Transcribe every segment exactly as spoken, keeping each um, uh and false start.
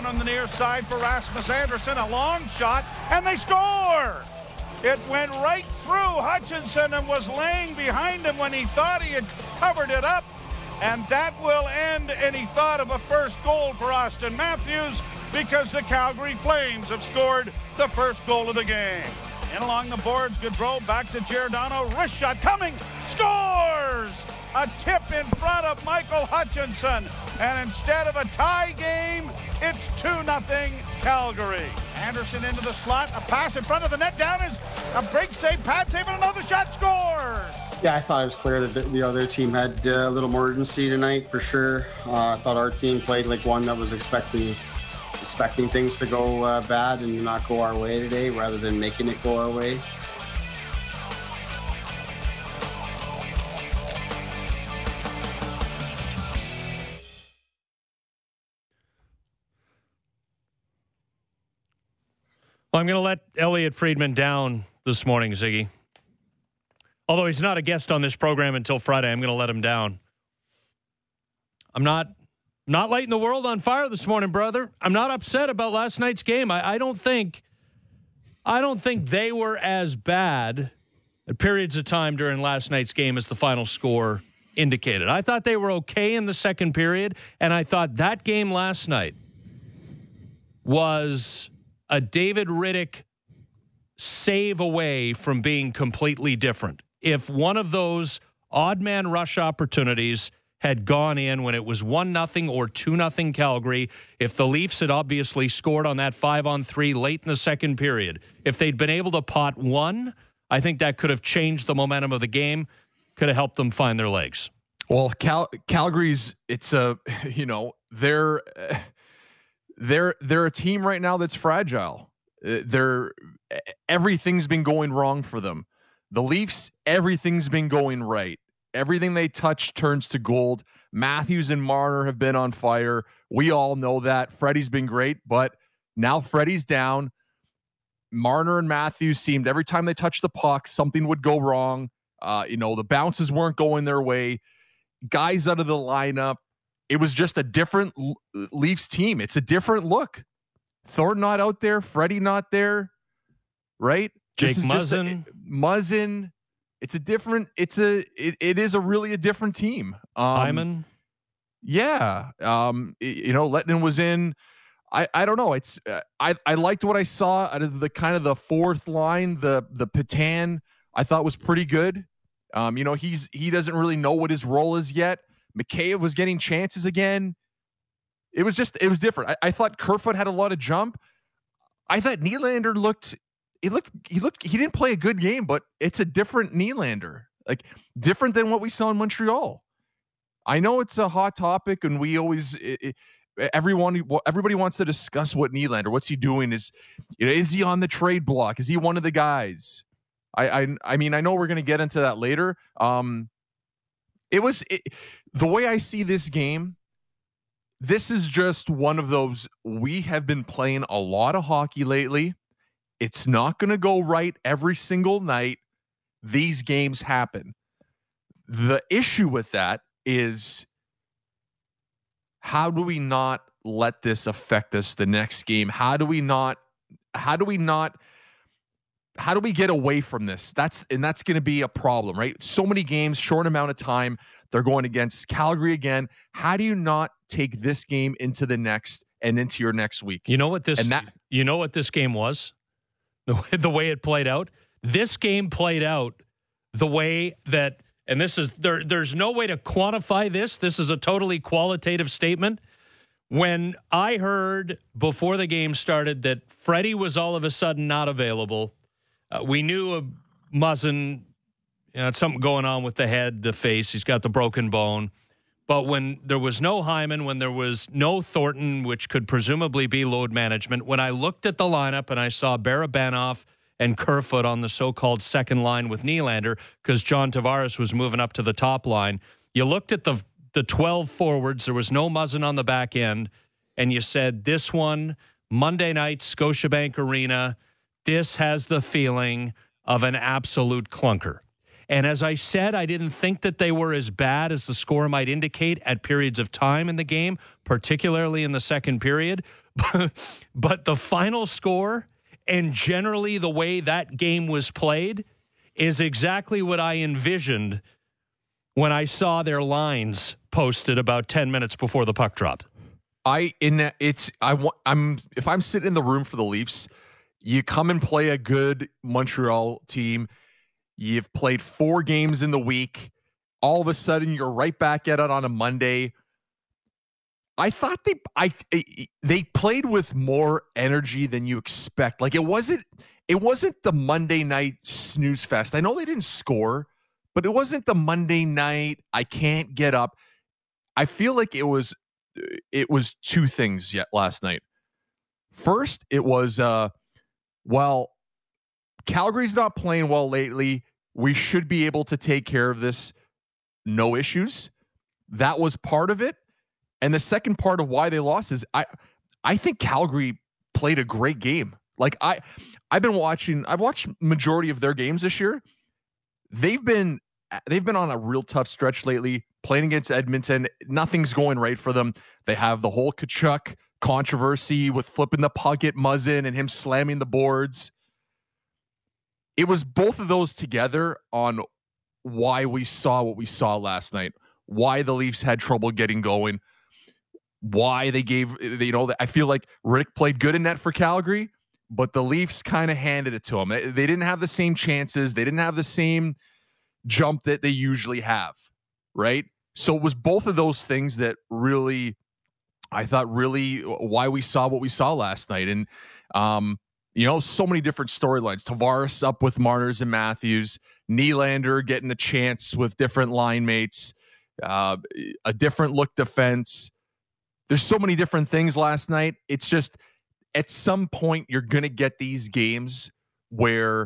down on the near side for Rasmus Anderson. A long shot, and they score! It went right through Hutchinson and was laying behind him when he thought he had covered it up. And that will end any thought of a first goal for Austin Matthews, because the Calgary Flames have scored the first goal of the game. In along the boards, Gaudreau back to Giordano. Wrist shot coming. Scores! A tip in front of Michael Hutchinson. And instead of a tie game, it's two nothing Calgary. Anderson into the slot. A pass in front of the net. Down is a break save. Pad save, and another shot. Scores! Yeah, I thought it was clear that the other team had uh, a little more urgency tonight, for sure. Uh, I thought our team played like one that was expecting expecting things to go uh, bad and not go our way today, rather than making it go our way. Well, I'm going to let Elliot Friedman down this morning, Ziggy. Although he's not a guest on this program until Friday, I'm going to let him down. I'm not not lighting the world on fire this morning, brother. I'm not upset about last night's game. I, I don't think I don't think they were as bad at periods of time during last night's game as the final score indicated. I thought they were okay in the second period, and I thought that game last night was a David Riddick save away from being completely different. If one of those odd man rush opportunities had gone in when it was one nothing or two nothing Calgary, if the Leafs had obviously scored on that five on three late in the second period, if they'd been able to pot one, I think that could have changed the momentum of the game, could have helped them find their legs. Well, Cal- Calgary's, it's a, you know, they're, they're, they're a team right now that's fragile. They're, everything's been going wrong for them. The Leafs, everything's been going right. Everything they touch turns to gold. Matthews and Marner have been on fire. We all know that. Freddie's been great, but now Freddie's down. Marner and Matthews seemed every time they touched the puck, something would go wrong. Uh, you know, the bounces weren't going their way. Guys out of the lineup. It was just a different Leafs team. It's a different look. Thornton not out there. Freddie not there. Right? Jake Muzzin. Muzzin. It's a different, it's a, it, it is a really a different team. Um, Hyman. Yeah. Um, you know, Lettinen was in, I, I don't know. It's, uh, I, I liked what I saw out of the kind of the fourth line, the, the Patan, I thought was pretty good. Um, you know, he's, he doesn't really know what his role is yet. Mikheyev was getting chances again. It was just, it was different. I, I thought Kerfoot had a lot of jump. I thought Nylander looked, He looked, he looked, he didn't play a good game, but it's a different Nylander, like different than what we saw in Montreal. I know it's a hot topic, and we always, it, it, everyone, everybody wants to discuss what Nylander, what's he doing? Is, you know, is he on the trade block? Is he one of the guys? I, I, I mean, I know we're going to get into that later. Um, it was it, the way I see this game. This is just one of those. We have been playing a lot of hockey lately. It's not going to go right every single night. These games happen. The issue with that is, how do we not let this affect us the next game? How do we not, how do we not, how do we get away from this? That's, and that's going to be a problem, right? So many games, short amount of time. They're going against Calgary again. How do you not take this game into the next and into your next week? You know what this, and that, you know what this game was? The way, the way it played out, this game played out the way that, and this is, there. there's no way to quantify this. This is a totally qualitative statement. When I heard before the game started that Freddie was all of a sudden not available, uh, we knew a Muzzin, you know, something going on with the head, the face. He's got the broken bone. But when there was no Hyman, when there was no Thornton, which could presumably be load management, when I looked at the lineup and I saw Barabanov and Kerfoot on the so-called second line with Nylander, because John Tavares was moving up to the top line, you looked at the the twelve forwards, there was no Muzzin on the back end, and you said, this one, Monday night, Scotiabank Arena, this has the feeling of an absolute clunker. And as I said, I didn't think that they were as bad as the score might indicate at periods of time in the game, particularly in the second period. but, but the final score and generally the way that game was played is exactly what I envisioned when I saw their lines posted about ten minutes before the puck dropped. I in that it's I want I'm if I'm sitting in the room for the Leafs, you come and play a good Montreal team. You've played four games in the week. All of a sudden, you're right back at it on a Monday. I thought they I they played with more energy than you expect. Like it wasn't it wasn't the Monday night snooze fest. I know they didn't score, but it wasn't the Monday night I can't get up. I feel like it was it was two things yet last night. First, it was uh well, Calgary's not playing well lately. We should be able to take care of this. No issues. That was part of it. And the second part of why they lost is I I think Calgary played a great game. Like I I've been watching I've watched majority of their games this year. They've been they've been on a real tough stretch lately, playing against Edmonton. Nothing's going right for them. They have the whole Tkachuk controversy with flipping the puck at Muzzin and him slamming the boards. It was both of those together on why we saw what we saw last night, why the Leafs had trouble getting going, why they gave, you know, I feel like Rittich played good in net for Calgary, but the Leafs kind of handed it to him. They, they didn't have the same chances. They didn't have the same jump that they usually have, right? So it was both of those things that really, I thought really why we saw what we saw last night. And, um, you know, so many different storylines. Tavares up with Marners and Matthews, Nylander getting a chance with different line mates, uh, a different look defense. There's so many different things last night. It's just at some point you're going to get these games where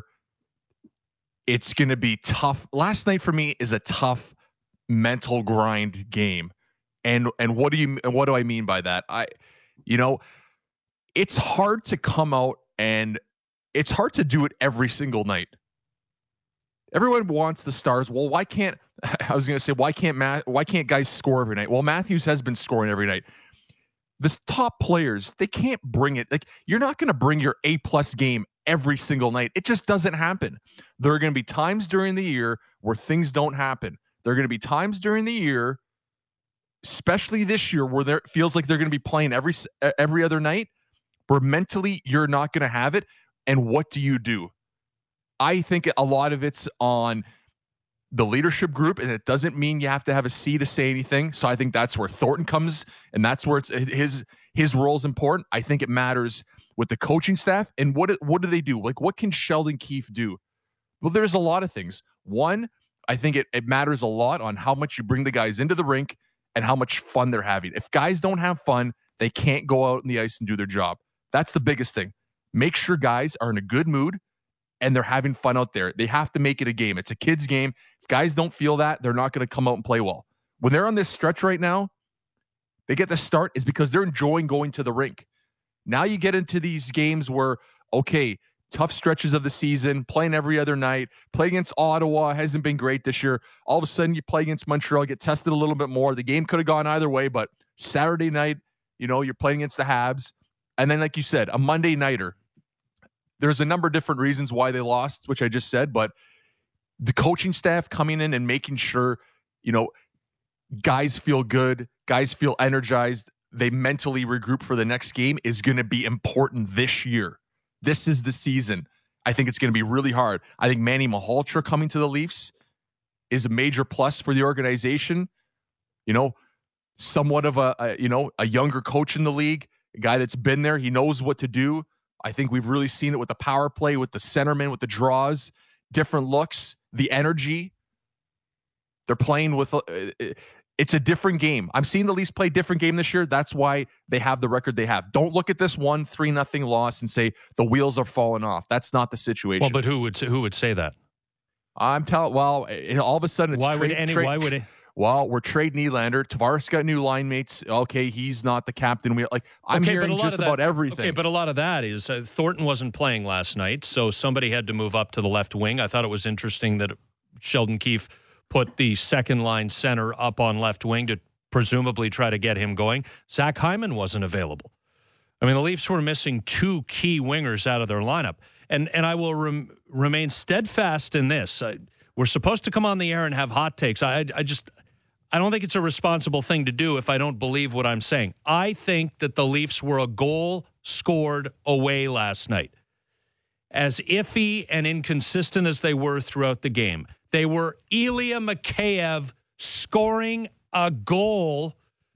it's going to be tough. Last night for me is a tough mental grind game. And and what do you and what do I mean by that? I you know, it's hard to come out and it's hard to do it every single night. Everyone wants the Stars. Well, why can't I was going to say why can't Matt, why can't guys score every night? Well, Matthews has been scoring every night. This top players, they can't bring it. Like you're not going to bring your A plus game every single night. It just doesn't happen. There are going to be times during the year where things don't happen. There are going to be times during the year, especially this year, where there feels like they're going to be playing every every other night, where mentally you're not going to have it. And what do you do? I think a lot of it's on the leadership group, and it doesn't mean you have to have a C to say anything. So I think that's where Thornton comes, and that's where it's his his role is important. I think it matters with the coaching staff. And what what do they do? Like, what can Sheldon Keefe do? Well, there's a lot of things. One, I think it, it matters a lot on how much you bring the guys into the rink and how much fun they're having. If guys don't have fun, they can't go out on the ice and do their job. That's the biggest thing. Make sure guys are in a good mood and they're having fun out there. They have to make it a game. It's a kid's game. If guys don't feel that, they're not going to come out and play well. When they're on this stretch right now, they get the start is because they're enjoying going to the rink. Now you get into these games where, okay, tough stretches of the season, playing every other night, play against Ottawa, hasn't been great this year. All of a sudden you play against Montreal, get tested a little bit more. The game could have gone either way, but Saturday night, you know, you're playing against the Habs. And then, like you said, a Monday nighter. There's a number of different reasons why they lost, which I just said, but the coaching staff coming in and making sure, you know, guys feel good, guys feel energized, they mentally regroup for the next game is going to be important this year. This is the season. I think it's going to be really hard. I think Manny Malhotra coming to the Leafs is a major plus for the organization. You know, somewhat of a, a you know, a younger coach in the league, a guy that's been there. He knows what to do. I think we've really seen it with the power play, with the centerman, with the draws, different looks, the energy. They're playing with, uh, it's a different game. I'm seeing the Leafs play a different game this year. That's why they have the record they have. Don't look at this one three nothing loss and say the wheels are falling off. That's not the situation. Well, but who would who would say that? I'm telling. Well, all of a sudden, it's why trade, would any? trade, Why would it? Well, we're trading Nylander. Tavares got new line mates. Okay, he's not the captain. We like. I'm okay, hearing just about that, everything. Okay, but a lot of that is uh, Thornton wasn't playing last night, so somebody had to move up to the left wing. I thought it was interesting that Sheldon Keefe put the second line center up on left wing to presumably try to get him going. Zach Hyman wasn't available. I mean, the Leafs were missing two key wingers out of their lineup. And and I will rem- remain steadfast in this. I, we're supposed to come on the air and have hot takes. I, I just, I don't think it's a responsible thing to do if I don't believe what I'm saying. I think that the Leafs were a goal scored away last night. As iffy and inconsistent as they were throughout the game, they were Ilya Mikheyev scoring a goal.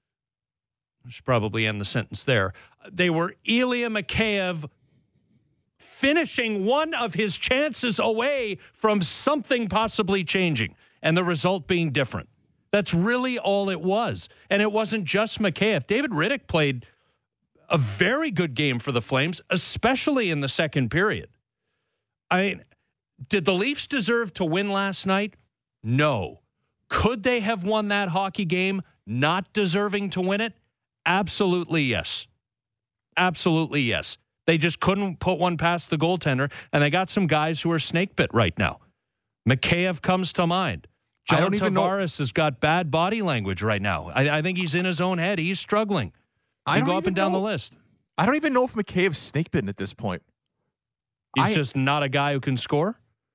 I should probably end the sentence there. They were Ilya Mikheyev finishing one of his chances away from something possibly changing and the result being different. That's really all it was. And it wasn't just Mikheyev. David Rittich played a very good game for the Flames, especially in the second period. I mean, did the Leafs deserve to win last night? No. Could they have won that hockey game not deserving to win it? Absolutely yes. Absolutely yes. They just couldn't put one past the goaltender, and they got some guys who are snake bit right now. Mikheyev comes to mind. John Tavares has got bad body language right now. I, I think he's in his own head. He's struggling. You I go up and down know, the list. I don't even know if Mikheyev's snake bitten at this point. He's I, just not a guy who can score?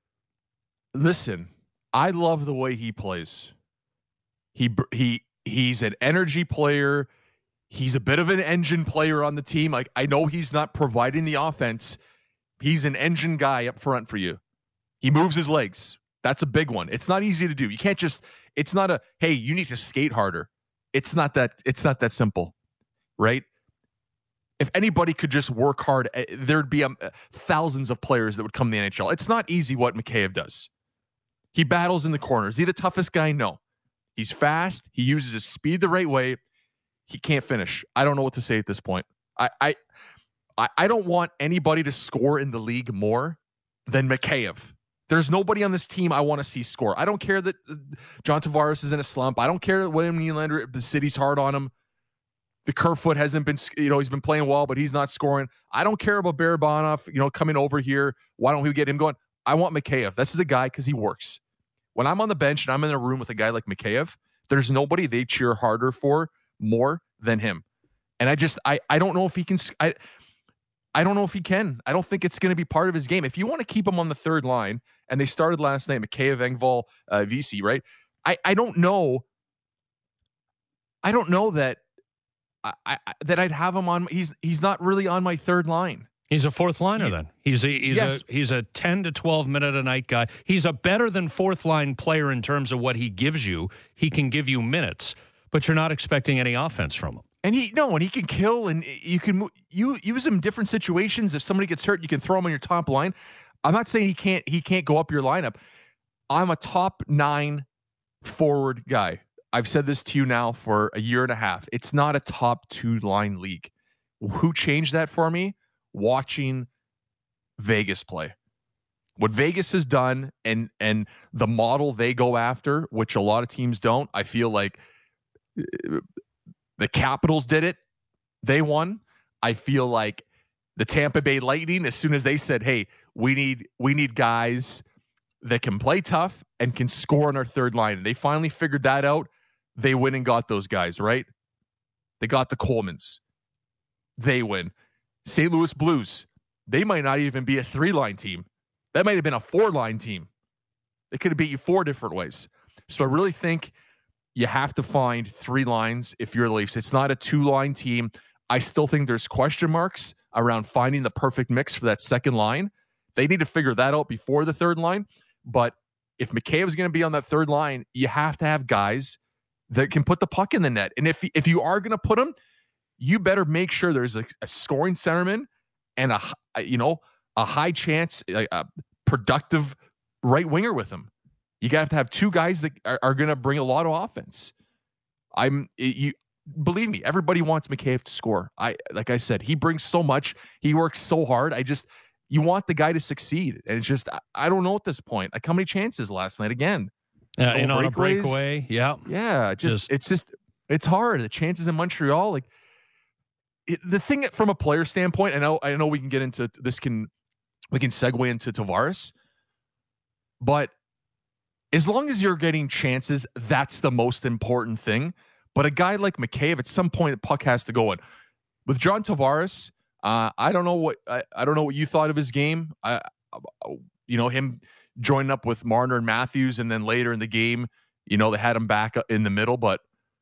Listen, I love the way he plays. He he he's an energy player. He's a bit of an engine player on the team. Like, I know he's not providing the offense. He's an engine guy up front for you. He moves his legs. That's a big one. It's not easy to do. You can't just, it's not a, hey, you need to skate harder. It's not that, it's not that simple, right? If anybody could just work hard, there'd be um, thousands of players that would come to the N H L. It's not easy what Mikheyev does. He battles in the corners. Is he the toughest guy? No. He's fast. He uses his speed the right way. He can't finish. I don't know what to say at this point. I I I don't want anybody to score in the league more than Mikheyev. There's nobody on this team I want to see score. I don't care that John Tavares is in a slump. I don't care that William Nylander, the city's hard on him. The Kerfoot hasn't been, you know, he's been playing well, but he's not scoring. I don't care about Barabanov, you know, coming over here. Why don't we get him going? I want Mikheyev. This is a guy because he works. When I'm on the bench and I'm in a room with a guy like Mikheyev, there's nobody they cheer harder for more than him. And I just, I, I don't know if he can, I, I don't know if he can. I don't think it's going to be part of his game. If you want to keep him on the third line, and they started last night, Mikheyev, Engvall, uh, V C, right? I, I don't know. I don't know that I, I that I'd have him on. He's he's not really on my third line. He's a fourth liner he, then. He's a he's yes. a he's a ten to twelve minute a night guy. He's a better than fourth line player in terms of what he gives you. He can give you minutes, but you're not expecting any offense from him. And he no, and he can kill, and you can you use him in different situations. If somebody gets hurt, you can throw him on your top line. I'm not saying he can't he can't go up your lineup. I'm a top nine forward guy. I've said this to you now for a year and a half. It's not a top two line league. Who changed that for me? Watching Vegas play. What Vegas has done and and the model they go after, which a lot of teams don't. I feel like the Capitals did it. They won. I feel like the Tampa Bay Lightning, as soon as they said, hey, we need we need guys that can play tough and can score on our third line. And they finally figured that out. They went and got those guys, right? They got the Colemans. They win. Saint Louis Blues, they might not even be a three-line team. That might have been a four-line team. They could have beat you four different ways. So I really think you have to find three lines if you're the Leafs. It's not a two-line team. I still think there's question marks around finding the perfect mix for that second line. They need to figure that out before the third line. But if Mikheyev is going to be on that third line, you have to have guys that can put the puck in the net. And if if you are going to put them, you better make sure there's a, a scoring centerman and a, a you know a high chance, a, a productive right winger with him. You got to have two guys that are, are going to bring a lot of offense. I'm you. Believe me, everybody wants Mikheyev to score. I like I said, he brings so much. He works so hard. I just you want the guy to succeed, and it's just I, I don't know at this point. Like how many chances last night again? Yeah, uh, on a breakaway. Yeah, yeah. Just, just it's just it's hard. The chances in Montreal, like it, the thing that, from a player standpoint, I know I know we can get into this. Can we can segue into Tavares, but as long as you're getting chances, that's the most important thing. But a guy like Mikheyev, at some point, the puck has to go in. With John Tavares, Uh, I don't know what I, I don't know what you thought of his game. I, you know, him joining up with Marner and Matthews, and then later in the game, you know, they had him back in the middle, but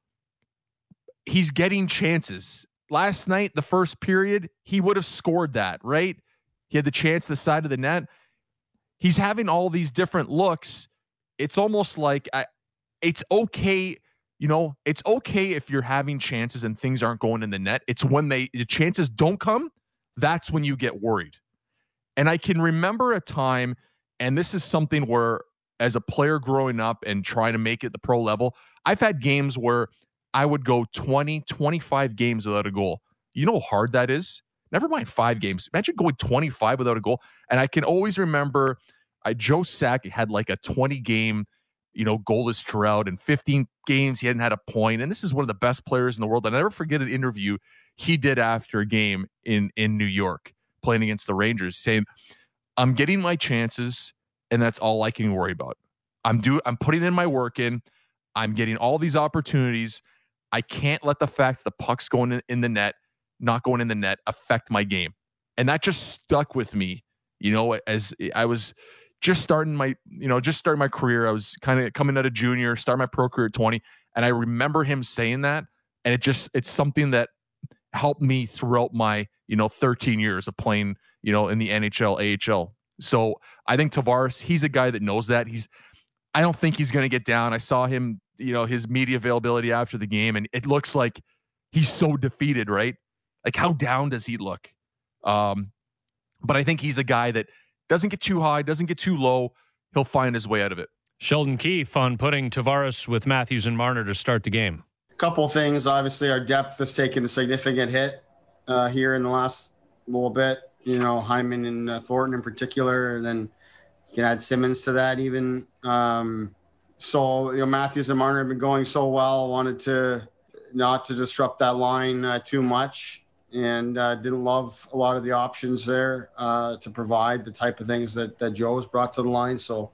he's getting chances. Last night, the first period, he would have scored that, right? He had the chance to the side of the net. He's having all these different looks. It's almost like I, it's okay. You know, it's okay if you're having chances and things aren't going in the net. It's when they the chances don't come, that's when you get worried. And I can remember a time, and this is something where as a player growing up and trying to make it at the pro level, I've had games where I would go twenty, twenty-five games without a goal. You know how hard that is? Never mind five games. Imagine going twenty-five without a goal. And I can always remember uh, Joe Sakic had like a twenty-game, you know, goalless drought, and fifteen games he hadn't had a point. And this is one of the best players in the world. I never forget an interview he did after a game in, in New York playing against the Rangers, saying, I'm getting my chances, and that's all I can worry about. I'm do I'm putting in my work in. I'm getting all these opportunities. I can't let the fact that the puck's going in, in the net, not going in the net, affect my game. And that just stuck with me, you know, as I was just starting my, you know, just starting my career. I was kind of coming out of junior, starting my pro career at twenty. And I remember him saying that. And it just, it's something that helped me throughout my, you know, thirteen years of playing, you know, in the N H L, A H L. So I think Tavares, he's a guy that knows that. He's, I don't think he's going to get down. I saw him, you know, his media availability after the game, and it looks like he's so defeated, right? Like, how down does he look? Um, but I think he's a guy that doesn't get too high, doesn't get too low. He'll find his way out of it. Sheldon Keefe on putting Tavares with Matthews and Marner to start the game. A couple things. Obviously, our depth has taken a significant hit uh, here in the last little bit. You know, Hyman and uh, Thornton in particular, and then you can add Simmons to that even. Um, so, you know, Matthews and Marner have been going so well. Wanted to not to disrupt that line uh, too much, and uh, didn't love a lot of the options there uh, to provide the type of things that, that Joe's brought to the line. So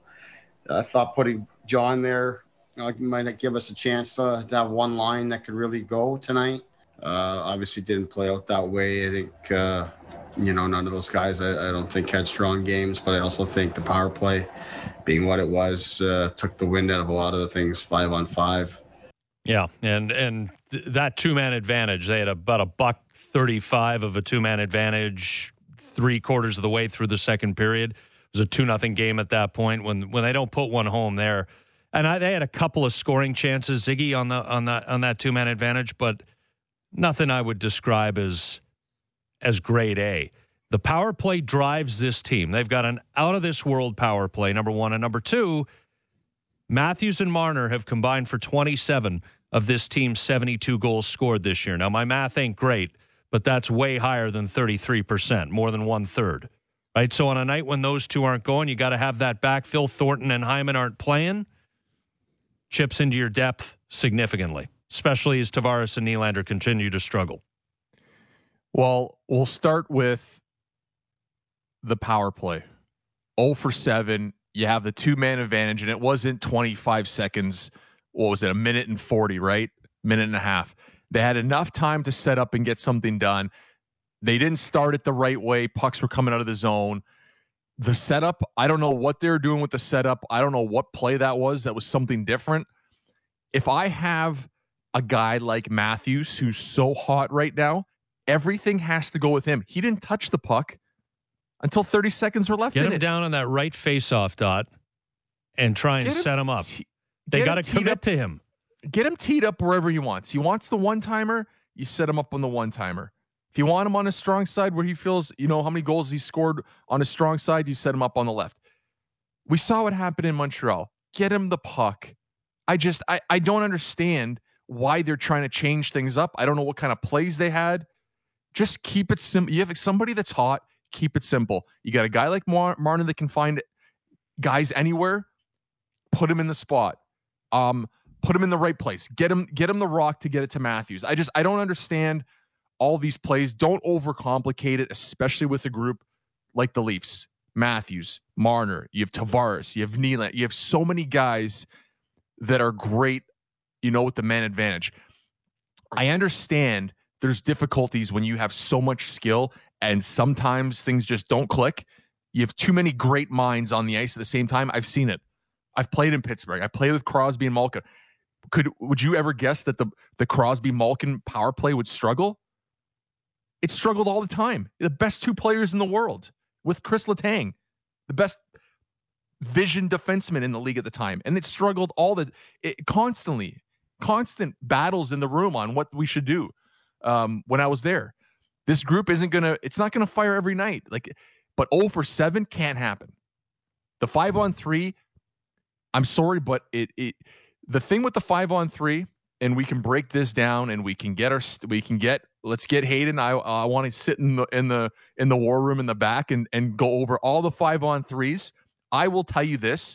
I thought putting John there uh, might give us a chance to, to have one line that could really go tonight. Uh, obviously didn't play out that way. I think, uh, you know, none of those guys, I, I don't think had strong games, but I also think the power play being what it was, uh, took the wind out of a lot of the things five on five. Yeah. And, and th- that two man advantage, they had about a buck thirty-five of a two man advantage, three quarters of the way through the second period. It was a two nothing game at that point when, when they don't put one home there. And I, they had a couple of scoring chances, Ziggy, on the, on that, on that two man advantage, but nothing I would describe as as grade A. The power play drives this team. They've got an out-of-this-world power play, number one. And number two, Matthews and Marner have combined for twenty-seven of this team's seventy-two goals scored this year. Now, my math ain't great, but that's way higher than thirty-three percent, more than one-third. Right? So on a night when those two aren't going, you got to have that backfill. Thornton and Hyman aren't playing. Chips into your depth significantly, especially as Tavares and Nylander continue to struggle. Well, we'll start with the power play. oh for seven. You have the two-man advantage, and it wasn't twenty-five seconds. What was it, a minute and forty, right? Minute and a half. They had enough time to set up and get something done. They didn't start it the right way. Pucks were coming out of the zone. The setup, I don't know what they were doing with the setup. I don't know what play that was. That was something different. If I have a guy like Matthews who's so hot right now, everything has to go with him. He didn't touch the puck until thirty seconds were left Get in him it. down on that right face-off dot and try and Get set him up. Te- they got to teed commit up, to him. Get him teed up wherever he wants. He wants the one-timer, you set him up on the one-timer. If you want him on his strong side where he feels, you know, how many goals he scored on his strong side, you set him up on the left. We saw what happened in Montreal. Get him the puck. I just, I, I don't understand why they're trying to change things up. I don't know what kind of plays they had. Just keep it simple. You have somebody that's hot, keep it simple. You got a guy like Mar- Marner that can find guys anywhere. Put him in the spot. Um, put him in the right place. Get him, get him the rock to get it to Matthews. I just, I don't understand all these plays. Don't overcomplicate it, especially with a group like the Leafs. Matthews, Marner, you have Tavares, you have Nylander, you have so many guys that are great, you know, with the man advantage. I understand there's difficulties when you have so much skill and sometimes things just don't click. You have too many great minds on the ice at the same time. I've seen it. I've played in Pittsburgh. I played with Crosby and Malkin. Could would you ever guess that the the Crosby Malkin power play would struggle? It struggled all the time. The best two players in the world with Chris Letang, the best vision defenseman in the league at the time, and it struggled all the it, constantly, constant battles in the room on what we should do. Um, when I was there, this group isn't gonna. It's not gonna fire every night. Like, but oh for seven can't happen. The five on three. I'm sorry, but it it the thing with the five on three, and we can break this down, and we can get our we can get let's get Hayden. I I want to sit in the in the in the war room in the back and and go over all the five on threes. I will tell you this: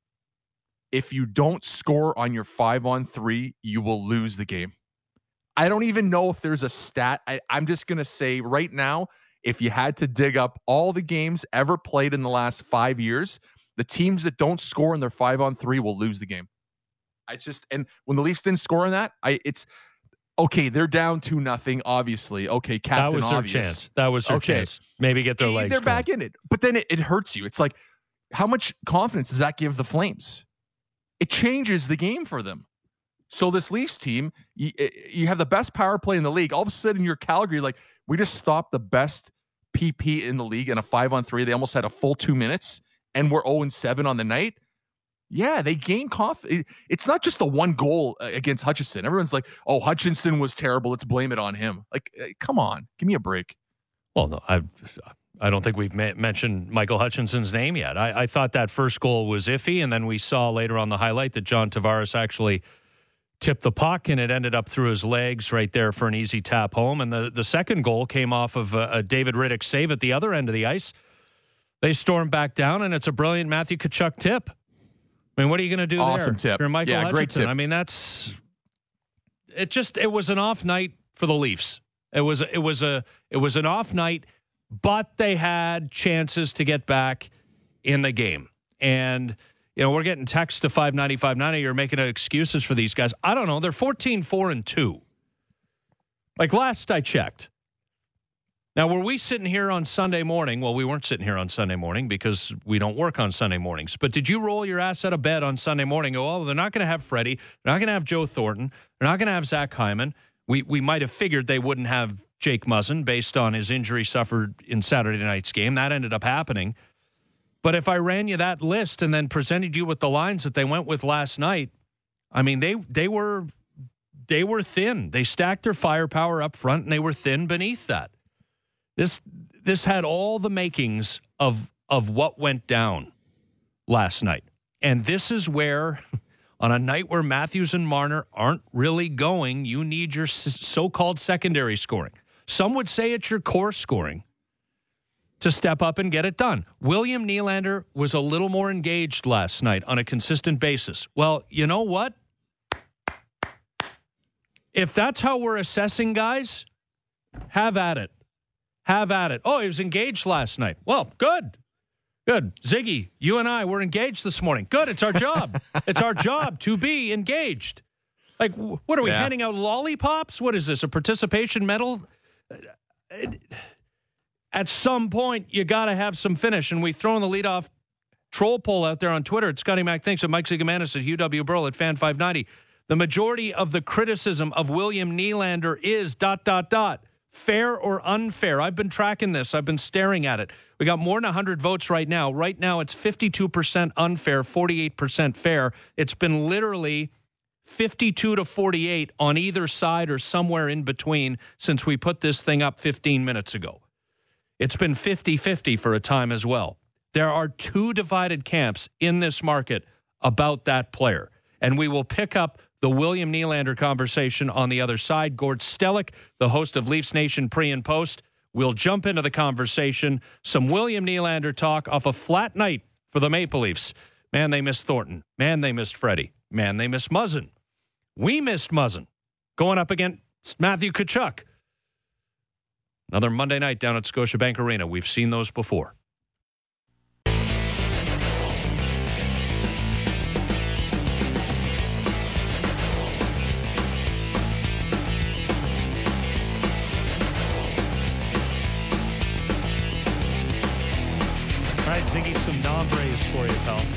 if you don't score on your five on three, you will lose the game. I don't even know if there's a stat. I, I'm just gonna say right now, if you had to dig up all the games ever played in the last five years. The teams that don't score in their five on three will lose the game. I just and when the Leafs didn't score on that, I it's okay. They're down two nothing. Obviously, okay. Captain that was obvious. their chance. That was their okay. chance. Maybe get their legs. They're going. back in it, but then it, it hurts you. It's like how much confidence does that give the Flames? It changes the game for them. So this Leafs team, you, you have the best power play in the league. All of a sudden, you're Calgary. Like we just stopped the best P P in the league in a five on three. They almost had a full two minutes. And we're oh and seven on the night. Yeah, they gain confidence. It's not just the one goal against Hutchinson. Everyone's like, oh, Hutchinson was terrible. Let's blame it on him. Like, come on. Give me a break. Well, no, I I don't think we've ma- mentioned Michael Hutchinson's name yet. I, I thought that first goal was iffy, and then we saw later on the highlight that John Tavares actually tipped the puck, and it ended up through his legs right there for an easy tap home. And the, the second goal came off of a, a David Riddick save at the other end of the ice. They storm back down, and it's a brilliant Matthew Tkachuk tip. I mean, what are you going to do awesome there? Tip. You're Michael yeah, Hutchinson. Great tip. I mean, that's it. Just it was an off night for the Leafs. It was it was a it was an off night, but they had chances to get back in the game. And you know, we're getting texts to five ninety, five ninety. You're making excuses for these guys. I don't know. They're fourteen, four, and two. Like last I checked. Now, were we sitting here on Sunday morning? Well, we weren't sitting here on Sunday morning because we don't work on Sunday mornings. But did you roll your ass out of bed on Sunday morning and go, oh, they're not going to have Freddie. They're not going to have Joe Thornton. They're not going to have Zach Hyman. We we might have figured they wouldn't have Jake Muzzin based on his injury suffered in Saturday night's game. That ended up happening. But if I ran you that list and then presented you with the lines that they went with last night, I mean, they they were they were thin. They stacked their firepower up front, and they were thin beneath that. This this had all the makings of of what went down last night. And this is where, on a night where Matthews and Marner aren't really going, you need your so-called secondary scoring. Some would say it's your core scoring to step up and get it done. William Nylander was a little more engaged last night on a consistent basis. Well, you know what? If that's how we're assessing guys, have at it. Have at it. Oh, he was engaged last night. Well, good. Good. Ziggy, you and I were engaged this morning. Good. It's our job. It's our job to be engaged. Like, what are we, yeah. handing out lollipops? What is this, a participation medal? At some point, you got to have some finish. And we've thrown the leadoff troll poll out there on Twitter at Scotty Mac Thinks, at Mike Zigomanis, at Hugh W. Burl, at Fan five ninety. The majority of the criticism of William Nylander is dot, dot, dot. Fair or unfair? I've been tracking this. I've been staring at it. We got more than one hundred votes right now. Right now, it's fifty-two percent unfair, forty-eight percent fair. It's been literally fifty-two to forty-eight on either side or somewhere in between since we put this thing up fifteen minutes ago. It's been fifty-fifty for a time as well. There are two divided camps in this market about that player, and we will pick up the William Nylander conversation on the other side. Gord Stellick, the host of Leafs Nation Pre and Post, will jump into the conversation. Some William Nylander talk off a flat night for the Maple Leafs. Man, they missed Thornton. Man, they missed Freddie. Man, they missed Muzzin. We missed Muzzin going up against Matthew Tkachuk. Another Monday night down at Scotiabank Arena. We've seen those before. Ziggy, some nombres for you, pal.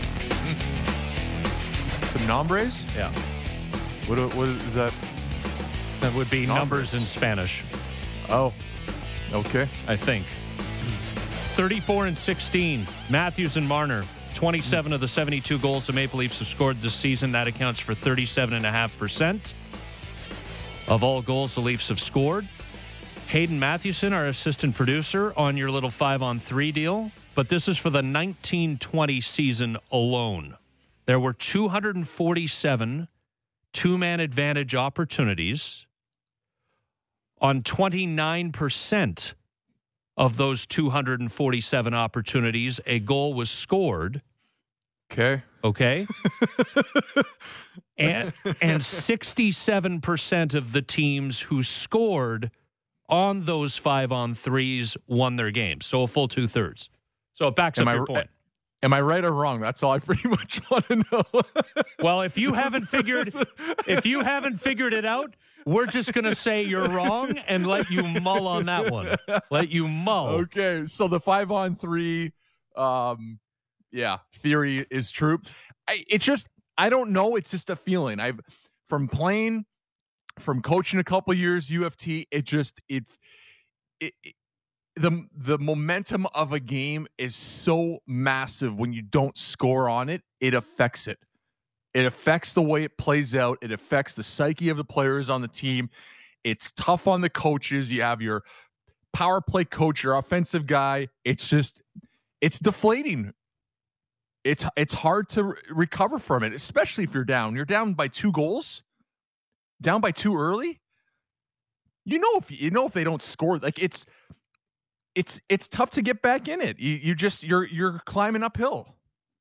Some nombres? Yeah. What, what is that? That would be Nombres. numbers in Spanish, Oh, okay. I think. thirty-four and sixteen. Matthews and Marner. twenty-seven of the seventy-two goals the Maple Leafs have scored this season. That accounts for thirty-seven point five percent of all goals the Leafs have scored. Hayden Mathewson, our assistant producer, on your little five-on-three deal. But this is for the nineteen twenty season alone. There were two hundred forty-seven two-man advantage opportunities. On twenty-nine percent of those two hundred forty-seven opportunities, a goal was scored. Okay. Okay. and and sixty-seven percent of the teams who scored on those five-on-threes won their games. So a full two-thirds. So it backs Am up I- your point. Am I right or wrong? That's all I pretty much want to know. Well, if you haven't figured if you haven't figured it out, we're just going to say you're wrong and let you mull on that one. Let you mull. Okay, so the five on three, um, yeah, theory is true. I, it's just I don't know. It's just a feeling. I've from playing, from coaching a couple years U F T. It just it, it, it the the momentum of a game is so massive when you don't score on it. It affects it. It affects the way it plays out. It affects the psyche of the players on the team. It's tough on the coaches. You have your power play coach, your offensive guy. It's just, it's deflating. It's it's hard to re- recover from it, especially if you're down. You're down by two goals, down by two early. You know if you know if they don't score, like it's it's it's tough to get back in it. You you just you're you're climbing uphill.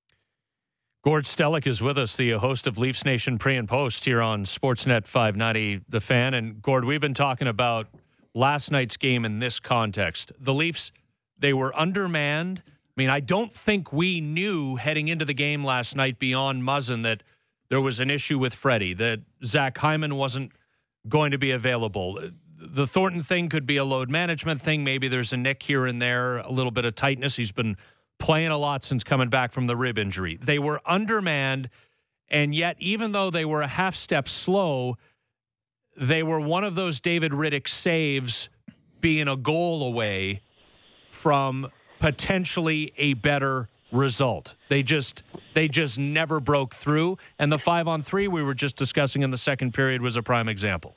Gord Stellick is with us, the host of Leafs Nation Pre and Post here on Sportsnet five ninety The Fan. And Gord, we've been talking about last night's game in this context. The Leafs, they were undermanned. I mean, I don't think we knew heading into the game last night beyond Muzzin that there was an issue with Freddie, that Zach Hyman wasn't going to be available. The Thornton thing could be a load management thing. Maybe there's a nick here and there, a little bit of tightness. He's been playing a lot since coming back from the rib injury. They were undermanned, and yet even though they were a half step slow, they were one of those David Riddick saves being a goal away from potentially a better result. They just they just never broke through, and the five on three we were just discussing in the second period was a prime example.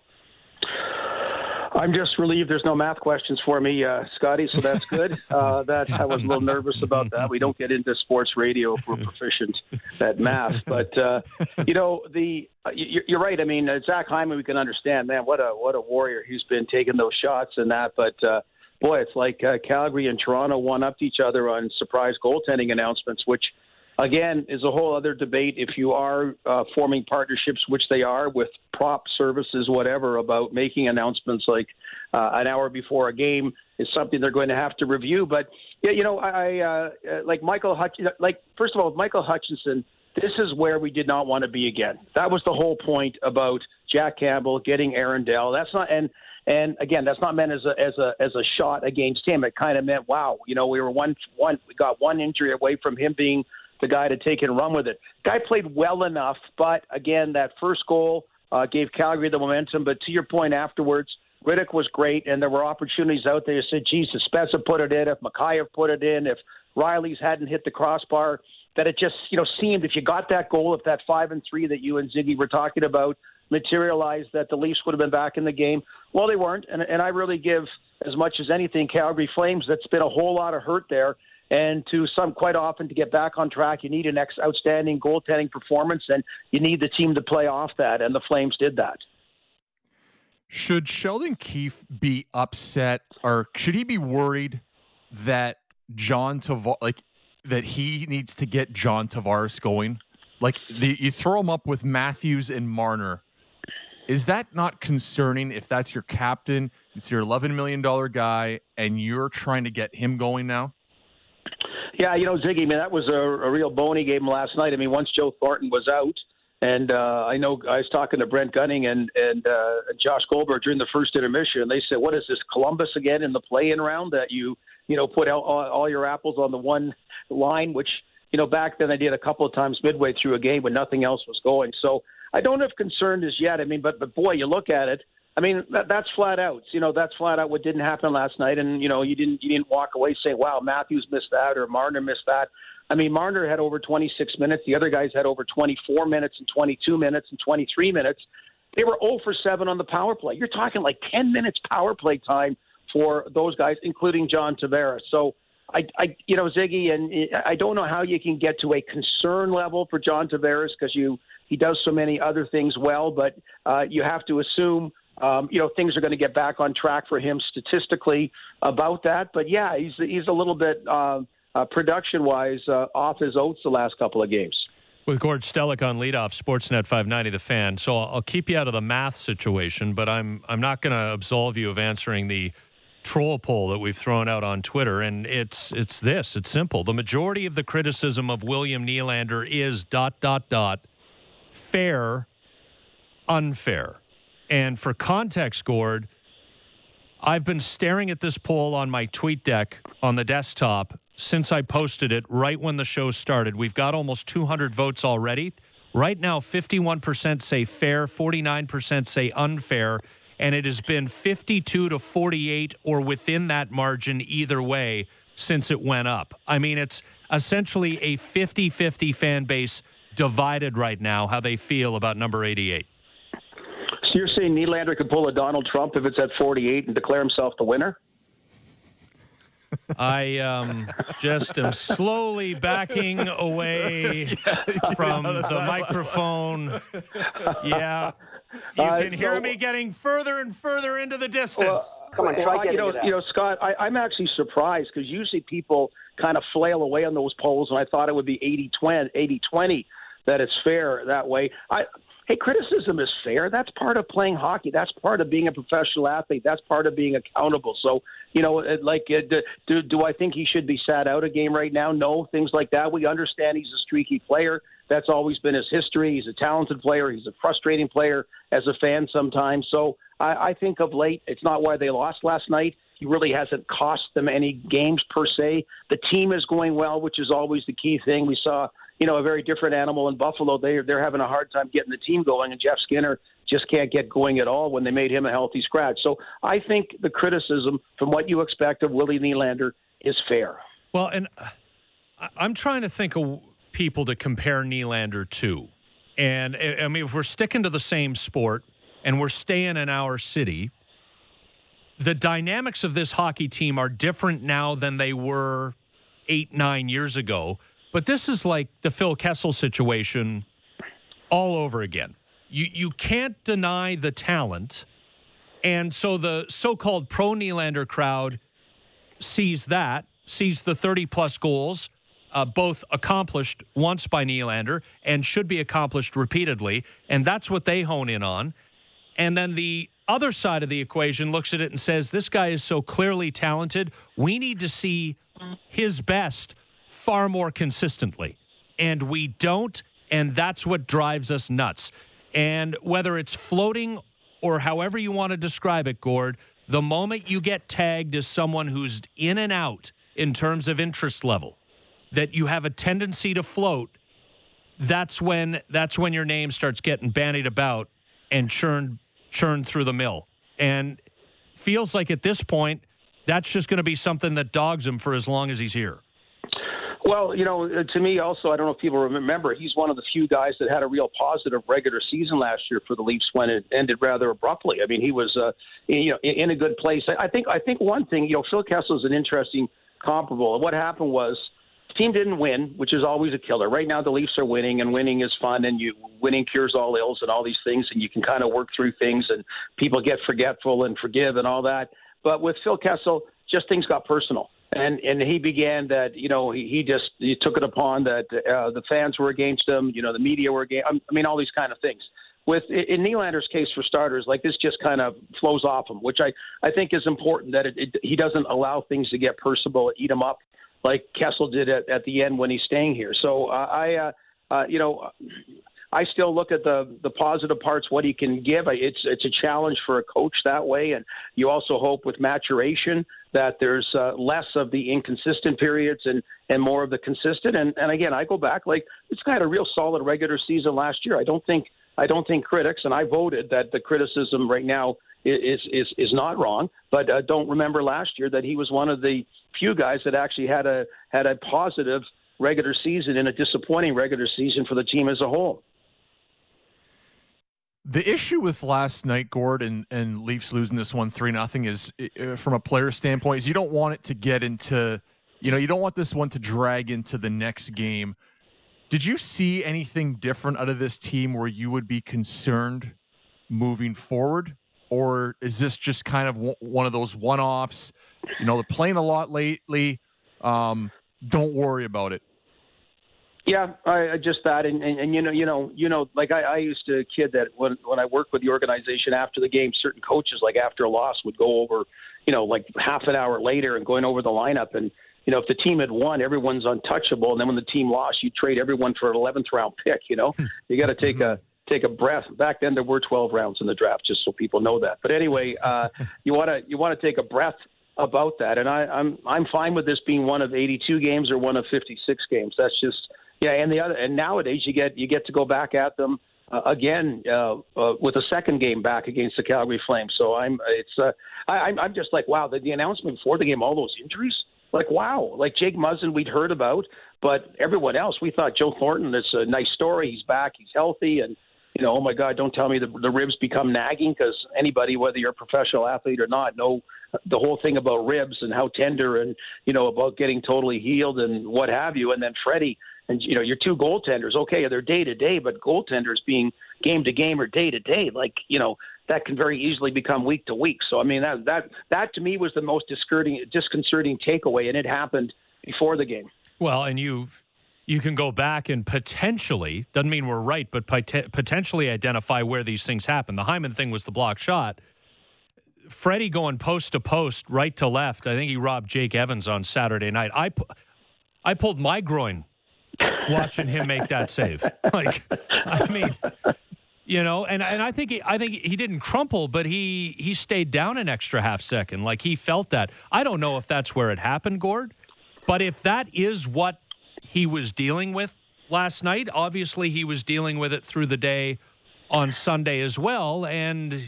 I'm just relieved there's no math questions for me, uh, Scotty, so that's good. Uh, that I was a little nervous about that. We don't get into sports radio if we're proficient at math. But, uh, you know, the uh, you're right. I mean, uh, Zach Hyman, we can understand, man, what a what a warrior he's been taking those shots and that. But, uh, boy, it's like uh, Calgary and Toronto one-upped each other on surprise goaltending announcements, which, again, is a whole other debate if you are uh, forming partnerships, which they are, with prop services, whatever, about making announcements like uh, an hour before a game is something they're going to have to review. But, yeah, you know, I uh, like Michael Hutch, like, first of all, with Michael Hutchinson, this is where we did not want to be again. That was the whole point about Jack Campbell getting Aaron Dell. That's not, and And again, that's not meant as a as a as a shot against him. It kind of meant, wow, you know, we were one one we got one injury away from him being the guy to take and run with it. Guy played well enough, but again, that first goal uh, gave Calgary the momentum. But to your point afterwards, Riddick was great, and there were opportunities out there. You said, geez, if Spezza put it in, if Mikheyev put it in, if Riley's hadn't hit the crossbar, that it just, you know, seemed if you got that goal, if that five and three that you and Ziggy were talking about materialized, that the Leafs would have been back in the game. Well, they weren't, and, and I really give, as much as anything, Calgary Flames. That's been a whole lot of hurt there. And to some, quite often, to get back on track, you need an ex- outstanding goaltending performance, and you need the team to play off that, and the Flames did that. Should Sheldon Keefe be upset, or should he be worried that John Tavares, like that he needs to get John Tavares going? Like the, you throw him up with Matthews and Marner. Is that not concerning if that's your captain, it's your eleven million dollars guy, and you're trying to get him going now? Yeah, you know, Ziggy, I mean, that was a, a real bony game last night. I mean, once Joe Thornton was out, And uh, I know I was talking to Brent Gunning and and uh, Josh Goldberg during the first intermission, and they said, "What is this, Columbus again in the play-in round that you you know put out all, all your apples on the one line?" Which you know back then I did a couple of times midway through a game when nothing else was going. So I don't have concern as yet. I mean, but but boy, you look at it. I mean, that, that's flat out. You know, that's flat out what didn't happen last night. And you know, you didn't you didn't walk away saying, "Wow, Matthews missed that," or Marner missed that. I mean, Marner had over twenty-six minutes. The other guys had over twenty-four minutes and twenty-two minutes and twenty-three minutes. They were zero for seven on the power play. You're talking like ten minutes power play time for those guys, including John Tavares. So, I, I you know, Ziggy, and I don't know how you can get to a concern level for John Tavares because you he does so many other things well, but uh, you have to assume, um, you know, things are going to get back on track for him statistically about that. But, yeah, he's he's a little bit uh, – Uh, production-wise, uh, off his oats the last couple of games. With Gord Stellick on leadoff, Sportsnet five ninety, The Fan. So I'll, I'll keep you out of the math situation, but I'm I'm not going to absolve you of answering the troll poll that we've thrown out on Twitter, and it's it's this. It's simple. The majority of the criticism of William Nylander is dot, dot, dot, fair, unfair. And for context, Gord, I've been staring at this poll on my tweet deck on the desktop since I posted it right when the show started. We've got almost two hundred votes already. Right now, fifty-one percent say fair, forty-nine percent say unfair, and it has been fifty-two to forty-eight or within that margin either way since it went up. I mean, it's essentially a fifty-fifty fan base divided right now, how they feel about number eighty-eight. So you're saying Nylander could pull a Donald Trump if it's at forty-eight and declare himself the winner? I um, just am slowly backing away from the microphone. Yeah. You Uh, can hear no, me getting further and further into the distance. Well, Come on, try well, getting you know, it out. you know, Scott, I, I'm actually surprised because usually people kind of flail away on those polls, and I thought it would be eighty twenty, that it's fair that way. I Hey, criticism is fair. That's part of playing hockey. That's part of being a professional athlete. That's part of being accountable. So, you know, like, uh, do do I think he should be sat out a game right now? No, things like that. We understand he's a streaky player. That's always been his history. He's a talented player. He's a frustrating player as a fan sometimes. So I, I think of late, it's not why they lost last night. He really hasn't cost them any games per se. The team is going well, which is always the key thing. We saw, you know, a very different animal in Buffalo. They're, they're having a hard time getting the team going, and Jeff Skinner just can't get going at all when they made him a healthy scratch. So I think the criticism from what you expect of Willie Nylander is fair. Well, and I'm trying to think of people to compare Nylander to. And, I mean, if we're sticking to the same sport and we're staying in our city, the dynamics of this hockey team are different now than they were eight, nine years ago. But this is like the Phil Kessel situation all over again. You you can't deny the talent. And so the so-called pro-Nylander crowd sees that, sees the thirty-plus goals, uh, both accomplished once by Nylander and should be accomplished repeatedly. And that's what they hone in on. And then the other side of the equation looks at it and says, this guy is so clearly talented, we need to see his best far more consistently. And we don't, and that's what drives us nuts. And whether it's floating or however you want to describe it, Gord, the moment you get tagged as someone who's in and out in terms of interest level, that you have a tendency to float, that's when that's when your name starts getting bandied about and churned churned through the mill. And feels like at this point, that's just going to be something that dogs him for as long as he's here. Well, you know, to me also, I don't know if people remember, he's one of the few guys that had a real positive regular season last year for the Leafs when it ended rather abruptly. I mean, he was, uh, you know, in a good place. I think, I think one thing, you know, Phil Kessel is an interesting comparable. What happened was the team didn't win, which is always a killer. Right now, the Leafs are winning, and winning is fun, and you winning cures all ills and all these things, and you can kind of work through things, and people get forgetful and forgive and all that. But with Phil Kessel, just things got personal. And and he began that, you know, he, he just he took it upon that uh, the fans were against him, you know, the media were against I mean, all these kind of things. With in Nylander's case, for starters, like this just kind of flows off him, which I, I think is important, that it, it, he doesn't allow things to get personal, eat him up like Kessel did at, at the end when he's staying here. So uh, I, uh, uh, you know, I still look at the the positive parts, what he can give. It's it's a challenge for a coach that way, and you also hope with maturation that there's uh, less of the inconsistent periods and, and more of the consistent. And, and again, I go back, like, this guy had a real solid regular season last year. I don't think I don't think critics, and I voted that the criticism right now is is is not wrong, but uh, don't remember last year that he was one of the few guys that actually had a had a positive regular season in a disappointing regular season for the team as a whole. The issue with last night, Gord, and, and Leafs losing this one three nothing is, uh, from a player standpoint, is you don't want it to get into, you know, you don't want this one to drag into the next game. Did you see anything different out of this team where you would be concerned moving forward? Or is this just kind of w- one of those one-offs? You know, they're playing a lot lately. Um, don't worry about it. Yeah, I, I just that, and, and, and you know, you know, you know, like I, I used to kid that when when I worked with the organization after the game, certain coaches, like after a loss, would go over, you know, like half an hour later and going over the lineup, and you know, if the team had won, everyone's untouchable, and then when the team lost, you trade everyone for an eleventh round pick. You know, you got to take a take a breath. Back then, there were twelve rounds in the draft, just so people know that. But anyway, uh, you want to you want to take a breath about that, and I, I'm I'm fine with this being one of eighty-two games or one of fifty-six games. That's just yeah. And the other, and nowadays you get you get to go back at them uh, again uh, uh, with a second game back against the Calgary Flames. So I'm it's uh, I, I'm I'm just like wow. The, the announcement before the game, all those injuries. Like, wow, like Jake Muzzin we'd heard about, but everyone else, we thought Joe Thornton, it's a nice story. He's back, he's healthy, and, you know, oh, my God, don't tell me the, the ribs become nagging, because anybody, whether you're a professional athlete or not, know the whole thing about ribs and how tender and, you know, about getting totally healed and what have you. And then Freddie, and, you know, your two goaltenders, okay, they're day-to-day, but goaltenders being game-to-game or day-to-day, like, you know, that can very easily become week to week. So, I mean, that that that to me was the most disconcerting, disconcerting takeaway, and it happened before the game. Well, and you you can go back and potentially, doesn't mean we're right, but pot- potentially identify where these things happen. The Hyman thing was the block shot. Freddie going post to post, right to left. I think he robbed Jake Evans on Saturday night. I, I pulled my groin watching him make that save. Like, I mean... You know, and, and I think he, I think he didn't crumple, but he he stayed down an extra half second. Like, he felt that. I don't know if that's where it happened, Gord, but if that is what he was dealing with last night, obviously he was dealing with it through the day on Sunday as well. And,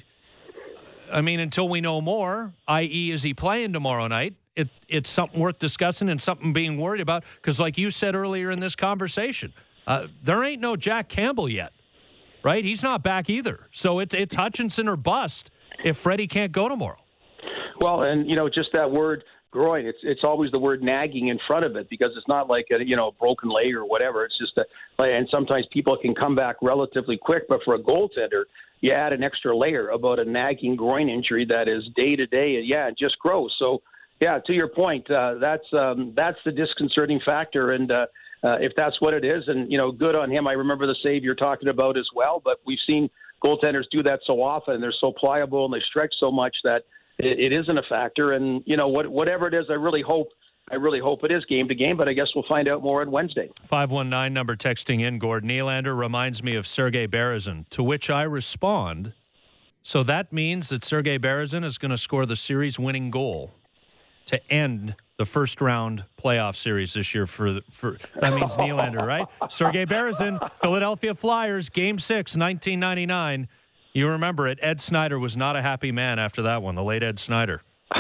I mean, until we know more, that is, is he playing tomorrow night? It it's something worth discussing and something being worried about, because like you said earlier in this conversation, uh, there ain't no Jack Campbell yet. Right? He's not back either. So it's it's Hutchinson or bust if Freddie can't go tomorrow. Well, and, you know, just that word groin, it's it's always the word nagging in front of it, because it's not like a, you know, broken leg or whatever. It's just a, and sometimes people can come back relatively quick, but for a goaltender, you add an extra layer about a nagging groin injury that is day to day, and yeah, it just grows. So, yeah, to your point, uh, that's um, that's the disconcerting factor, and uh, Uh, if that's what it is, and, you know, good on him. I remember the save you're talking about as well, but we've seen goaltenders do that so often, and they're so pliable and they stretch so much that it, it isn't a factor. And, you know, what, whatever it is, I really hope I really hope it is game to game, but I guess we'll find out more on Wednesday. five one nine number texting in, Gord. Nylander reminds me of Sergei Berezin, to which I respond, so that means that Sergei Berezin is going to score the series-winning goal to end the first round playoff series this year for the, for that means Nylander, right? Sergei Berezin, Philadelphia Flyers, Game Six, nineteen ninety-nine. You remember it. Ed Snyder was not a happy man after that one. The late Ed Snyder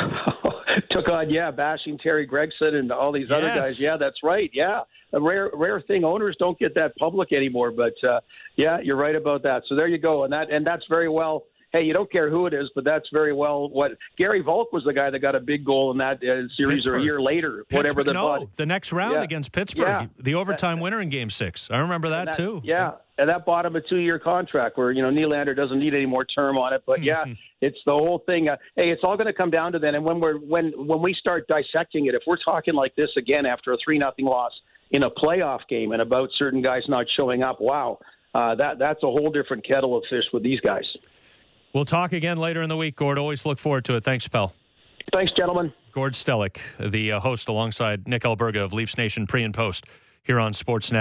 took on, yeah, bashing Terry Gregson and all these yes. other guys. Yeah, that's right. Yeah, a rare, rare thing. Owners don't get that public anymore, but uh, yeah, you're right about that. So there you go, and that and that's very well. Hey, you don't care who it is, but that's very well what Gary Volk was the guy that got a big goal in that uh, series Pittsburgh. or a year later, Pittsburgh, whatever the no, bud. the next round yeah. against Pittsburgh, yeah. the overtime winner in Game Six. I remember that, that too. Yeah, and that bought him a two-year contract where, you know, Nylander doesn't need any more term on it. But yeah, it's the whole thing. Uh, hey, it's all going to come down to then. And when we're when when we start dissecting it, if we're talking like this again after a three nothing loss in a playoff game and about certain guys not showing up, wow, uh, that that's a whole different kettle of fish with these guys. We'll talk again later in the week, Gord. Always look forward to it. Thanks, pal. Thanks, gentlemen. Gord Stellick, the uh, host alongside Nick Alberga of Leafs Nation pre and post here on Sportsnet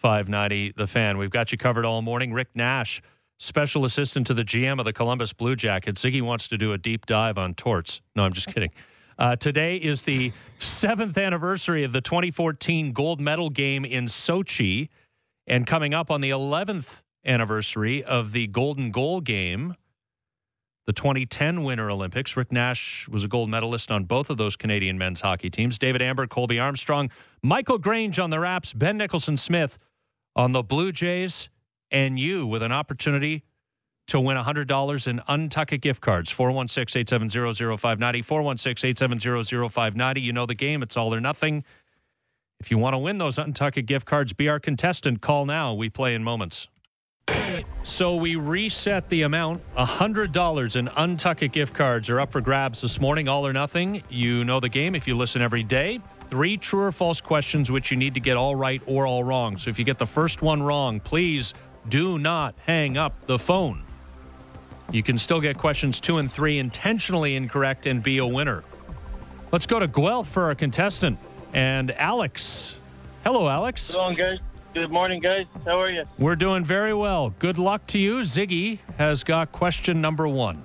five ninety The Fan. We've got you covered all morning. Rick Nash, special assistant to the G M of the Columbus Blue Jackets. Ziggy wants to do a deep dive on torts. No, I'm just kidding. Uh, today is the seventh anniversary of the twenty fourteen gold medal game in Sochi, and coming up on the eleventh anniversary of the Golden Goal game, the twenty ten Winter Olympics. Rick Nash was a gold medalist on both of those Canadian men's hockey teams. David Amber, Colby Armstrong, Michael Grange on the Raps, Ben Nicholson-Smith on the Blue Jays, and you with an opportunity to win one hundred dollars in Untuckit gift cards. four one six, eight seven zero, zero five nine zero, four one six, eight seven zero, zero five nine zero. You know the game. It's all or nothing. If you want to win those Untuckit gift cards, be our contestant. Call now. We play in moments. So we reset the amount. one hundred dollars in Untuckit gift cards are up for grabs this morning. All or nothing. You know the game if you listen every day. Three true or false questions which you need to get all right or all wrong. So if you get the first one wrong, please do not hang up the phone. You can still get questions two and three intentionally incorrect and be a winner. Let's go to Guelph for our contestant. And Alex. Hello, Alex. Hello, guys. Good morning, guys. How are you? We're doing very well. Good luck to you. Ziggy has got question number one.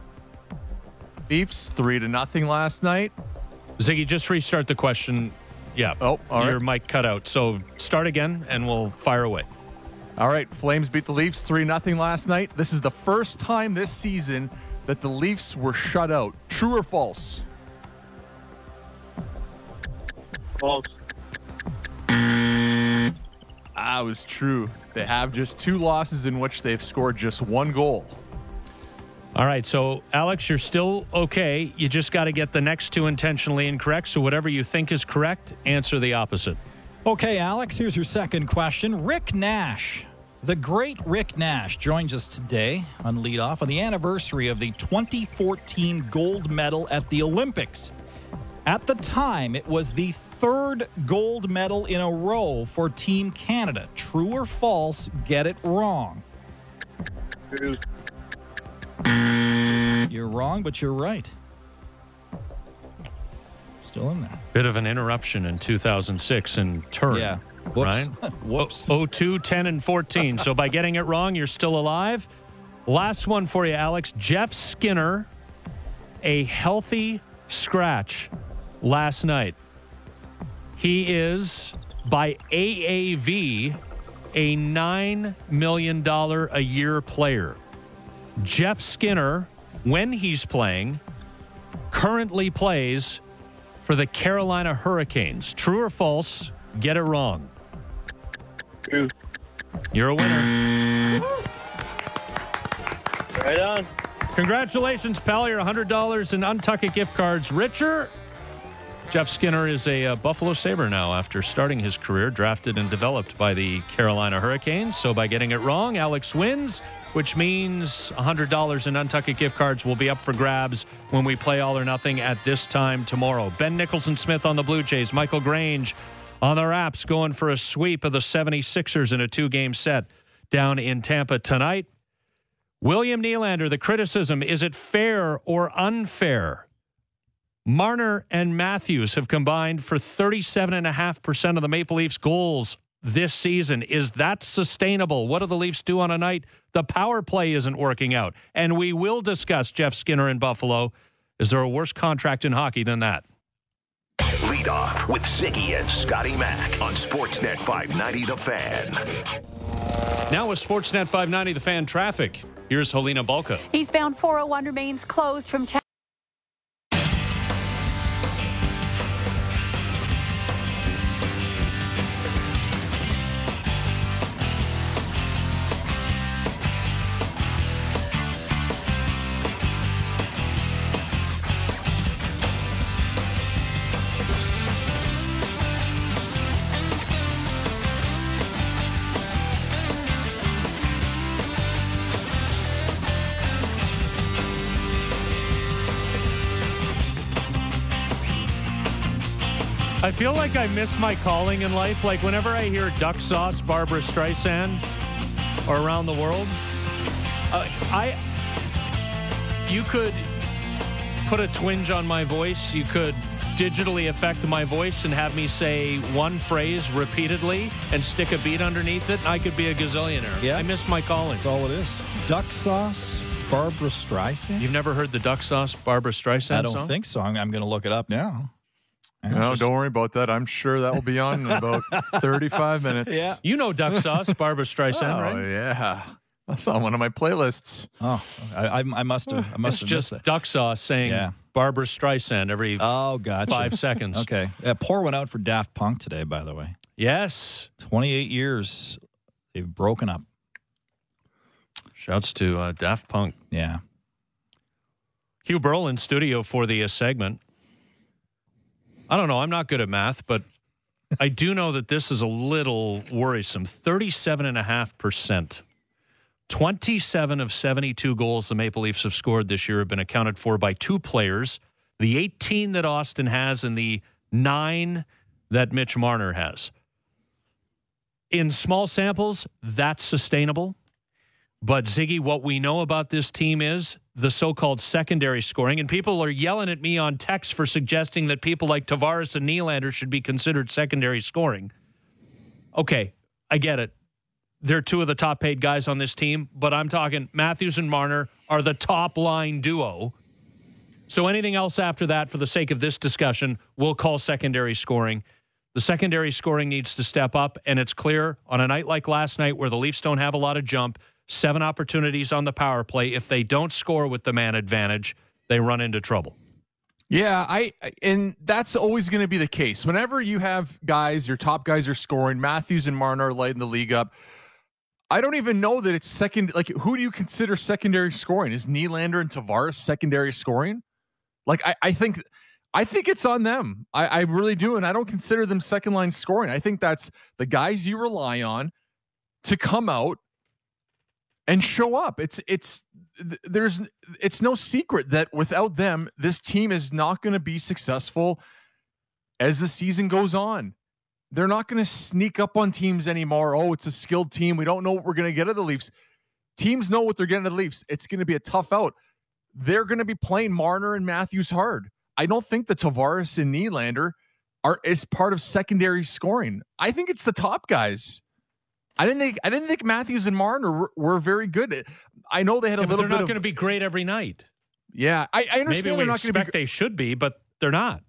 Leafs three to nothing last night. Ziggy, just restart the question. Yeah. Oh, all Your right. mic cut out. So start again and we'll fire away. All right, Flames beat the Leafs three nothing last night. This is the first time this season that the Leafs were shut out. True or false? False. Ah, it was true. They have just two losses in which they've scored just one goal. All right, so Alex, you're still okay. You just got to get the next two intentionally incorrect. So whatever you think is correct, answer the opposite. Okay, Alex, here's your second question. Rick Nash, the great Rick Nash, joins us today on leadoff on the anniversary of the twenty fourteen gold medal at the Olympics. At the time, it was the third gold medal in a row for Team Canada. True or false? Get it wrong. True. You're wrong, but you're right. Still in there. Bit of an interruption in two thousand six in turn. Yeah. Whoops. Right? Whoops. oh two, ten, and fourteen. So by getting it wrong, you're still alive. Last one for you, Alex. Jeff Skinner, a healthy scratch last night. He is, by A A V, a nine million dollars a year player. Jeff Skinner, when he's playing, currently plays for the Carolina Hurricanes. True or false? Get it wrong. True. You're a winner. Right on. Congratulations, pal. You're one hundred dollars in Untuckit gift cards. Richer. Jeff Skinner is a uh, Buffalo Sabre now after starting his career, drafted and developed by the Carolina Hurricanes. So by getting it wrong, Alex wins, which means one hundred dollars in Untuckit gift cards will be up for grabs when we play All or Nothing at this time tomorrow. Ben Nicholson-Smith on the Blue Jays, Michael Grange on the Raps going for a sweep of the seventy-sixers in a two-game set down in Tampa tonight. William Nylander, the criticism, is it fair or unfair? Marner and Matthews have combined for thirty-seven point five percent of the Maple Leafs goals this season. Is that sustainable? What do the Leafs do on a night the power play isn't working out? And we will discuss Jeff Skinner in Buffalo. Is there a worse contract in hockey than that? Lead off with Ziggy and Scotty Mack on Sportsnet five ninety The Fan. Now with Sportsnet five ninety The Fan traffic, here's Helena Balka. Eastbound four oh one remains closed from town. I feel like I miss my calling in life. Like whenever I hear Duck Sauce, Barbara Streisand, or Around the World, uh, I, you could put a twinge on my voice. You could digitally affect my voice and have me say one phrase repeatedly and stick a beat underneath it, and I could be a gazillionaire. Yeah. I miss my calling. That's all it is. Duck sauce, Barbara Streisand? You've never heard the Duck Sauce Barbara Streisand I don't song? think so. I'm, I'm going to look it up now. No, don't worry about that. I'm sure that will be on in about thirty-five minutes. Yeah. You know Duck Sauce, Barbara Streisand, Oh, right? yeah. That's on one of my playlists. Oh, I, I, I must have. I must It's have just missed that. Duck Sauce saying Yeah. Barbara Streisand every Oh, gotcha. five seconds. Okay. Uh, pour one out for Daft Punk today, by the way. Yes. twenty-eight years. They've broken up. Shouts to uh, Daft Punk. Yeah. Hugh Burl in studio for the uh, segment. I don't know. I'm not good at math, but I do know that this is a little worrisome. thirty-seven point five percent. twenty-seven of seventy-two goals the Maple Leafs have scored this year have been accounted for by two players. The eighteen that Austin has and the nine that Mitch Marner has. In small samples, that's sustainable. But, Ziggy, what we know about this team is the so-called secondary scoring. And people are yelling at me on text for suggesting that people like Tavares and Nylander should be considered secondary scoring. Okay, I get it. They're two of the top-paid guys on this team. But I'm talking Matthews and Marner are the top-line duo. So anything else after that, for the sake of this discussion, we'll call secondary scoring. The secondary scoring needs to step up, and it's clear on a night like last night where the Leafs don't have a lot of jump, seven opportunities on the power play. If they don't score with the man advantage, they run into trouble. Yeah, I and that's always going to be the case. Whenever you have guys, your top guys are scoring, Matthews and Marner are lighting the league up. I don't even know that it's second. Like, who do you consider secondary scoring? Is Nylander and Tavares secondary scoring? Like, I, I think, I think it's on them. I, I really do, and I don't consider them second line scoring. I think that's the guys you rely on to come out and show up. It's it's there's it's no secret that without them, this team is not going to be successful as the season goes on. They're not going to sneak up on teams anymore. Oh, it's a skilled team. We don't know what we're going to get of the Leafs. Teams know what they're getting of the Leafs. It's going to be a tough out. They're going to be playing Marner and Matthews hard. I don't think the Tavares and Nylander are is part of secondary scoring. I think it's the top guys. I didn't think I didn't think Matthews and Marner were, were very good. I know they had a Yeah, but little they're bit not of going to be great every night. Yeah, I, I understand Maybe they're we not going to expect be. they should be, but they're not.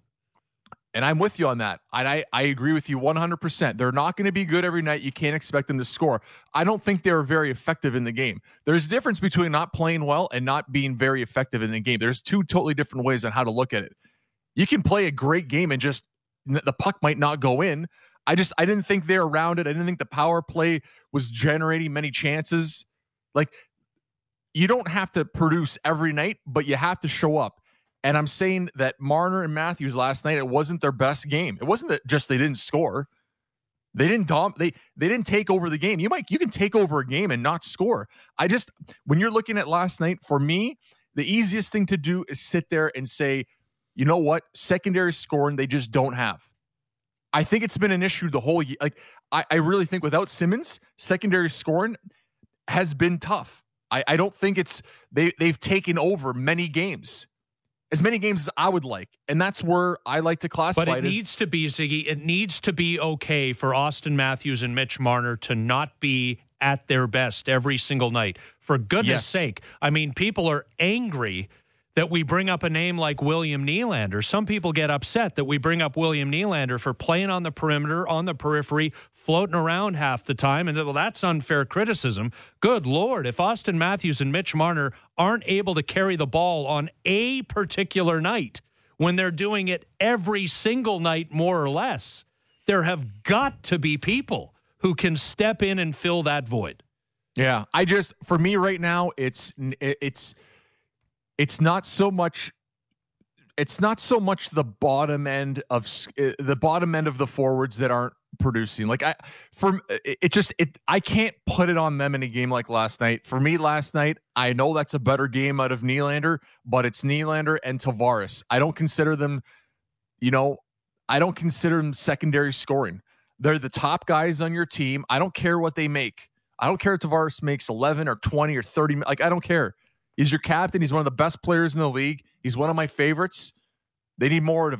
And I'm with you on that. And I, I agree with you one hundred percent. They're not going to be good every night. You can't expect them to score. I don't think they were very effective in the game. There's a difference between not playing well and not being very effective in the game. There's two totally different ways on how to look at it. You can play a great game and just the puck might not go in. I just I didn't think they're around it. I didn't think the power play was generating many chances. Like, you don't have to produce every night, but you have to show up. And I'm saying that Marner and Matthews last night, it wasn't their best game. It wasn't that just they didn't score. They didn't dom- they they didn't take over the game. You might you can take over a game and not score. I just when you're looking at last night, for me, the easiest thing to do is sit there and say, you know what? Secondary scoring, they just don't have. I think it's been an issue the whole year. Like, I, I really think without Simmons, secondary scoring has been tough. I, I don't think it's they they've taken over many games. As many games as I would like. And that's where I like to classify But it it as. needs to be, Ziggy, it needs to be okay for Austin Matthews and Mitch Marner to not be at their best every single night. For goodness Yes. sake. I mean, people are angry that we bring up a name like William Nylander. Some people get upset that we bring up William Nylander for playing on the perimeter, on the periphery, floating around half the time. And, well, that's unfair criticism. Good Lord, if Austin Matthews and Mitch Marner aren't able to carry the ball on a particular night when they're doing it every single night, more or less, there have got to be people who can step in and fill that void. Yeah. I just, for me right now, it's, it's, it's not so much, it's not so much the bottom end of the bottom end of the forwards that aren't producing. Like I, for it just, it, I can't put it on them in a game like last night. For me last night, I know that's a better game out of Nylander, but it's Nylander and Tavares. I don't consider them, you know, I don't consider them secondary scoring. They're the top guys on your team. I don't care what they make. I don't care if Tavares makes eleven or twenty or thirty. Like, I don't care. He's your captain. He's one of the best players in the league. He's one of my favorites. They need more of him.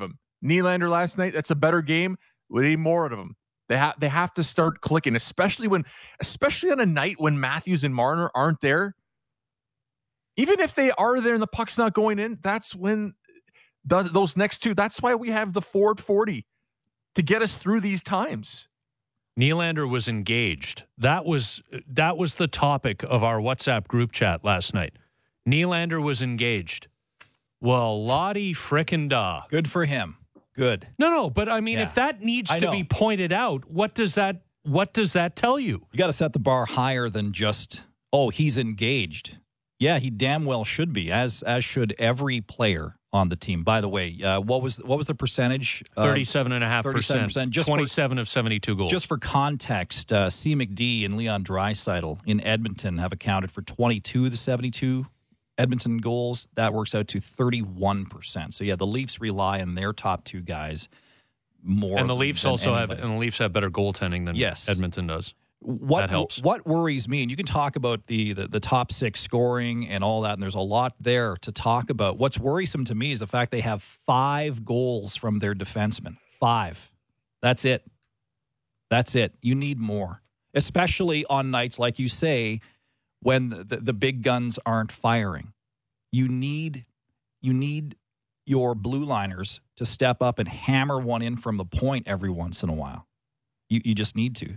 Nylander last night, that's a better game. We need more of them. They have they have to start clicking, especially when, especially on a night when Matthews and Marner aren't there. Even if they are there and the puck's not going in, that's when the, those next two. That's why we have the Ford forty to get us through these times. Nylander was engaged. That was that was the topic of our WhatsApp group chat last night. Nylander was engaged. Well, Lottie frickin' da. Good for him. Good. No, no, but I mean, Yeah. if that needs I to know. be pointed out, what does that what does that tell you? You got to set the bar higher than just, oh, he's engaged. Yeah, he damn well should be, as as should every player on the team. By the way, uh, what was what was the percentage? Uh, Thirty-seven and a half thirty-seven percent, percent. twenty-seven of seventy-two goals. Just for context, uh, C. McD and Leon Draisaitl in Edmonton have accounted for twenty-two of the seventy-two Edmonton goals. That works out to thirty-one percent. So yeah, the Leafs rely on their top two guys more. and the Leafs than also anybody. have and the Leafs have better goaltending than Yes. Edmonton does. What That helps. What worries me, and you can talk about the, the the top six scoring and all that, and there's a lot there to talk about. What's worrisome to me is the fact they have five goals from their defensemen. Five. That's it. That's it. You need more, especially on nights like you say when the, the, the big guns aren't firing. You need you need your blue liners to step up and hammer one in from the point every once in a while. You you just need to.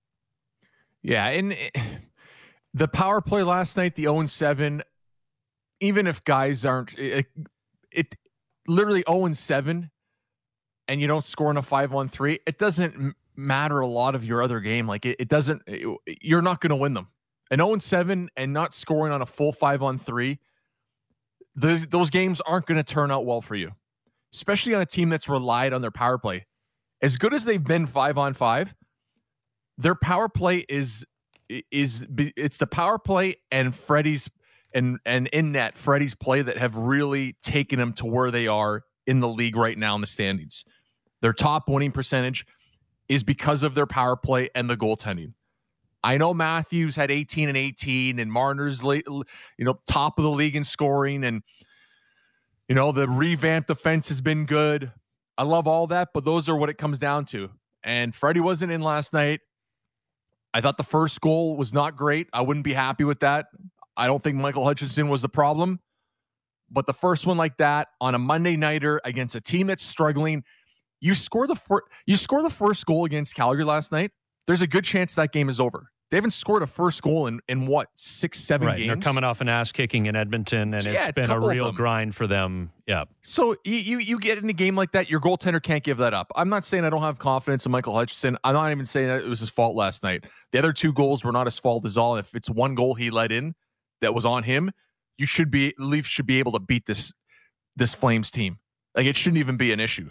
Yeah, and it, the power play last night, the oh and seven, even if guys aren't, it, it literally oh and seven, and you don't score in a five on three, it doesn't m- matter a lot of your other game. Like, it, it doesn't, it, you're not going to win them. An oh and seven and not scoring on a full five on three, those, those games aren't going to turn out well for you, especially on a team that's relied on their power play. As good as they've been five on five, their power play is is it's the power play and Freddie's and and in net Freddie's play that have really taken them to where they are in the league right now in the standings. Their top winning percentage is because of their power play and the goaltending. I know Matthews had eighteen and eighteen, and Marner's late, you know, top of the league in scoring, and you know the revamped defense has been good. I love all that, but those are what it comes down to. And Freddie wasn't in last night. I thought the first goal was not great. I wouldn't be happy with that. I don't think Michael Hutchinson was the problem. But the first one like that on a Monday nighter against a team that's struggling, you score the fir- you score the first goal against Calgary last night, there's a good chance that game is over. They haven't scored a first goal in, in what, six, seven Right. games? They're coming off an ass kicking in Edmonton, and Yeah, it's a been a couple of real them. grind for them. Yeah. So you, you you get in a game like that, your goaltender can't give that up. I'm not saying I don't have confidence in Michael Hutchinson. I'm not even saying that it was his fault last night. The other two goals were not his fault as all. If it's one goal he let in that was on him, you should be Leafs should be able to beat this this Flames team. Like, it shouldn't even be an issue.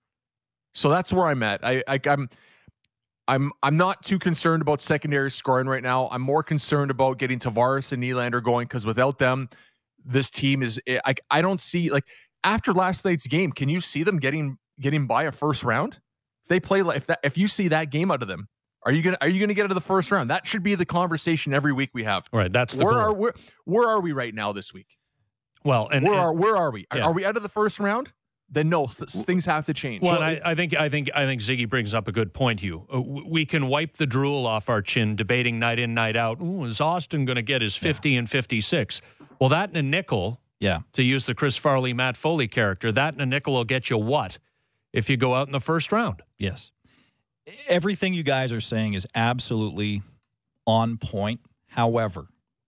So that's where I'm at. I, I I'm I'm I'm not too concerned about secondary scoring right now. I'm more concerned about getting Tavares and Nylander going, because without them, this team is. I I don't see, like, after last night's game, can you see them getting getting by a first round? If they play like if that if you see that game out of them, are you gonna are you gonna get out of the first round? That should be the conversation every week we have. All right. That's the Where goal. are where where are we right now this week? well, and, Where and- are where are we? Are- yeah. Are we out of the first round? Then no, th- things have to change. Well, and I, I think I think I think Ziggy brings up a good point, Hugh. Uh, w- we can wipe the drool off our chin debating night in, night out. Ooh, is Austin going to get his fifty and fifty-six? Well, that and a nickel, Yeah. to use the Chris Farley, Matt Foley character, that and a nickel will get you what if you go out in the first round? Yes. Everything you guys are saying is absolutely on point. However,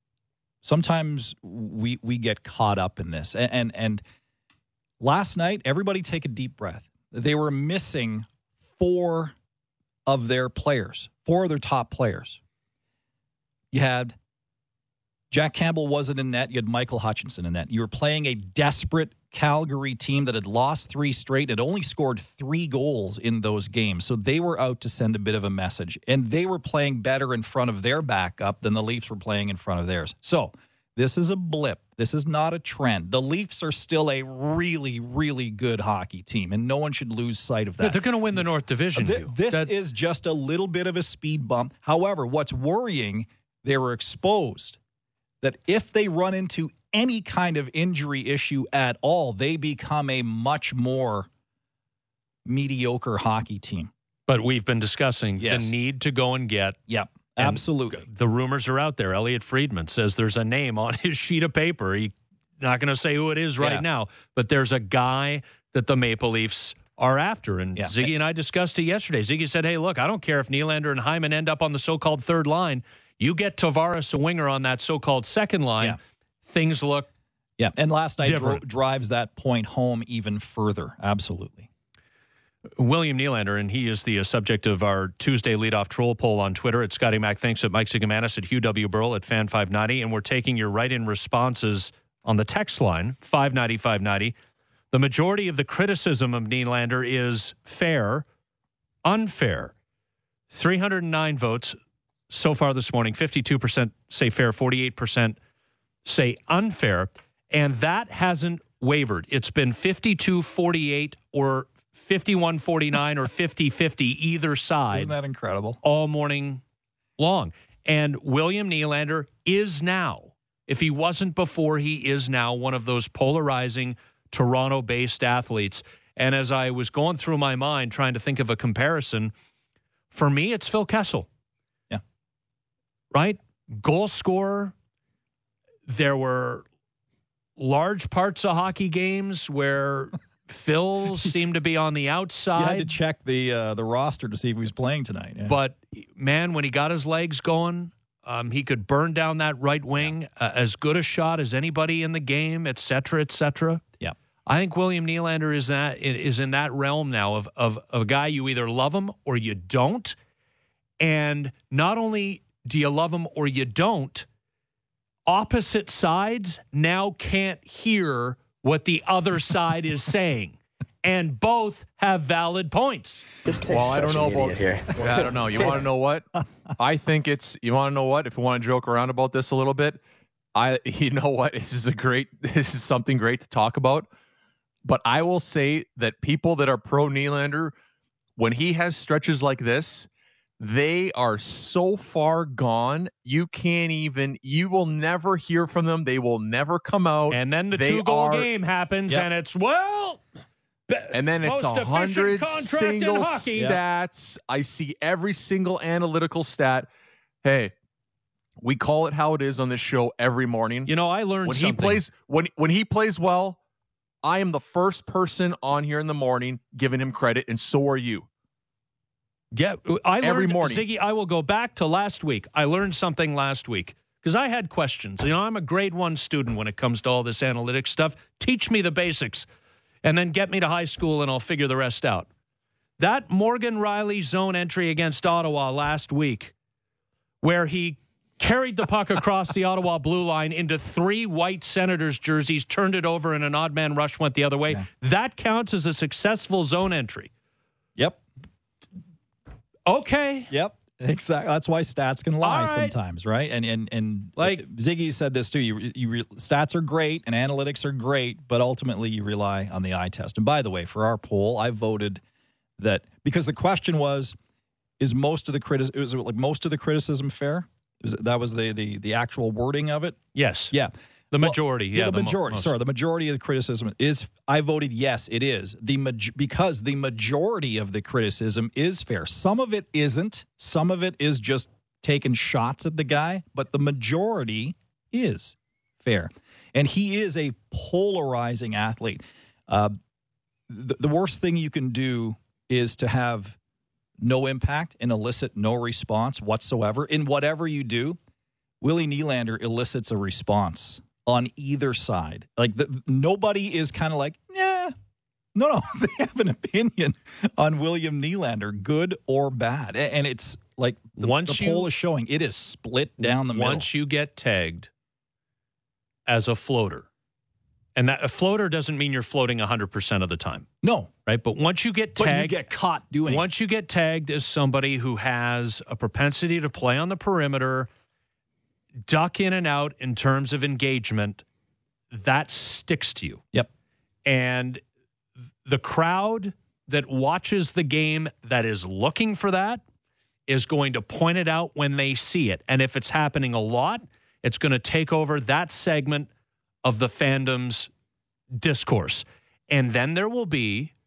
sometimes we we get caught up in this. And and, and last night, everybody take a deep breath. They were missing four of their players, four of their top players. You had Jack Campbell wasn't in net. You had Michael Hutchinson in net. You were playing a desperate Calgary team that had lost three straight and only scored three goals in those games. So they were out to send a bit of a message. And they were playing better in front of their backup than the Leafs were playing in front of theirs. So this is a blip. This is not a trend. The Leafs are still a really, really good hockey team, and no one should lose sight of that. They're going to win the North Division. Th- Hugh. this That- is just a little bit of a speed bump. However, what's worrying, they were exposed that if they run into any kind of injury issue at all, they become a much more mediocre hockey team. But we've been discussing Yes. the need to go and get. Yep, and absolutely. The rumors are out there. Elliot Friedman says there's a name on his sheet of paper. He's not going to say who it is right Yeah. now, but there's a guy that the Maple Leafs are after. And Yeah. Ziggy and I discussed it yesterday. Ziggy said, hey, look, I don't care if Nylander and Hyman end up on the so-called third line. You get Tavares, a winger, on that so-called second line, Yeah. things look Yeah, and last night dro- different. drives that point home even further. Absolutely. William Nylander, and he is the uh, subject of our Tuesday leadoff troll poll on Twitter at Scotty Mac. Thanks at Mike Sigamanis, at Hugh W. Burl, at Fan five ninety. And we're taking your write-in responses on the text line, five ninety, five ninety. The majority of the criticism of Nylander is fair, unfair. three hundred nine votes so far this morning. fifty-two percent say fair, forty-eight percent say unfair. And that hasn't wavered. It's been fifty-two forty-eight or fifty-one forty-nine or fifty fifty either side. Isn't that incredible? All morning long. And William Nylander is now, if he wasn't before, he is now one of those polarizing Toronto-based athletes. And as I was going through my mind trying to think of a comparison, for me, it's Phil Kessel. Yeah. Right? Goal scorer. There were large parts of hockey games where Phil seemed to be on the outside. You had to check the uh, the roster to see if he was playing tonight. Yeah. But, man, when he got his legs going, um, he could burn down that right wing, uh, as good a shot as anybody in the game, et cetera, et cetera. Yeah. I think William Nylander is that is in that realm now of, of, of a guy you either love him or you don't. And not only do you love him or you don't, opposite sides now can't hear what the other side is saying. And both have valid points. Well, I don't know about here. Yeah, I don't know. You want to know what? I think it's. You want to know what? If you want to joke around about this a little bit, I. You know what? This is a great. This is something great to talk about. But I will say that people that are pro Nylander, when he has stretches like this, they are so far gone. You can't even. You will never hear from them. They will never come out. And then the They two-goal are- game happens, Yep. and it's, well... And then it's most a efficient hundred contract in single hockey. stats. I see every single analytical stat. Hey, we call it how it is on this show every morning. You know, I learned when something. he plays when when he plays well, I am the first person on here in the morning giving him credit, and so are you. Yeah, I learned, Every morning. Ziggy, I will go back to last week. I learned something last week because I had questions. You know, I'm a grade one student when it comes to all this analytics stuff. Teach me the basics and then get me to high school and I'll figure the rest out. That Morgan Riley zone entry against Ottawa last week, where he carried the puck across the Ottawa blue line into three white Senators jerseys, turned it over, and an odd man rush went the other way. Yeah. That counts as a successful zone entry. Yep. Okay. Yep. Exactly. That's why stats can lie All right. sometimes, right? And and and Like- Ziggy said this too. You you re, stats are great and analytics are great, but ultimately you rely on the eye test. And by the way, for our poll, I voted that because the question was, is most of the criticism was it like most of the criticism fair? Was it, that was the the the actual wording of it? Yes. Yeah. The Well, majority. yeah, the, mo- majority. most. Sorry, the majority of the criticism is. I voted yes. It is the maj- because the majority of the criticism is fair. Some of it isn't. Some of it is just taking shots at the guy, but the majority is fair, and he is a polarizing athlete. Uh, the, the worst thing you can do is to have no impact and elicit no response whatsoever in whatever you do. Willie Nylander elicits a response on either side. Like the, nobody is kind of like, yeah, no, no. They have an opinion on William Nylander, good or bad, A- and it's like the, Once the you- poll is showing it is split down the middle. Once you get tagged as a floater, and that a floater doesn't mean you're floating one hundred percent of the time, No, right? But once you get but tagged, you get caught doing. once you get tagged as somebody who has a propensity to play on the perimeter, duck in and out in terms of engagement, that sticks to you. Yep. And the crowd that watches the game that is looking for that is going to point it out when they see it. And if it's happening a lot, it's going to take over that segment of the fandom's discourse. And then there will be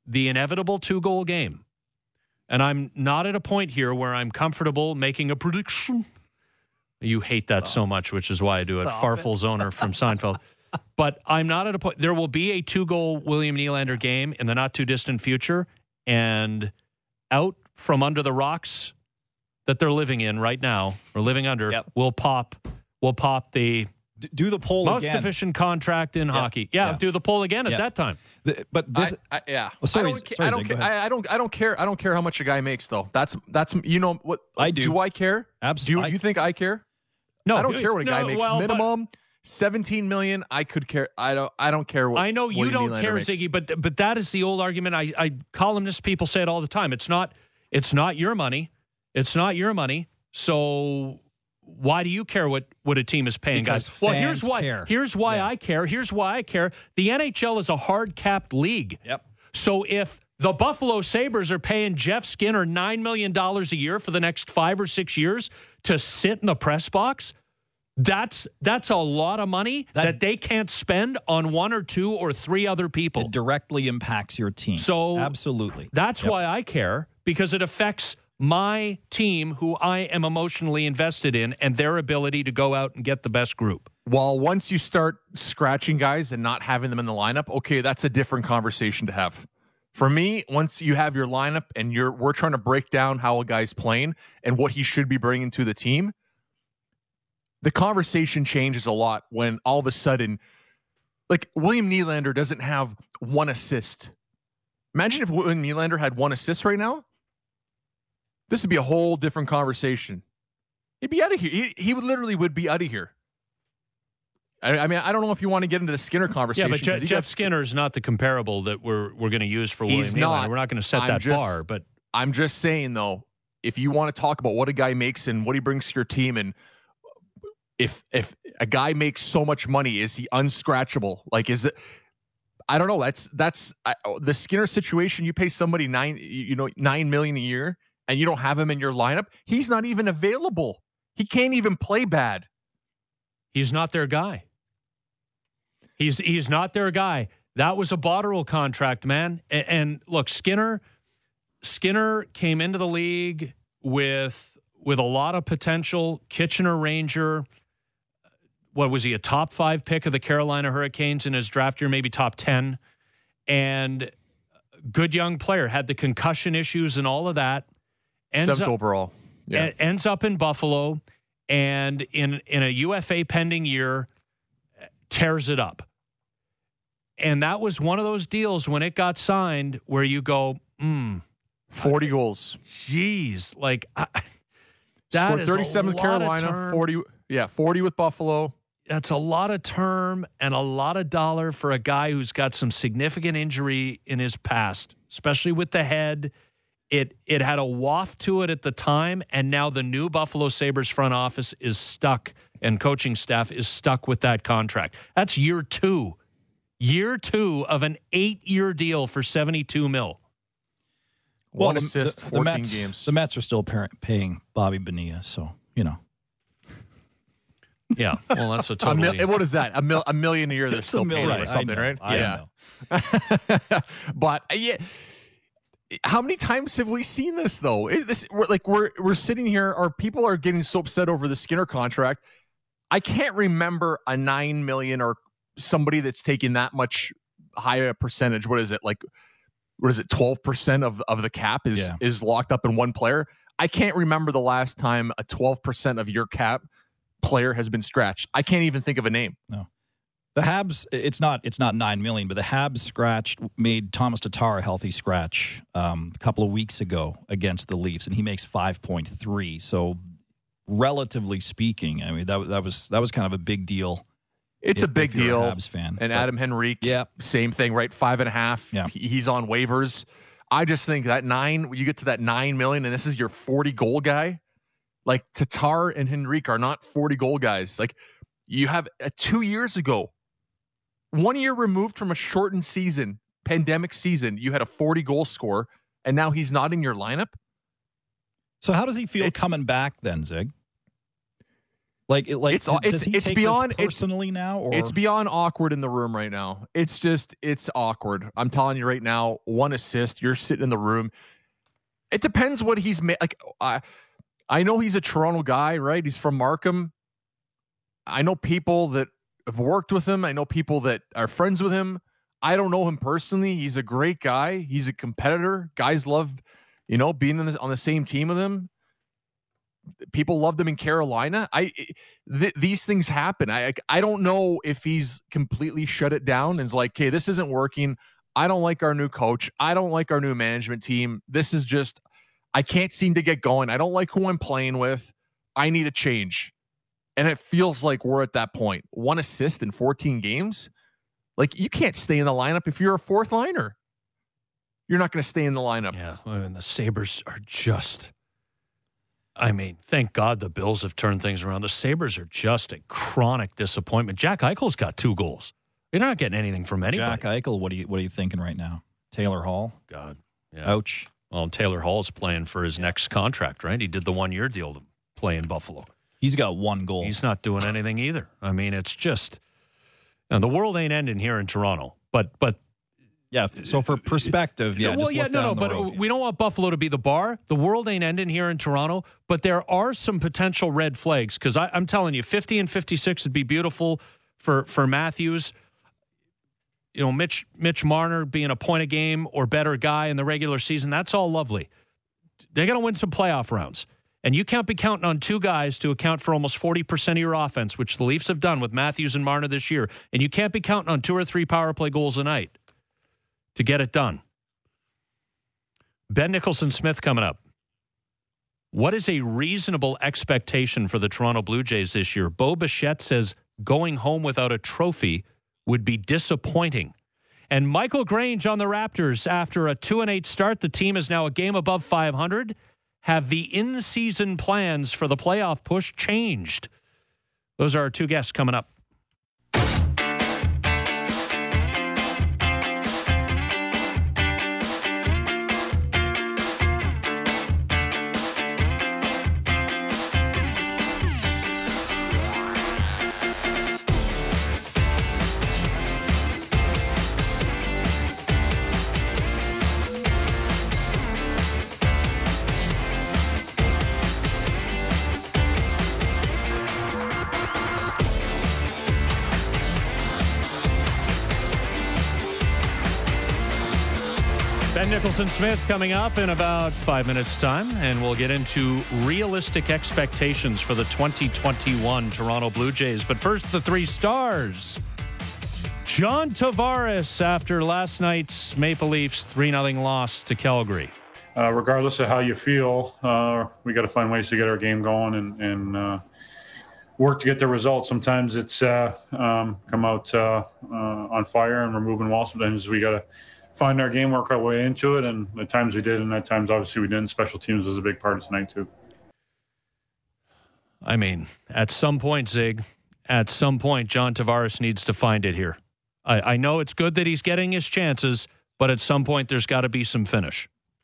the inevitable two-goal game, and I'm not at a point here where I'm comfortable making a prediction. You hate that Stop. so much, which is why I do it. Stop Farfel it. Zoner from Seinfeld. But I'm not at a point. There will be a two-goal William Nylander game in the not-too-distant future, and out from under the rocks that they're living in right now, or living under, yep. will pop will pop the D- do the poll most again. efficient contract in yep. hockey. Yeah, yep. do the poll again at yep. that time. The, but this, I, I, yeah, oh, sorry, I don't, sorry, I don't, Zig, care, I, I don't, I don't care. I don't care how much a guy makes, though. That's that's you know what I do. Do I care? Absolutely. Do you, you think I care? No, I don't care what a guy no, makes. Well, Minimum seventeen million. I could care. I don't. I don't care what. I know you William don't Nylander care, makes. Ziggy, but but that is the old argument. I, I columnist people say it all the time. It's not. It's not your money. It's not your money. So why do you care what, what a team is paying, because guys? Well, here's why. Care. Here's why yeah. I care. Here's why I care. The N H L is a hard capped league. Yep. So if the Buffalo Sabres are paying Jeff Skinner nine million dollars a year for the next five or six years to sit in the press box, that's that's a lot of money that, that they can't spend on one or two or three other people. It directly impacts your team. So absolutely. That's yep. why I care, because it affects my team, who I am emotionally invested in, and their ability to go out and get the best group. Well, once you start scratching guys and not having them in the lineup, okay, that's a different conversation to have. For me, once you have your lineup and you're we're trying to break down how a guy's playing and what he should be bringing to the team, the conversation changes a lot when all of a sudden, like, William Nylander doesn't have one assist. Imagine if William Nylander had one assist right now. This would be a whole different conversation. He'd be out of here. He, he would literally would be out of here. I, I mean, I don't know if you want to get into the Skinner conversation. Yeah, but Je- Jeff got, Skinner is not the comparable that we're we're going to use for William Nylander. Not, we're not going to set I'm that just, bar. But I'm just saying, though, if you want to talk about what a guy makes and what he brings to your team, and if if a guy makes so much money, is he unscratchable? Like, is it? I don't know. That's that's I, the Skinner situation. You pay somebody nine, you know, nine million a year, and you don't have him in your lineup. He's not even available. He can't even play bad. He's not their guy. He's he's not their guy. That was a Botterill contract, man. And, and look, Skinner, Skinner came into the league with with a lot of potential. Kitchener Ranger. What was he, a top five pick of the Carolina Hurricanes in his draft year, maybe top ten, and good young player, had the concussion issues and all of that. Ends Seventh up, overall. Yeah. Ends up in Buffalo, and in, in a U F A pending year, tears it up. And that was one of those deals when it got signed where you go, hmm. forty goals. Jeez. Like, I, that Scored is thirty-seven with Carolina, forty, yeah, forty with Buffalo. That's a lot of term and a lot of dollar for a guy who's got some significant injury in his past, especially with the head. It it had a waft to it at the time, and now the new Buffalo Sabres front office is stuck, and coaching staff is stuck with that contract. That's year two. Year two of an eight-year deal for seventy-two mil. One well, assist, the, the, fourteen the Mets, games. The Mets are still paying Bobby Bonilla, so, you know. Yeah, well, that's a totally... a mil- what is that? A, mil- a million a year they're still paying right, or something, know, right? I yeah. know. But, uh, yeah, how many times have we seen this, though? It, this, we're, like, we're we're sitting here, our people are getting so upset over the Skinner contract. I can't remember a nine million or somebody that's taking that much higher percentage. What is it? Like, what is it? twelve percent of, of the cap is, yeah. is locked up in one player. I can't remember the last time a twelve percent of your cap player has been scratched. I can't even think of a name. No. The Habs, it's not it's not nine million, but the Habs scratched, made Thomas Tatar a healthy scratch um, a couple of weeks ago against the Leafs, and he makes five point three. So relatively speaking, I mean, that, that was that was kind of a big deal. It's if, a big if you're deal. a Habs fan. And but, Adam Henrique, yeah. same thing, right? Five and a half. Yeah. He's on waivers. I just think that nine, you get to that nine million, and this is your forty goal guy. Like, Tatar and Henrique are not forty goal guys. Like, you have uh, two years ago, one year removed from a shortened season, pandemic season, you had a forty goal scorer, and now he's not in your lineup. So how does he feel It's, coming back then, Zig? Like, it, like It's does it's he it's take beyond this personally it's, now, or it's beyond awkward in the room right now. It's just it's awkward. I'm telling you right now. One assist, you're sitting in the room. It depends what he's made. Like I, I know he's a Toronto guy, right? He's from Markham. I know people that have worked with him. I know people that are friends with him. I don't know him personally. He's a great guy. He's a competitor. Guys love, you know, being in the, on the same team with him. People loved him in Carolina. I th- these things happen. I I don't know if he's completely shut it down and is like, okay, this isn't working. I don't like our new coach. I don't like our new management team. This is just, I can't seem to get going. I don't like who I'm playing with. I need a change. And it feels like we're at that point. One assist in fourteen games. Like, you can't stay in the lineup if you're a fourth liner. You're not going to stay in the lineup. Yeah, and the Sabres are just, I mean, thank God the Bills have turned things around. The Sabres are just a chronic disappointment. Jack Eichel's got two goals. You're not getting anything from anybody. Jack Eichel, what are you what are you thinking right now? Taylor Hall? God. Yeah. Ouch. Well, Taylor Hall's playing for his next contract, right? He did the one-year deal to play in Buffalo. He's got one goal. He's not doing anything either. I mean, it's just, you know, the world ain't ending here in Toronto. But but yeah, so for perspective, yeah. well, just yeah, look no, down no, the but road. we don't want Buffalo to be the bar. The world ain't ending here in Toronto, but there are some potential red flags because I'm telling you, fifty and fifty-six would be beautiful for for Matthews. You know, Mitch Mitch Marner being a point a game or better guy in the regular season, that's all lovely. They got to win some playoff rounds. And you can't be counting on two guys to account for almost forty percent of your offense, which the Leafs have done with Matthews and Marner this year. And you can't be counting on two or three power play goals a night to get it done. Ben Nicholson-Smith coming up. What is a reasonable expectation for the Toronto Blue Jays this year? Bo Bichette says going home without a trophy would be disappointing. And Michael Grange on the Raptors. After a two and eight start, the team is now a game above five hundred. Have the in-season plans for the playoff push changed? Those are our two guests coming up. Ben Nicholson-Smith coming up in about five minutes' time, and we'll get into realistic expectations for the twenty twenty-one Toronto Blue Jays. But first, the three stars. John Tavares after last night's Maple Leafs three nothing loss to Calgary. Uh, regardless of how you feel, uh, we got to find ways to get our game going and, and uh, work to get the results. Sometimes it's uh, um, come out uh, uh, on fire and we're moving well. Sometimes we got to find our game, work our way into it, and at times we did, and at times obviously we didn't. Special teams was a big part of tonight too. I mean, at some point, Zig, at some point, John Tavares needs to find it here. I, I know it's good that he's getting his chances, but at some point there's got to be some finish.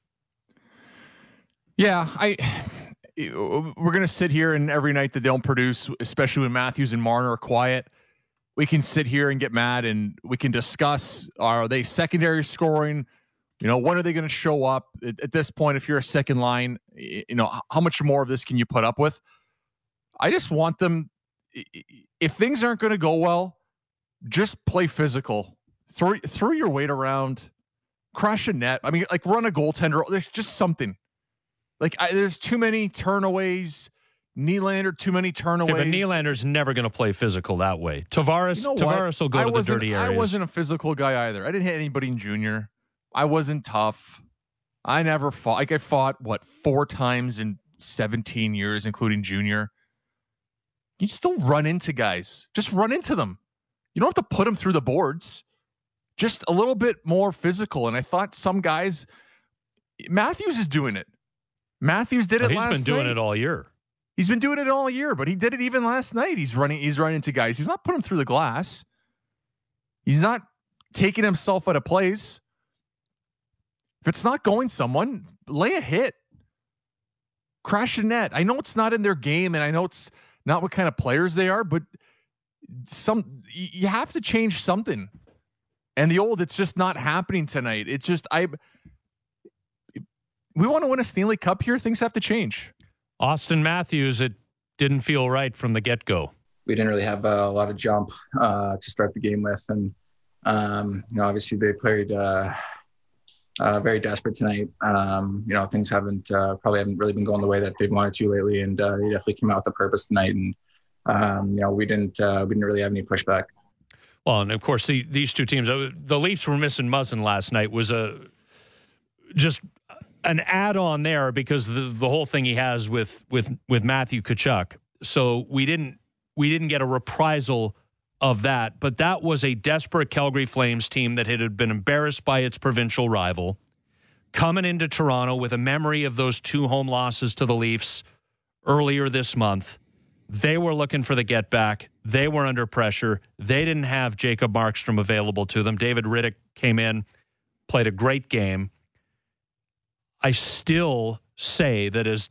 Yeah, I we're gonna sit here and every night that they don't produce, especially when Matthews and Marner are quiet, we can sit here and get mad and we can discuss, are they secondary scoring? You know, when are they going to show up? At, at this point, if you're a second line, you know, how much more of this can you put up with? I just want them, if things aren't going to go well, just play physical. Throw, throw your weight around, crash a net. I mean, like run a goaltender. There's just something. Like I, there's too many turnaways. Nylander, too many turnaways. Yeah, but Nylander's never going to play physical that way. Tavares, you know Tavares will go I to the dirty areas. I wasn't a physical guy either. I didn't hit anybody in junior. I wasn't tough. I never fought. Like I fought, what, four times in seventeen years, including junior. You still run into guys. Just run into them. You don't have to put them through the boards. Just a little bit more physical. And I thought some guys, Matthews is doing it. Matthews did it well, last night. He's been doing it all year. He's been doing it all year, but he did it even last night. He's running, he's running into guys. He's not putting them through the glass. He's not taking himself out of plays. If it's not going someone, lay a hit. Crash a net. I know it's not in their game, and I know it's not what kind of players they are, but some you have to change something. And the old, it's just not happening tonight. It's just I. We want to win a Stanley Cup here. Things have to change. Austin Matthews, it didn't feel right from the get-go. We didn't really have a lot of jump uh, to start the game with, and um, you know, obviously they played uh, uh, very desperate tonight. Um, you know, things haven't uh, probably haven't really been going the way that they've wanted to lately, and uh, they definitely came out with a purpose tonight. And um, you know, we didn't uh, we didn't really have any pushback. Well, and of course, the, these two teams, uh, the Leafs were missing Muzzin last night. Was a just an add-on there because the the whole thing he has with with with Matthew Tkachuk. So we didn't we didn't get a reprisal of that, but that was a desperate Calgary Flames team that had been embarrassed by its provincial rival, coming into Toronto with a memory of those two home losses to the Leafs earlier this month. They were looking for the get back. They were under pressure. They didn't have Jacob Markstrom available to them. David Riddick came in, played a great game. I still say that as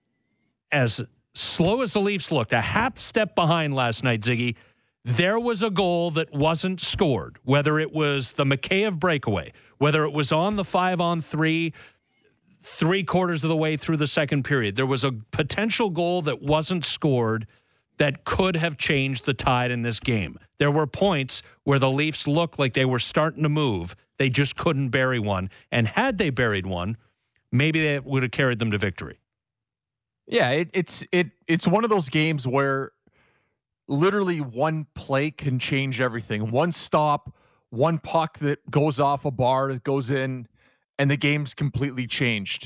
as slow as the Leafs looked, a half step behind last night, Ziggy, there was a goal that wasn't scored, whether it was the Mikheyev breakaway, whether it was on the five on three, three quarters of the way through the second period. There was a potential goal that wasn't scored that could have changed the tide in this game. There were points where the Leafs looked like they were starting to move. They just couldn't bury one. And had they buried one, maybe that would have carried them to victory. Yeah, it, it's it it's one of those games where literally one play can change everything. One stop, one puck that goes off a bar that goes in, and the game's completely changed.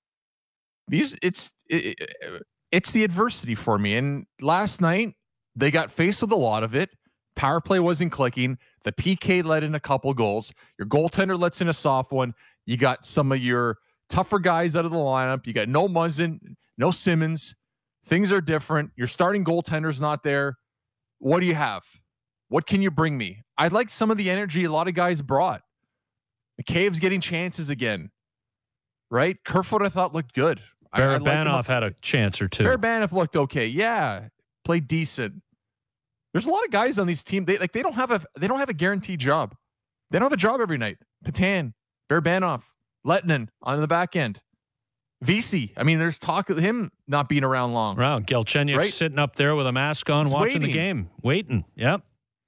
These it's it, it's the adversity for me. And last night they got faced with a lot of it. Power play wasn't clicking. The P K let in a couple goals. Your goaltender lets in a soft one. You got some of your tougher guys out of the lineup. You got no Muzzin, no Simmons. Things are different. Your starting goaltender's not there. What do you have? What can you bring me? I like some of the energy a lot of guys brought. McCabe's getting chances again, right? Kerfoot, I thought, looked good. Barabanov had a chance or two. Barabanov looked okay. Yeah, played decent. There's a lot of guys on these teams. They like they don't have a they don't have a guaranteed job. They don't have a job every night. Patan, Barabanov, Lettinen on the back end. V C. I mean, there's talk of him not being around long. Wow, Galchenyuk right? sitting up there with a mask on, He's watching waiting. the game, waiting. Yep.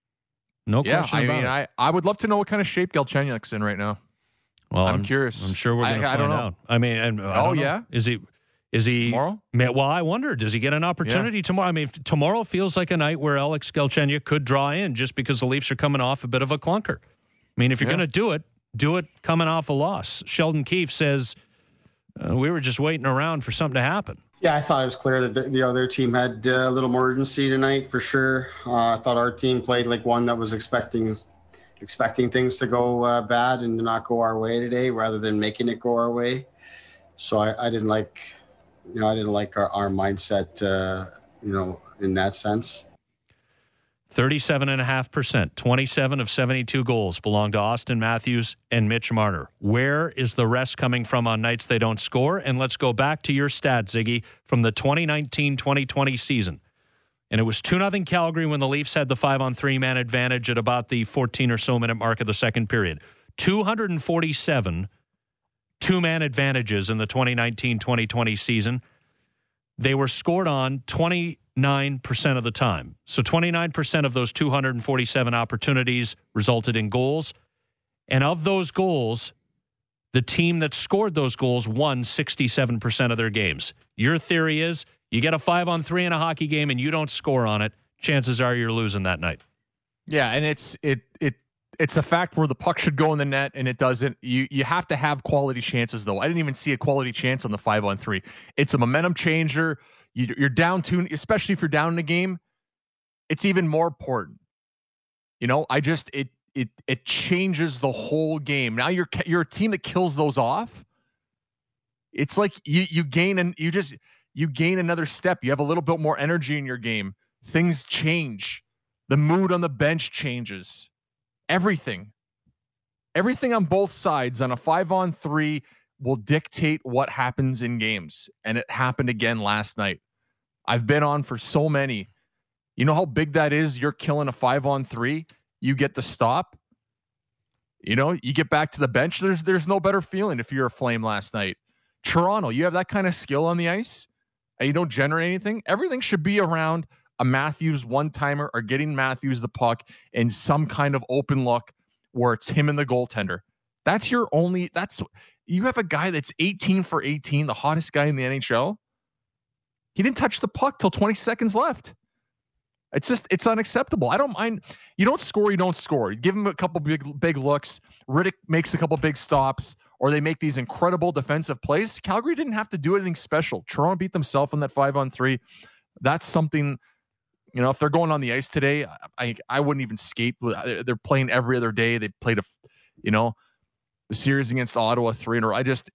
No yeah, question I about mean, it. I, I would love to know what kind of shape Galchenyuk's in right now. Well, I'm, I'm curious. I'm sure we're going to I, find I don't know. out. I mean, and, I oh don't know. yeah, is he? Is he tomorrow? Well, I wonder. Does he get an opportunity yeah. tomorrow? I mean, tomorrow feels like a night where Alex Galchenyuk could draw in, just because the Leafs are coming off a bit of a clunker. I mean, if you're yeah. going to do it, do it coming off a loss. Sheldon Keefe says uh, we were just waiting around for something to happen. Yeah, I thought it was clear that the, the other team had uh, a little more urgency tonight for sure. Uh, I thought our team played like one that was expecting expecting things to go uh, bad and to not go our way today, rather than making it go our way. So I, I didn't like, you know, I didn't like our, our mindset, uh, you know, in that sense. thirty-seven point five percent, twenty-seven of seventy-two goals belong to Austin Matthews and Mitch Marner. Where is the rest coming from on nights they don't score? And let's go back to your stats, Ziggy, from the twenty nineteen twenty twenty season. And it was two nothing Calgary when the Leafs had the five-on-three man advantage at about the fourteen or so minute mark of the second period. two hundred forty-seven two-man advantages in the twenty nineteen twenty twenty season. They were scored on twenty-nine percent of the time. So twenty-nine percent of those two hundred forty-seven opportunities resulted in goals. And of those goals, the team that scored those goals won sixty-seven percent of their games. Your theory is you get a five-on-three in a hockey game and you don't score on it, chances are you're losing that night. Yeah, and it's it it it's a fact where the puck should go in the net and it doesn't. You you have to have quality chances, though. I didn't even see a quality chance on the five-on-three. It's a momentum changer. You, you're down two, especially if you're down in a game. It's even more important. You know, I just it it it changes the whole game. Now you're you're a team that kills those off. It's like you you gain and you just you gain another step. You have a little bit more energy in your game. Things change. The mood on the bench changes. Everything. Everything on both sides on a five-on-three will dictate what happens in games. And it happened again last night. I've been on for so many. You know how big that is? You're killing a five on three. You get the stop. You know, you get back to the bench. There's there's no better feeling if you're a Flame last night. Toronto, you have that kind of skill on the ice and you don't generate anything. Everything should be around a Matthews one-timer or getting Matthews the puck in some kind of open look where it's him and the goaltender. That's your only, that's, you have a guy that's eighteen for eighteen, the hottest guy in the N H L. He didn't touch the puck till twenty seconds left. It's just, it's unacceptable. I don't mind. You don't score, you don't score. You give him a couple big, big looks. Riddick makes a couple big stops, or they make these incredible defensive plays. Calgary didn't have to do anything special. Toronto beat themselves on that five on three. That's something, you know, if they're going on the ice today, I I wouldn't even skate. They're playing every other day. They played a, you know, the series against Ottawa three in a row. I just,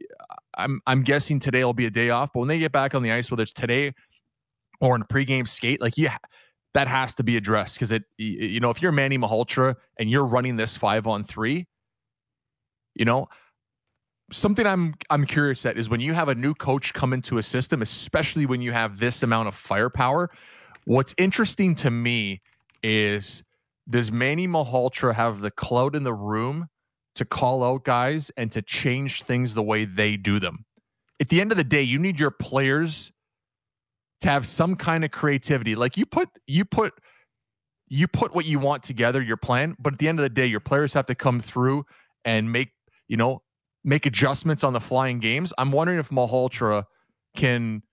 I'm I'm guessing today will be a day off. But when they get back on the ice, whether it's today or in a pregame skate, like, yeah, that has to be addressed. Because it, you know, if you're Manny Malhotra and you're running this five on three, you know, something I'm I'm curious at is when you have a new coach come into a system, especially when you have this amount of firepower. What's interesting to me is, does Manny Malhotra have the clout in the room to call out guys and to change things the way they do them? At the end of the day, you need your players to have some kind of creativity. Like you put, you put, you put what you want together, your plan, but at the end of the day, your players have to come through and make, you know, make adjustments on the flying games. I'm wondering if Malhotra can,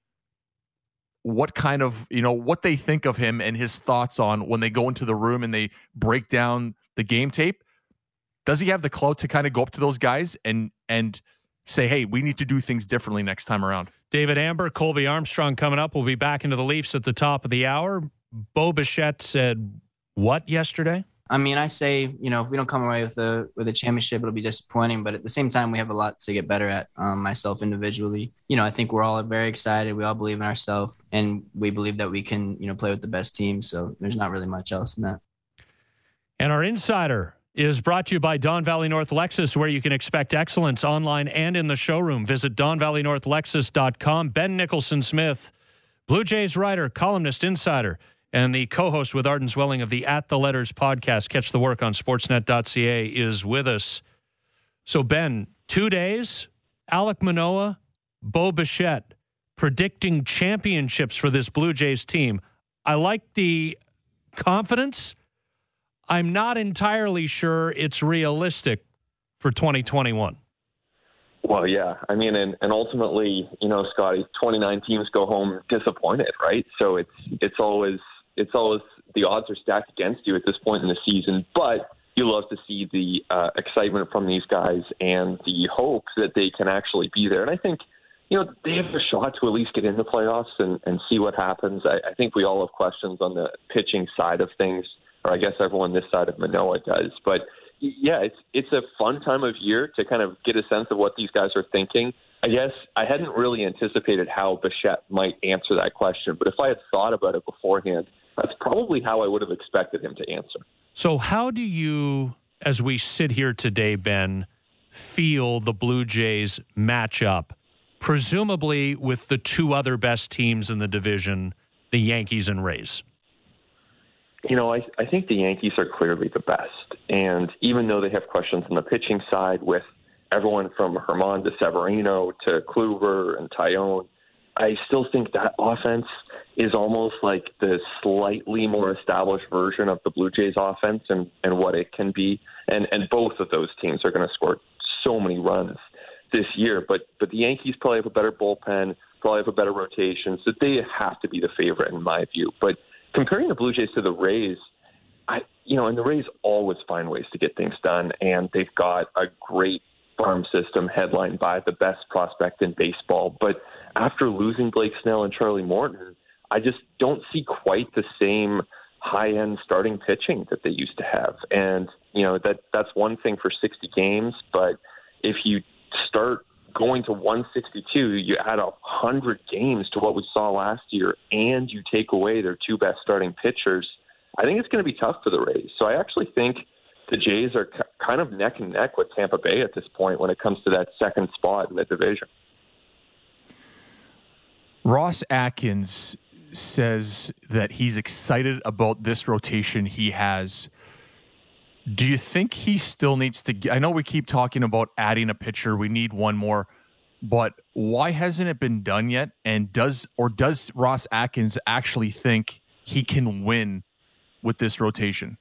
what kind of, you know, what they think of him and his thoughts on when they go into the room and they break down the game tape. Does he have the clout to kind of go up to those guys and, and say, hey, we need to do things differently next time around? David Amber, Colby Armstrong coming up. We'll be back into the Leafs at the top of the hour. Bo Bichette said what yesterday? I mean, I say, you know, if we don't come away with a with a championship, it'll be disappointing. But at the same time, we have a lot to get better at, um, myself individually. You know, I think we're all very excited. We all believe in ourselves, and we believe that we can, you know, play with the best team. So there's not really much else in that. And our insider is brought to you by Don Valley North Lexus, where you can expect excellence online and in the showroom. Visit don valley north lexus dot com. Ben Nicholson-Smith, Blue Jays writer, columnist, insider, and the co-host with Arden Zwelling of the At the Letters podcast, Catch the Work on sportsnet dot c a, is with us. So, Ben, two days, Alek Manoah, Bo Bichette, predicting championships for this Blue Jays team. I like the confidence. I'm not entirely sure it's realistic for twenty twenty-one. Well, yeah. I mean, and, and ultimately, you know, Scotty, twenty-nine teams go home disappointed, right? So it's it's always it's always the odds are stacked against you at this point in the season. But you love to see the uh, excitement from these guys and the hope that they can actually be there. And I think, you know, they have a shot to at least get in the playoffs and, and see what happens. I, I think we all have questions on the pitching side of things. Or I guess everyone this side of Manoah does. But, yeah, it's it's a fun time of year to kind of get a sense of what these guys are thinking. I guess I hadn't really anticipated how Bichette might answer that question. But if I had thought about it beforehand, that's probably how I would have expected him to answer. So how do you, as we sit here today, Ben, feel the Blue Jays match up, presumably with the two other best teams in the division, the Yankees and Rays? You know, I, I think the Yankees are clearly the best. And even though they have questions on the pitching side with everyone from Herman to Severino to Kluber and Tyone, I still think that offense is almost like the slightly more established version of the Blue Jays offense and, and what it can be. And, and both of those teams are going to score so many runs this year. But, but the Yankees probably have a better bullpen, probably have a better rotation. So they have to be the favorite in my view. But comparing the Blue Jays to the Rays, I, you know, and the Rays always find ways to get things done, and they've got a great farm system headlined by the best prospect in baseball. But after losing Blake Snell and Charlie Morton, I just don't see quite the same high-end starting pitching that they used to have. And, you know, that that's one thing for sixty games, but if you start going to one sixty-two, you add a hundred games to what we saw last year, and you take away their two best starting pitchers, I think it's going to be tough for the Rays. So I actually think the Jays are c- kind of neck and neck with Tampa Bay at this point when it comes to that second spot in the division. Ross Atkins says that he's excited about this rotation he has. Do you think he still needs to get, I know we keep talking about adding a pitcher, we need one more, but why hasn't it been done yet? And does or does Ross Atkins actually think he can win with this rotation?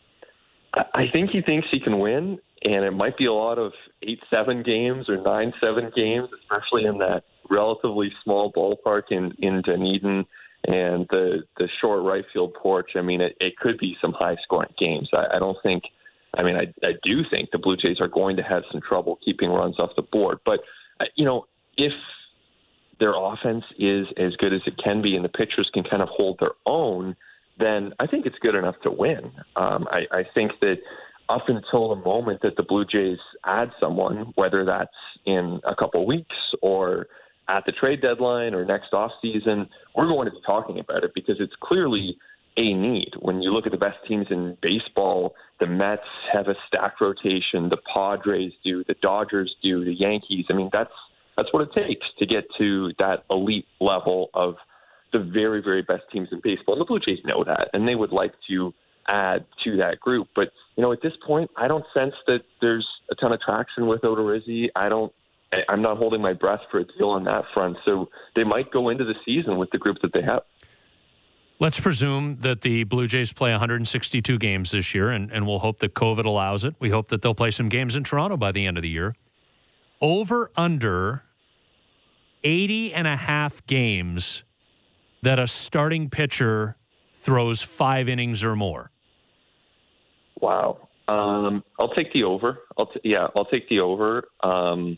I think he thinks he can win, and it might be a lot of eight seven games or nine seven games, especially in that relatively small ballpark in, in Dunedin and the, the short right field porch. I mean, it, it could be some high-scoring games. I, I don't think – I mean, I, I do think the Blue Jays are going to have some trouble keeping runs off the board. But, uh, you know, if their offense is as good as it can be and the pitchers can kind of hold their own, then I think it's good enough to win. Um, I, I think that up until the moment that the Blue Jays add someone, whether that's in a couple weeks or – at the trade deadline or next offseason, we're going to be talking about it because it's clearly a need. When you look at the best teams in baseball, the Mets have a stacked rotation, the Padres do, the Dodgers do, the Yankees. I mean, that's that's what it takes to get to that elite level of the very, very best teams in baseball. And the Blue Jays know that, and they would like to add to that group. But, you know, at this point, I don't sense that there's a ton of traction with Odorizzi. I don't I'm not holding my breath for a deal on that front. So they might go into the season with the group that they have. Let's presume that the Blue Jays play one hundred sixty-two games this year, and, and we'll hope that COVID allows it. We hope that they'll play some games in Toronto by the end of the year. Over under eighty and a half games that a starting pitcher throws five innings or more. Wow. Um, I'll take the over. I'll t- yeah, I'll take the over. Um,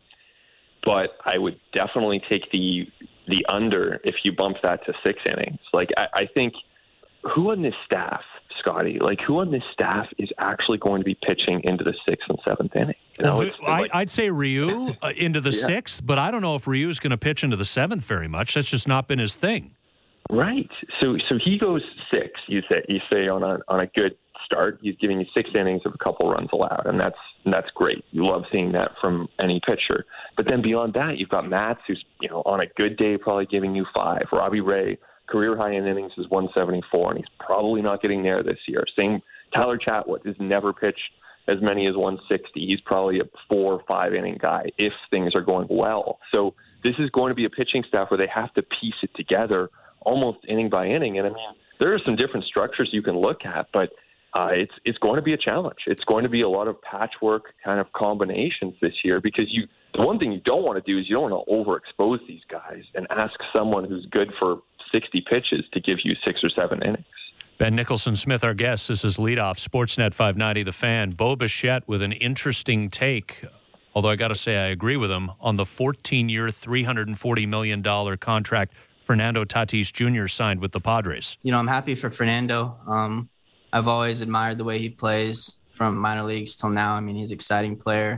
But I would definitely take the the under if you bump that to six innings. Like, I, I think who on this staff, Scotty, like who on this staff is actually going to be pitching into the sixth and seventh inning? You know, well, it's I, like, I'd say Ryu uh, into the yeah. sixth, but I don't know if Ryu is going to pitch into the seventh very much. That's just not been his thing. Right. So so he goes six. You say you say on a on a good start, he's giving you six innings of a couple runs allowed, and that's and that's great. You love seeing that from any pitcher. But then beyond that, you've got Matz, who's you know on a good day probably giving you five. Robbie Ray, career high in innings is one seventy-four, and he's probably not getting there this year. Same Tyler Chatwood has never pitched as many as one sixty. He's probably a four or five inning guy if things are going well. So this is going to be a pitching staff where they have to piece it together almost inning by inning. And I mean, there are some different structures you can look at, but uh, it's it's going to be a challenge. It's going to be a lot of patchwork kind of combinations this year because you the one thing you don't want to do is you don't want to overexpose these guys and ask someone who's good for sixty pitches to give you six or seven innings. Ben Nicholson-Smith, our guest. This is Leadoff, Sportsnet five ninety, The Fan. Bo Bichette with an interesting take, although I got to say I agree with him, on the fourteen-year, three hundred forty million dollars contract Fernando Tatis Junior signed with the Padres. You know, I'm happy for Fernando. Um, I've always admired the way he plays from minor leagues till now. I mean, he's an exciting player.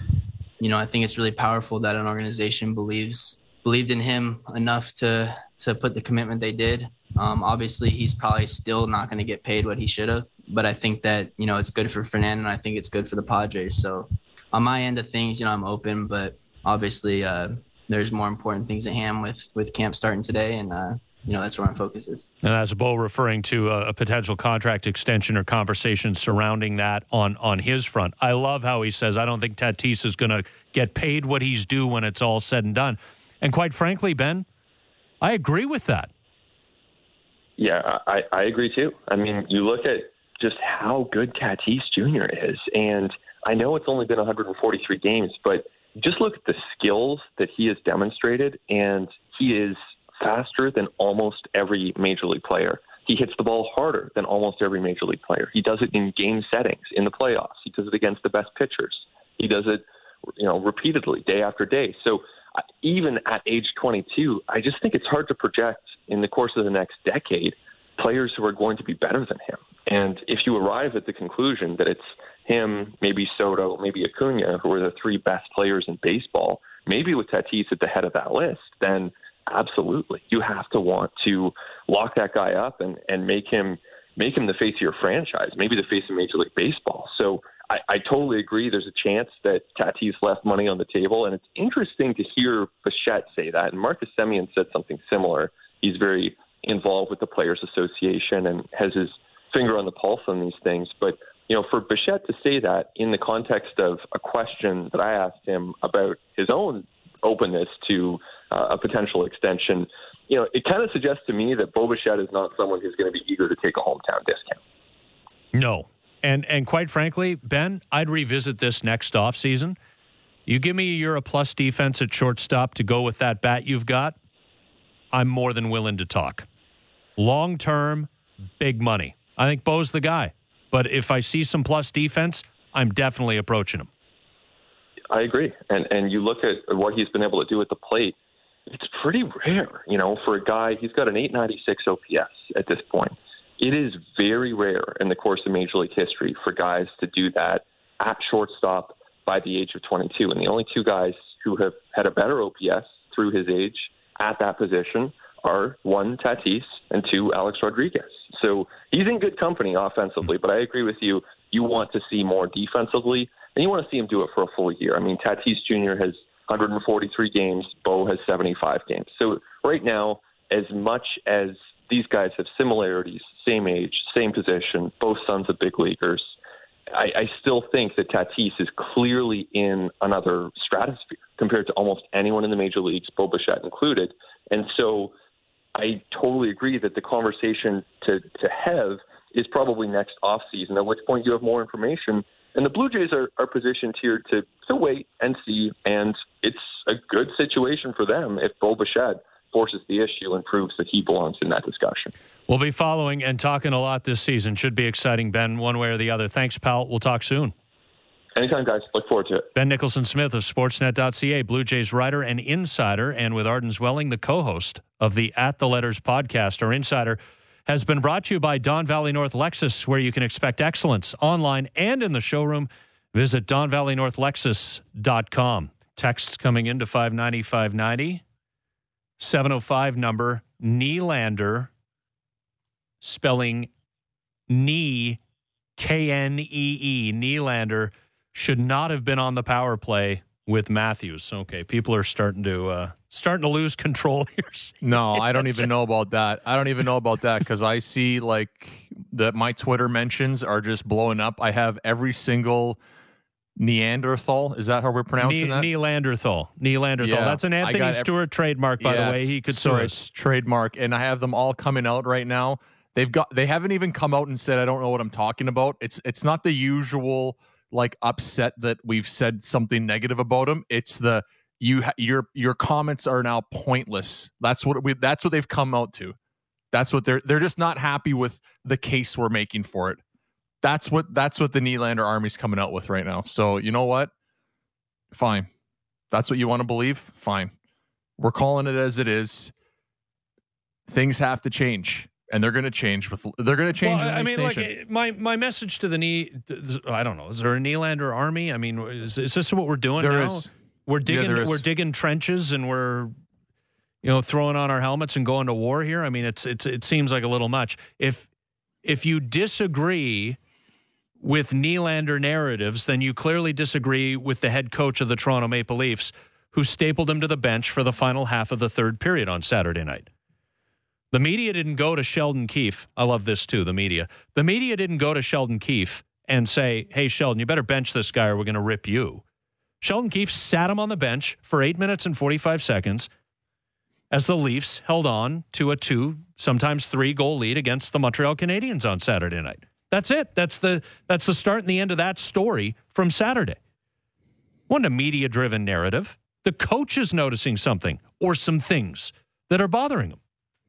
You know, I think it's really powerful that an organization believes believed in him enough to to put the commitment they did. Um, obviously, he's probably still not going to get paid what he should have, but I think that, you know, it's good for Fernando, and I think it's good for the Padres. So on my end of things, you know, I'm open, but obviously uh, there's more important things at hand with, with camp starting today, and, uh, you know, that's where my focus is. And that's Bo referring to a, a potential contract extension or conversation surrounding that on, on his front. I love how he says, I don't think Tatis is going to get paid what he's due when it's all said and done. And quite frankly, Ben, I agree with that. Yeah, I, I agree too. I mean, you look at just how good Tatis Junior is, and I know it's only been one hundred forty-three games, but just look at the skills that he has demonstrated, and he is faster than almost every major league player. He hits the ball harder than almost every major league player. He does it in game settings, in the playoffs. He does it against the best pitchers. He does it, you know, repeatedly, day after day. So uh, even at age twenty-two, I just think it's hard to project in the course of the next decade players who are going to be better than him. And if you arrive at the conclusion that it's him, maybe Soto, maybe Acuna, who are the three best players in baseball, maybe with Tatis at the head of that list, then absolutely. You have to want to lock that guy up and, and make him make him the face of your franchise, maybe the face of Major League Baseball. So I, I totally agree. There's a chance that Tatis left money on the table, and it's interesting to hear Bichette say that. And Marcus Semien said something similar. He's very involved with the Players Association and has his finger on the pulse on these things. But, you know, for Bichette to say that in the context of a question that I asked him about his own openness to uh, a potential extension, you know, it kind of suggests to me that Bo Bichette is not someone who's going to be eager to take a hometown discount. No. And and quite frankly, Ben, I'd revisit this next offseason. You give me a year of plus defense at shortstop to go with that bat you've got, I'm more than willing to talk. Long term, big money. I think Bo's the guy. But if I see some plus defense, I'm definitely approaching him. I agree. And and you look at what he's been able to do at the plate, it's pretty rare, you know, for a guy. He's got an eight ninety-six O P S at this point. It is very rare in the course of Major League history for guys to do that at shortstop by the age of twenty-two. And the only two guys who have had a better O P S through his age at that position are one, Tatis, and two, Alex Rodriguez. So he's in good company offensively, but I agree with you. You want to see more defensively, and you want to see him do it for a full year. I mean, Tatis Junior has one hundred forty-three games. Bo has seventy-five games. So right now, as much as these guys have similarities, same age, same position, both sons of big leaguers, I, I still think that Tatis is clearly in another stratosphere compared to almost anyone in the major leagues, Bo Bichette included. And so I totally agree that the conversation to, to have is probably next offseason, at which point you have more information. And the Blue Jays are, are positioned here to, to wait and see, and it's a good situation for them if Bo Bichette forces the issue and proves that he belongs in that discussion. We'll be following and talking a lot this season. Should be exciting, Ben, one way or the other. Thanks, pal. We'll talk soon. Anytime, guys. Look forward to it. Ben Nicholson-Smith of Sportsnet dot C A, Blue Jays writer and insider, and with Arden Zwelling, the co-host of the At the Letters podcast. Our insider has been brought to you by Don Valley North Lexus, where you can expect excellence online and in the showroom. Visit don valley north lexus dot com. Texts coming into five ninety, five ninety. seven oh five number, Nylander, spelling knee, K N E E, Nylander, should not have been on the power play with Matthews. Okay, people are starting to uh, starting to lose control here. No, I don't even know about that. I don't even know about that because I see like that my Twitter mentions are just blowing up. I have every single Neanderthal. Is that how we're pronouncing ne- that? Neanderthal. Neanderthal. Yeah, That's an Anthony Stewart ev- trademark, by yes, the way. He could sue us. Trademark. And I have them all coming out right now. They've got. They haven't even come out and said, I don't know what I'm talking about. It's it's not the usual like upset that we've said something negative about him. It's the you ha- your your comments are now pointless. That's what we. That's what they've come out to. That's what they're they're just not happy with the case we're making for it. That's what that's what the Nylander army's coming out with right now. So you know what? Fine. That's what you want to believe? Fine. We're calling it as it is. Things have to change. And they're going to change with they're going to change. Well, in the I mean, nation. like my my message to the knee. I don't know. Is there a Nylander army? I mean, is, is this what we're doing there now? Is. We're digging. Yeah, we're digging trenches, and we're you know throwing on our helmets and going to war here. I mean, it's it's it seems like a little much. If if you disagree with Nylander narratives, then you clearly disagree with the head coach of the Toronto Maple Leafs, who stapled him to the bench for the final half of the third period on Saturday night. The media didn't go to Sheldon Keefe. I love this too, the media. The media didn't go to Sheldon Keefe and say, hey, Sheldon, you better bench this guy or we're going to rip you. Sheldon Keefe sat him on the bench for eight minutes and forty-five seconds as the Leafs held on to a two, sometimes three-goal lead against the Montreal Canadiens on Saturday night. That's it. That's the that's the start and the end of that story from Saturday. Wasn't a media-driven narrative. The coach is noticing something or some things that are bothering him.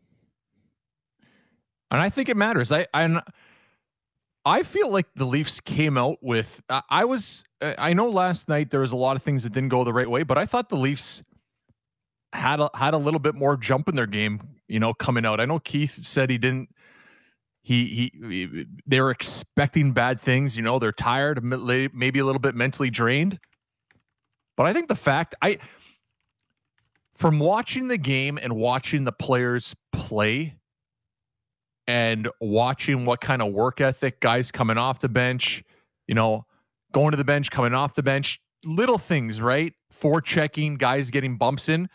And I think it matters. I I, I feel like the Leafs came out with. I, I was. I know last night there was a lot of things that didn't go the right way, but I thought the Leafs had a, had a little bit more jump in their game. You know, coming out. I know Keith said he didn't. He he. They were expecting bad things. You know, they're tired, maybe a little bit mentally drained. But I think the fact I, from watching the game and watching the players play. And watching what kind of work ethic guys coming off the bench, you know, going to the bench, coming off the bench, little things, right? Forechecking, guys getting bumps in.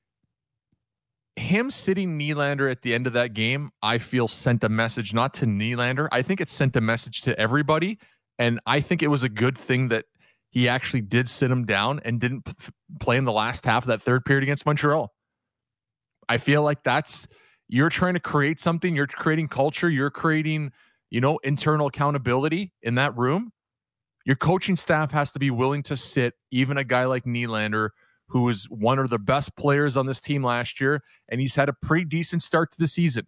Him sitting Nylander at the end of that game, I feel sent a message, not to Nylander. I think it sent a message to everybody. And I think it was a good thing that he actually did sit him down and didn't p- play in the last half of that third period against Montreal. I feel like that's, you're trying to create something. You're creating culture. You're creating, you know, internal accountability in that room. Your coaching staff has to be willing to sit even a guy like Nylander, who was one of the best players on this team last year, and he's had a pretty decent start to the season.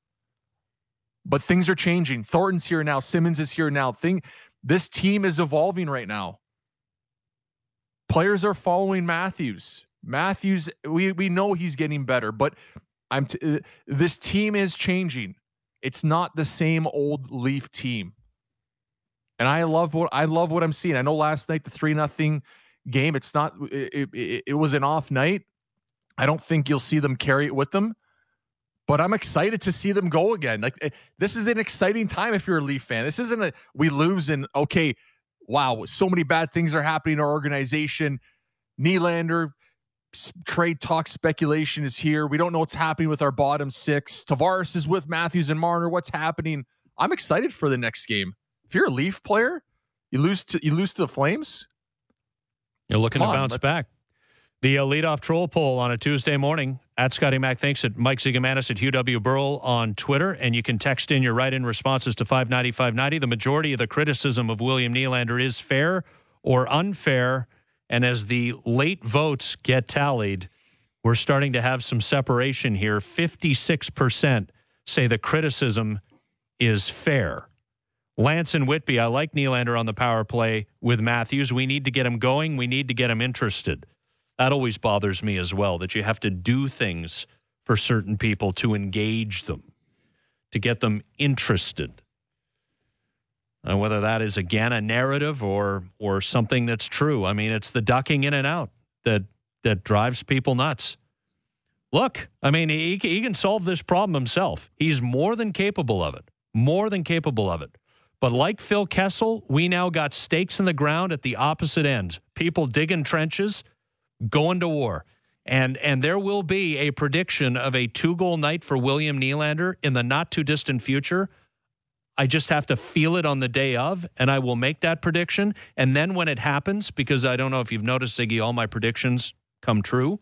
But things are changing. Thornton's here now. Simmons is here now. Thing, this team is evolving right now. Players are following Matthews. Matthews, we we know he's getting better, but I'm t- uh, this team is changing. It's not the same old Leaf team. And I love what I love what I'm seeing. I know last night the three nothing game, it's not it, it, it was an off night. I don't think you'll see them carry it with them, but I'm excited to see them go again. Like, this is an exciting time if you're a Leaf fan. This isn't a we lose and okay, wow, so many bad things are happening in our organization. Nylander trade talk speculation is here. We don't know what's happening with our bottom six. Tavares is with Matthews and Marner. What's happening? I'm excited for the next game. If you're a Leaf player, you lose to you lose to the Flames. You're looking Come to on, bounce let's- back. The uh, leadoff troll poll on a Tuesday morning at Scotty Mac. Thanks at Mike Zigomanis at Hugh W. Burrell on Twitter. And you can text in your write-in responses to five ninety, five ninety. The majority of the criticism of William Nylander is fair or unfair. And as the late votes get tallied, we're starting to have some separation here. fifty-six percent say the criticism is fair. Lance and Whitby, I like Nylander on the power play with Matthews. We need to get him going. We need to get him interested. That always bothers me as well, that you have to do things for certain people to engage them, to get them interested. And whether that is, again, a narrative or or something that's true. I mean, it's the ducking in and out that that drives people nuts. Look, I mean, he, he can solve this problem himself. He's more than capable of it, more than capable of it. But like Phil Kessel, we now got stakes in the ground at the opposite end. People digging trenches, going to war. And and there will be a prediction of a two-goal night for William Nylander in the not-too-distant future. I just have to feel it on the day of, and I will make that prediction. And then when it happens, because I don't know if you've noticed, Ziggy, all my predictions come true.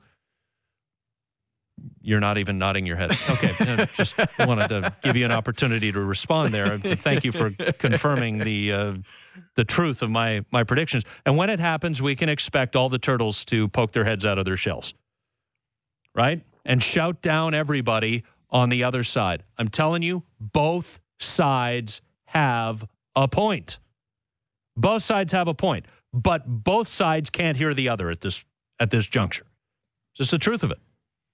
You're not even nodding your head. Okay, just wanted to give you an opportunity to respond there. Thank you for confirming the uh, the truth of my my predictions. And when it happens, we can expect all the turtles to poke their heads out of their shells, right? And shout down everybody on the other side. I'm telling you, both sides have a point. Both sides have a point, but both sides can't hear the other at this at this juncture. Just the truth of it.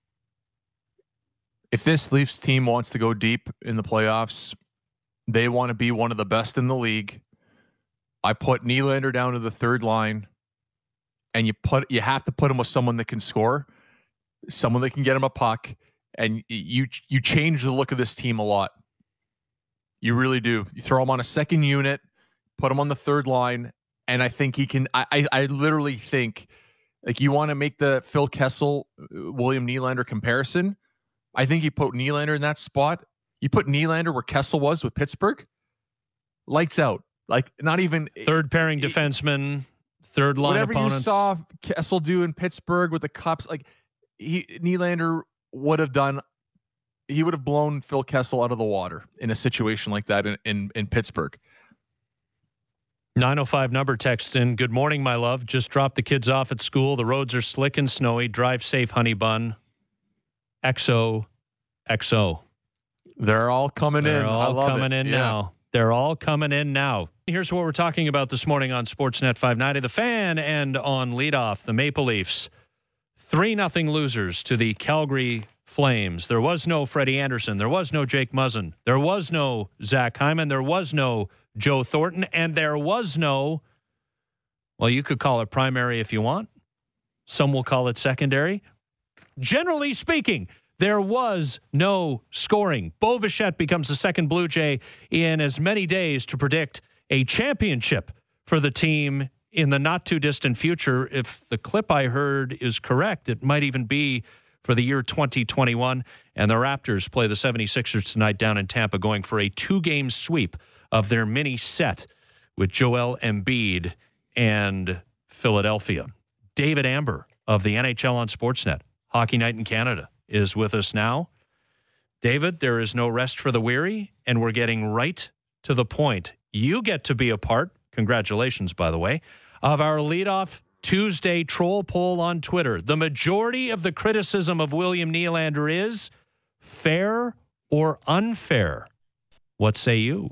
If this Leafs team wants to go deep in the playoffs, they want to be one of the best in the league. I put Nylander down to the third line, and you put you have to put him with someone that can score, someone that can get him a puck, and you you change the look of this team a lot. You really do. You throw him on a second unit, put him on the third line, and I think he can. I I, I literally think, like, you want to make the Phil Kessel William Nylander comparison. I think you put Nylander in that spot. You put Nylander where Kessel was with Pittsburgh. Lights out. Like, not even third pairing defenseman, third line whatever opponents. You saw Kessel do in Pittsburgh with the Cups. Like, he Nylander would have done. He would have blown Phil Kessel out of the water in a situation like that in in, in Pittsburgh. nine oh five number text in. Good morning, my love. Just dropped the kids off at school. The roads are slick and snowy. Drive safe, honey bun. X O X O. They're all coming They're in. all I love coming it. in Yeah. now. They're all coming in now. Here's what we're talking about this morning on Sportsnet five ninety. The Fan and on leadoff, the Maple Leafs. three nothing losers to the Calgary Flames. There was no Freddie Anderson. There was no Jake Muzzin. There was no Zach Hyman. There was no Joe Thornton. And there was no, well, you could call it primary if you want. Some will call it secondary. Generally speaking, there was no scoring. Bo Bichette becomes the second Blue Jay in as many days to predict a championship for the team in the not too distant future. If the clip I heard is correct, it might even be for the year twenty twenty-one. And the Raptors play the seventy-sixers tonight down in Tampa, going for a two-game sweep of their mini set with Joel Embiid and Philadelphia. David Amber of the N H L on Sportsnet, Hockey Night in Canada, is with us now. David, there is no rest for the weary, and we're getting right to the point. You get to be a part, congratulations, by the way, of our leadoff Tuesday troll poll on Twitter. The majority of the criticism of William Nylander is fair or unfair. What say you?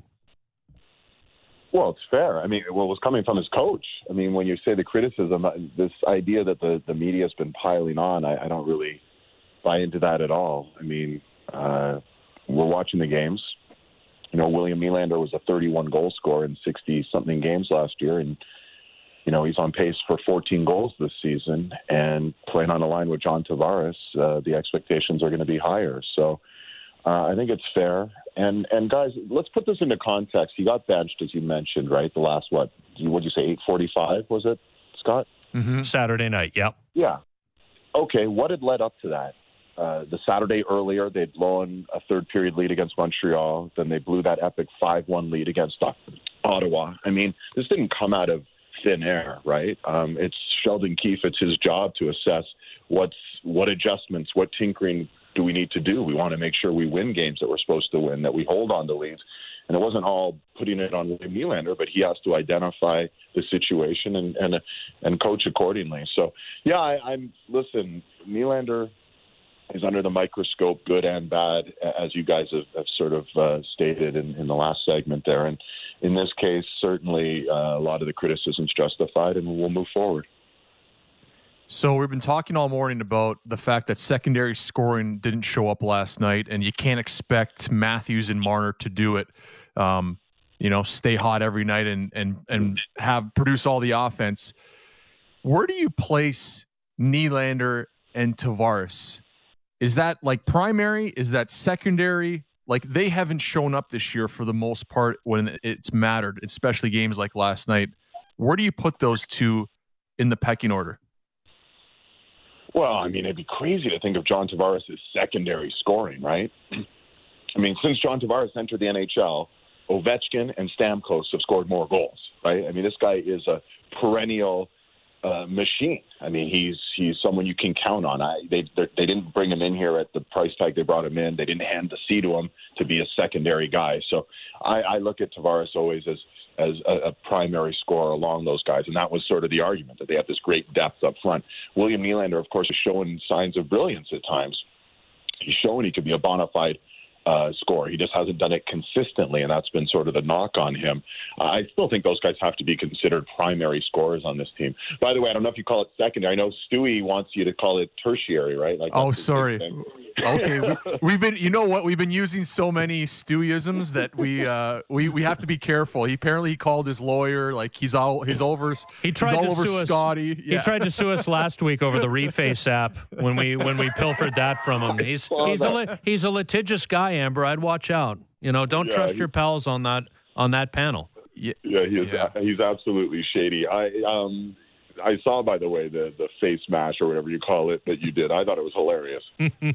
Well, it's fair. I mean, well, it was coming from his coach. I mean, when you say the criticism, this idea that the, the media has been piling on, I, I don't really buy into that at all. I mean, uh, we're watching the games. You know, William Nylander was a thirty-one goal scorer in sixty-something games last year, and, you know, he's on pace for fourteen goals this season. And playing on a line with John Tavares, uh, the expectations are going to be higher. So uh, I think it's fair. And, and guys, let's put this into context. He got benched, as you mentioned, right? The last, what, what did you say, eight forty-five, was it, Scott? Mm-hmm. Saturday night, yep. Yeah. Okay, what had led up to that? Uh, the Saturday earlier, they'd blown a third-period lead against Montreal. Then they blew that epic five one lead against Ottawa. I mean, this didn't come out of thin air, right? Um, it's Sheldon Keefe. It's his job to assess what's what adjustments, what tinkering do we need to do. We want to make sure we win games that we're supposed to win, that we hold on to leads. And it wasn't all putting it on William Nylander, but he has to identify the situation and and, and coach accordingly. So, yeah, I, I'm listen, Nylander is under the microscope, good and bad, as you guys have, have sort of uh, stated in, in the last segment there. And in this case, certainly uh, a lot of the criticism's justified, and we'll move forward. So we've been talking all morning about the fact that secondary scoring didn't show up last night, and you can't expect Matthews and Marner to do it. Um, you know, stay hot every night and and and have produce all the offense. Where do you place Nylander and Tavares? Is that like primary? Is that secondary? Like, they haven't shown up this year for the most part when it's mattered, especially games like last night. Where do you put those two in the pecking order? Well, I mean, it'd be crazy to think of John Tavares as secondary scoring, right? I mean, since John Tavares entered the N H L, Ovechkin and Stamkos have scored more goals, right? I mean, this guy is a perennial uh, machine. I mean, he's he's someone you can count on. I, they they didn't bring him in here at the price tag they brought him in. They didn't hand the C to him to be a secondary guy. So I, I look at Tavares always as as a, a primary scorer along those guys, and that was sort of the argument, that they have this great depth up front. William Nylander, of course, is showing signs of brilliance at times. He's showing he could be a bona fide uh, scorer. He just hasn't done it consistently, and that's been sort of the knock on him. Uh, I still think those guys have to be considered primary scorers on this team. By the way, I don't know if you call it secondary. I know Stewie wants you to call it tertiary, right? Like, oh, sorry. Okay, we, we've been, you know what? We've been using so many Stewieisms that we uh, we we have to be careful. He apparently he called his lawyer, like he's all he's over. He tried he's all to over sue Scotty. us. Yeah. He tried to sue us last week over the Reface app when we when we pilfered that from him. He's he's a li- he's a litigious guy, Amber. I'd watch out. You know, don't Yeah, trust he- your pals on that on that panel. Yeah, yeah, he's Yeah. he's absolutely shady. I um I saw, by the way, the the face mash or whatever you call it that you did. I thought it was hilarious.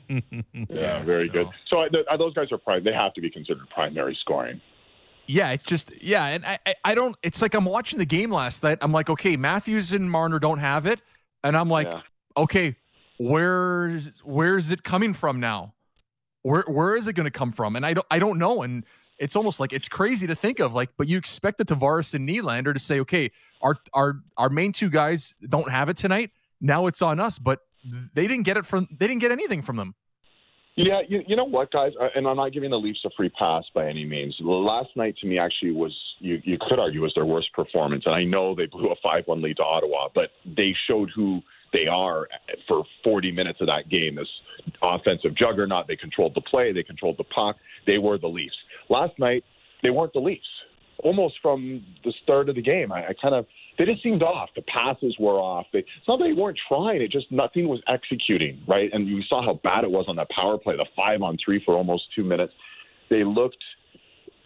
Yeah, very good. So I, th- those guys are prime. They have to be considered primary scoring. Yeah, it's just yeah, and I, I I don't. It's like I'm watching the game last night. I'm like, okay, Matthews and Marner don't have it, and I'm like, Yeah. okay, where's where's it coming from now? Where where is it going to come from? And I don't I don't know. And it's almost like it's crazy to think of, like, but you expect the Tavares and Nylander to say, okay, our our our main two guys don't have it tonight. Now it's on us, but they didn't get it from they didn't get anything from them. Yeah, you, you know what, guys, and I'm not giving the Leafs a free pass by any means. Last night, to me, actually was, you, you could argue, was their worst performance. And I know they blew a five one lead to Ottawa, but they showed who they are for forty minutes of that game. This offensive juggernaut, they controlled the play, they controlled the puck. They were the Leafs. Last night, they weren't the Leafs. Almost from the start of the game, I, I kind of, they just seemed off. The passes were off. They, it's not that they weren't trying. It just, nothing was executing, right? And you saw how bad it was on that power play, the five on three for almost two minutes. They looked,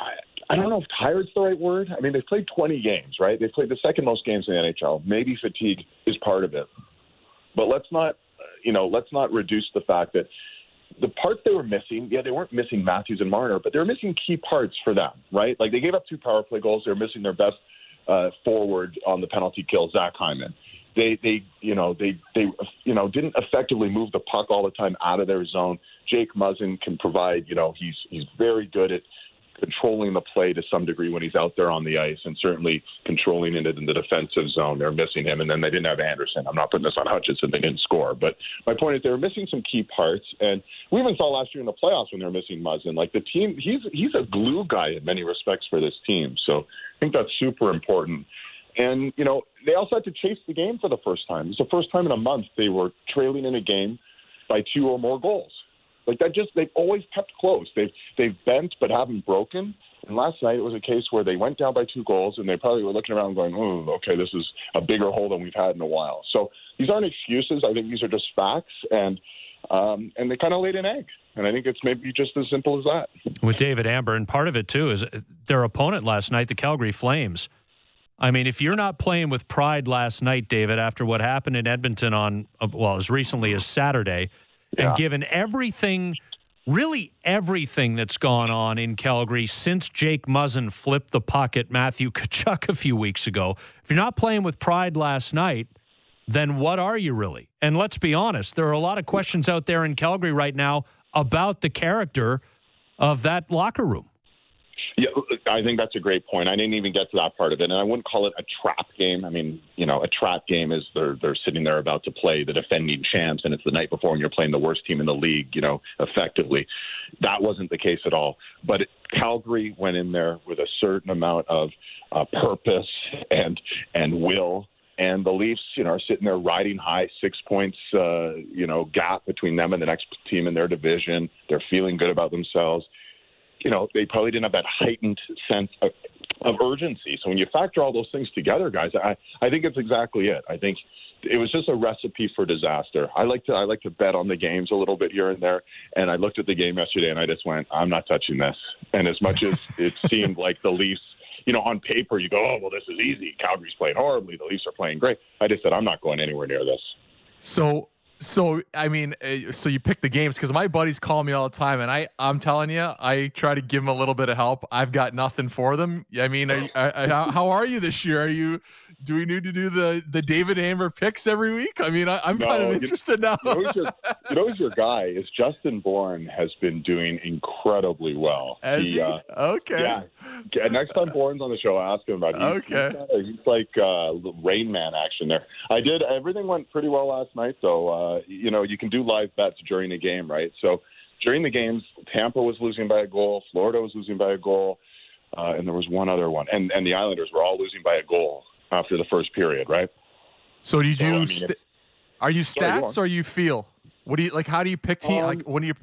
I don't know if tired's the right word. I mean, they've played twenty games, right? They've played the second most games in the N H L. Maybe fatigue is part of it. But let's not, you know, let's not reduce the fact that the parts they were missing, yeah, they weren't missing Matthews and Marner, but they were missing key parts for them, right? Like they gave up two power play goals. They were missing their best uh, forward on the penalty kill, Zach Hyman. They, they, you know, they, they, you know, didn't effectively move the puck all the time out of their zone. Jake Muzzin can provide, you know, he's he's very good at controlling the play to some degree when he's out there on the ice, and certainly controlling it in the defensive zone. They're missing him, and then they didn't have Anderson. I'm not putting this on Hutchinson. They didn't score. But my point is they were missing some key parts, and we even saw last year in the playoffs when they were missing Muzzin. Like the team, he's he's a glue guy in many respects for this team. So I think that's super important. And, you know, they also had to chase the game for the first time. It's the first time in a month they were trailing in a game by two or more goals. Like that just, they've always kept close. They've, they've bent but haven't broken. And last night it was a case where they went down by two goals and they probably were looking around going, oh, okay, this is a bigger hole than we've had in a while. So these aren't excuses. I think these are just facts. And, um, and they kind of laid an egg. And I think it's maybe just as simple as that. With David Amber, and part of it too is their opponent last night, the Calgary Flames. I mean, if you're not playing with pride last night, David, after what happened in Edmonton on, well, as recently as Saturday, yeah. and given everything, really everything that's gone on in Calgary since Jake Muzzin flipped the puck at Matthew Tkachuk a few weeks ago, if you're not playing with pride last night, then what are you really? And let's be honest, there are a lot of questions out there in Calgary right now about the character of that locker room. Yeah, I think that's a great point. I didn't even get to that part of it, and I wouldn't call it a trap game. I mean, you know, a trap game is they're they're sitting there about to play the defending champs, and it's the night before, and you're playing the worst team in the league, you know, effectively. That wasn't the case at all. But it, Calgary went in there with a certain amount of uh, purpose and and will. And the Leafs, you know, are sitting there riding high, six points, uh, you know, gap between them and the next team in their division. They're feeling good about themselves. You know, they probably didn't have that heightened sense of, of urgency. So when you factor all those things together, guys, I, I think it's exactly it. I think it was just a recipe for disaster. I like to I like to bet on the games a little bit here and there. And I looked at the game yesterday and I just went, I'm not touching this. And as much as it seemed like the Leafs, you know, on paper, you go, oh, well, this is easy. Calgary's playing horribly. The Leafs are playing great. I just said, I'm not going anywhere near this. So, so I mean, uh, so you pick the games because my buddies call me all the time, and I, I'm telling you, I try to give them a little bit of help. I've got nothing for them. I mean, are, are, how, how are you this year? Are you? Do we need to do the, the David Amber picks every week? I mean, I, I'm no, kind of interested you, now. you, know your, you know who's your guy is Justin Bourne has been doing incredibly well. Has he? he? Uh, okay. Yeah. Next time Bourne's on the show, ask him about it. He's, okay. He's, he's like uh, Rain Man action there. I did. Everything went pretty well last night, though. Uh, you know, you can do live bets during the game, right? So during the games, Tampa was losing by a goal. Florida was losing by a goal. Uh, and there was one other one. And, and the Islanders were all losing by a goal after the first period, right? So do you so, do? I mean, st- are you stats sorry, or you feel? What do you like? How do you pick team? Um, like when do you?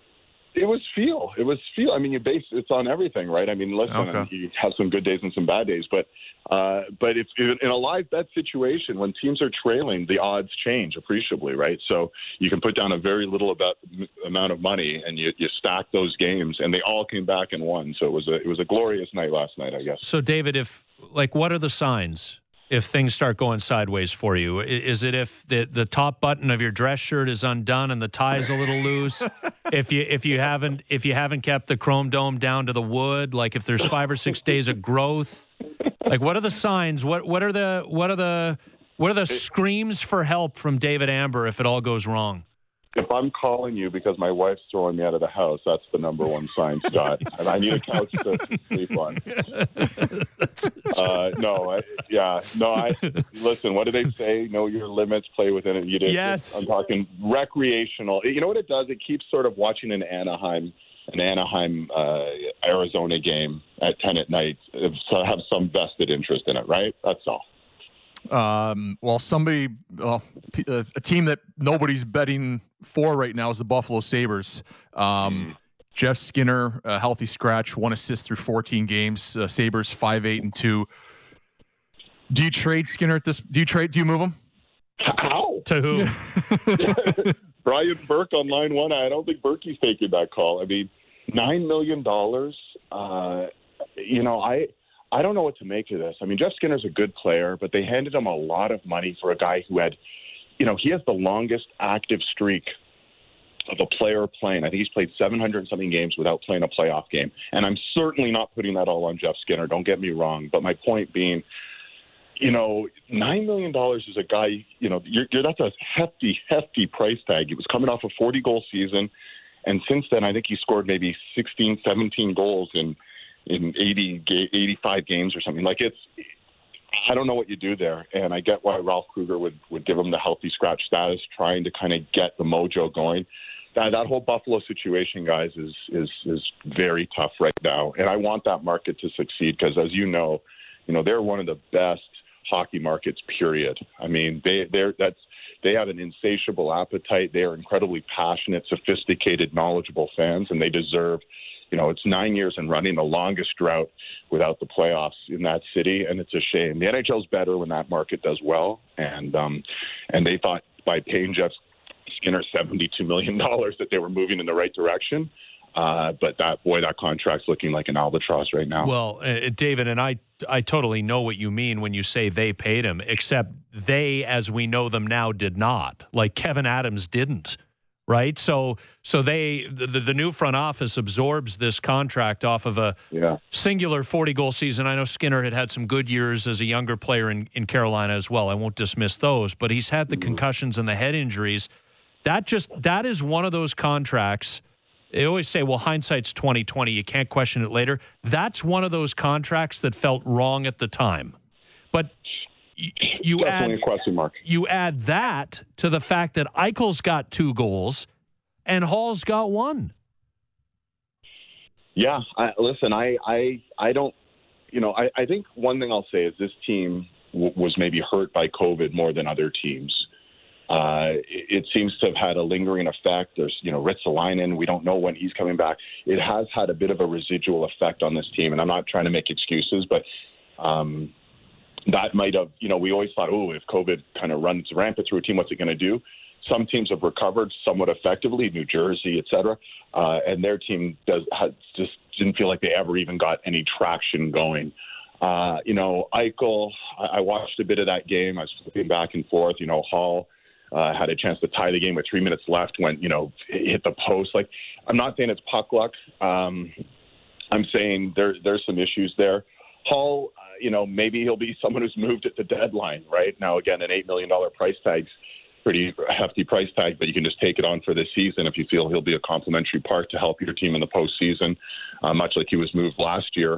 It was feel. It was feel. I mean, you base it's on everything, right? I mean, listen, okay. I mean, you have some good days and some bad days, but uh, but it's in a live bet situation when teams are trailing, the odds change appreciably, right? So you can put down a very little about, amount of money, and you, you stack those games, and they all came back and won. So it was a it was a glorious night last night, I guess. So David, if like, what are the signs if things start going sideways for you? Is it if the, the top button of your dress shirt is undone and the tie's a little loose? if you if you haven't if you haven't kept the chrome dome down to the wood, like if there's five or six days of growth, like what are the signs? What what are the what are the what are the screams for help from David Amber if it all goes wrong? If I'm calling you because my wife's throwing me out of the house, that's the number one sign, Scott. And I need a couch to sleep on. Uh, no, I, yeah, no. I listen. What do they say? Know your limits. Play within it. You did. Yes. I'm talking recreational. You know what it does? It keeps sort of watching an Anaheim, an Anaheim, uh, Arizona game at ten at night. So have some vested interest in it, right? That's all. Um, well, somebody, well, a, a team that nobody's betting for right now is the Buffalo Sabres. Um, mm. Jeff Skinner, a healthy scratch, one assist through fourteen games. Uh, Sabres five eight and two. Do you trade Skinner at this? Do you trade? Do you move him? How? To who? Brian Burke on line one. I don't think Berkey's taking that call. I mean, nine million dollars. Uh, you know, I I don't know what to make of this. I mean, Jeff Skinner's a good player, but they handed him a lot of money for a guy who had, you know, he has the longest active streak of a player playing. I think he's played seven hundred something games without playing a playoff game. And I'm certainly not putting that all on Jeff Skinner. Don't get me wrong. But my point being, you know, nine million dollars is a guy, you know, you're, you're, that's a hefty, hefty price tag. He was coming off a forty-goal season. And since then, I think he scored maybe sixteen, seventeen goals in, in eighty, eighty-five games or something. Like, it's, I don't know what you do there. And I get why Ralph Kruger would, would give him the healthy scratch status, trying to kind of get the mojo going. That, that whole Buffalo situation, guys, is, is, is very tough right now. And I want that market to succeed because, as you know, you know, they're one of the best hockey markets, period. I mean, they, they're, that's, they have an insatiable appetite. They are incredibly passionate, sophisticated, knowledgeable fans, and they deserve, you know, it's nine years in running, the longest drought without the playoffs in that city, and it's a shame. The N H L's better when that market does well, and um, and they thought by paying Jeff Skinner seventy-two million dollars that they were moving in the right direction. Uh, but that boy, that contract's looking like an albatross right now. Well, uh, David, and I, I totally know what you mean when you say they paid him, except they, as we know them now, did not. Like Kevin Adams didn't, right? So, so they, the, the new front office absorbs this contract off of a yeah. singular forty-goal season. I know Skinner had had some good years as a younger player in, in Carolina as well. I won't dismiss those, but he's had the mm-hmm. concussions and the head injuries. That just that is one of those contracts. They always say, well, hindsight's twenty twenty. You can't question it later. That's one of those contracts that felt wrong at the time. But y- you Definitely add a question mark. You add that to the fact that Eichel's got two goals and Hall's got one. Yeah, I, listen, I, I, I don't, you know, I, I think one thing I'll say is this team w- was maybe hurt by COVID more than other teams. Uh, it, it seems to have had a lingering effect. There's, you know, Ristolainen. We don't know when he's coming back. It has had a bit of a residual effect on this team, and I'm not trying to make excuses, but um, that might have, you know, we always thought, oh, if COVID kind of runs rampant through a team, what's it going to do? Some teams have recovered somewhat effectively, New Jersey, et cetera, uh, and their team does has just didn't feel like they ever even got any traction going. Uh, you know, Eichel, I, I watched a bit of that game. I was flipping back and forth. You know, Hall uh, had a chance to tie the game with three minutes left when, you know, it hit the post. Like, I'm not saying it's puck luck. Um, I'm saying there, there's some issues there. Hall, uh, you know, maybe he'll be someone who's moved at the deadline, right? Now, again, an eight million dollars price tag's pretty hefty price tag, but you can just take it on for this season if you feel he'll be a complimentary part to help your team in the postseason, uh, much like he was moved last year.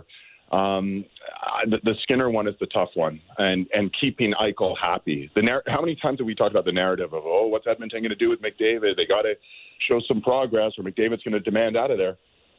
Um, the, the Skinner one is the tough one, and and keeping Eichel happy. The narr- how many times have we talked about the narrative of, oh, what's Edmonton going to do with McDavid? They got to show some progress, or McDavid's going to demand out of there.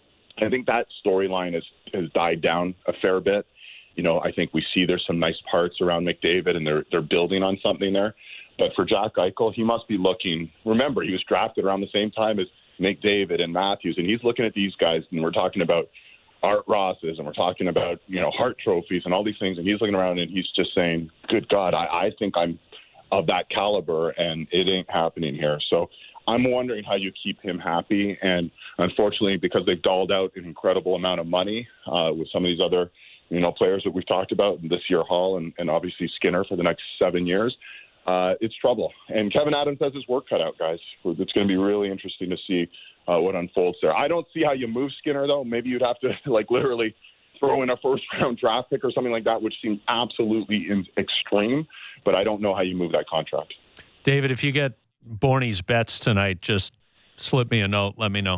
I think that storyline has has died down a fair bit. You know, I think we see there's some nice parts around McDavid, and they're they're building on something there. But for Jack Eichel, he must be looking. Remember, he was drafted around the same time as McDavid and Matthews, and he's looking at these guys, and we're talking about Art Rosses, and we're talking about, you know, Hart trophies and all these things, and he's looking around and he's just saying, good God, I, I think I'm of that caliber, and it ain't happening here. So I'm wondering how you keep him happy, and unfortunately, because they've dolled out an incredible amount of money uh, with some of these other, you know, players that we've talked about, this year Hall and, and obviously Skinner for the next seven years, Uh, it's trouble. And Kevin Adams has his work cut out, guys. It's going to be really interesting to see uh, what unfolds there. I don't see how you move Skinner, though. Maybe you'd have to, like, literally throw in a first-round draft pick or something like that, which seems absolutely in- extreme. But I don't know how you move that contract. David, if you get Borny's bets tonight, just slip me a note. Let me know.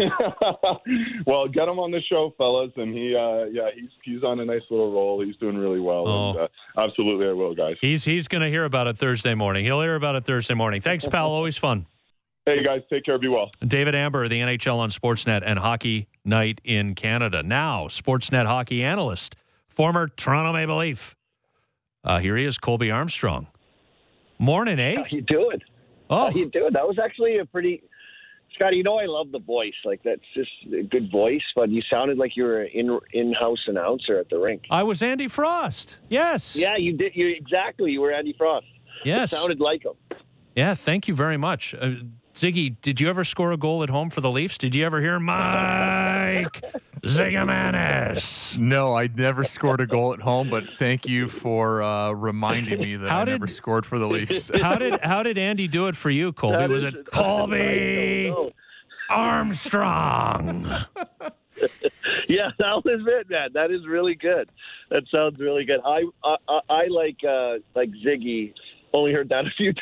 Well, get him on the show, fellas, and he, uh, yeah, he's he's on a nice little roll. He's doing really well. Oh. And, uh, absolutely, I will, guys. He's he's going to hear about it Thursday morning. He'll hear about it Thursday morning. Thanks, pal. Always fun. Hey, guys, take care. Be well. David Amber, the N H L on Sportsnet and Hockey Night in Canada. Now, Sportsnet hockey analyst, former Toronto Maple Leaf. Uh, here he is, Colby Armstrong. Morning, eh? How you doing? Oh, How you doing? That was actually a pretty. Scotty, you know I love the voice. Like, that's just a good voice, but you sounded like you were an in, in-house announcer at the rink. I was Andy Frost. Yes. Yeah, you did. You exactly. You were Andy Frost. Yes. It sounded like him. Yeah, thank you very much. Uh, Ziggy, did you ever score a goal at home for the Leafs? Did you ever hear Mike Zigomanis? No, I never scored a goal at home, but thank you for uh, reminding me that How I did- never scored for the Leafs. How did how did Andy do it for you, Colby? That Was is- it Colby Armstrong? Yeah, that was it, man. That is really good. That sounds really good. I I, I, I like uh, like Ziggy. Only heard that a few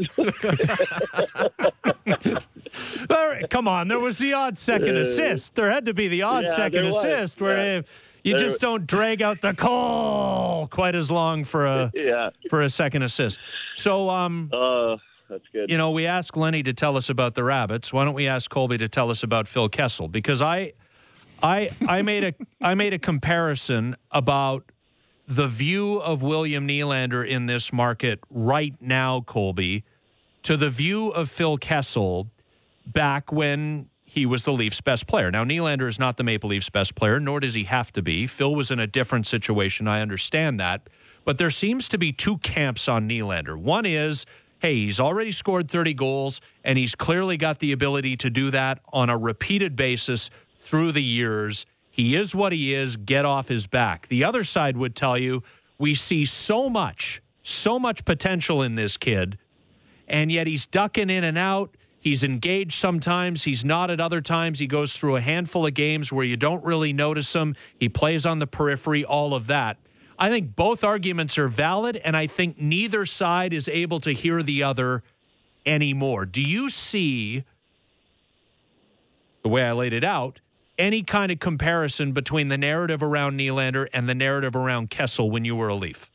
times. There- Come on, there was the odd second Uh, assist. There had to be the odd yeah, second there was. assist where Yeah. if you There- just don't drag out the call quite as long for a yeah. for a second assist. So, um, uh, that's good. you know, we asked Lenny to tell us about the Rabbits. Why don't we ask Colby to tell us about Phil Kessel? Because I, I, I made a I made a comparison about the view of William Nylander in this market right now, Colby, to the view of Phil Kessel back when he was the Leafs' best player. Now, Nylander is not the Maple Leafs' best player, nor does he have to be. Phil was in a different situation. I understand that. But there seems to be two camps on Nylander. One is, hey, he's already scored thirty goals, and he's clearly got the ability to do that on a repeated basis through the years. He is what he is. Get off his back. The other side would tell you we see so much, so much potential in this kid, and yet he's ducking in and out. He's engaged sometimes. He's not at other times. He goes through a handful of games where you don't really notice him. He plays on the periphery, all of that. I think both arguments are valid, and I think neither side is able to hear the other anymore. Do you see, the way I laid it out, any kind of comparison between the narrative around Nylander and the narrative around Kessel when you were a Leaf?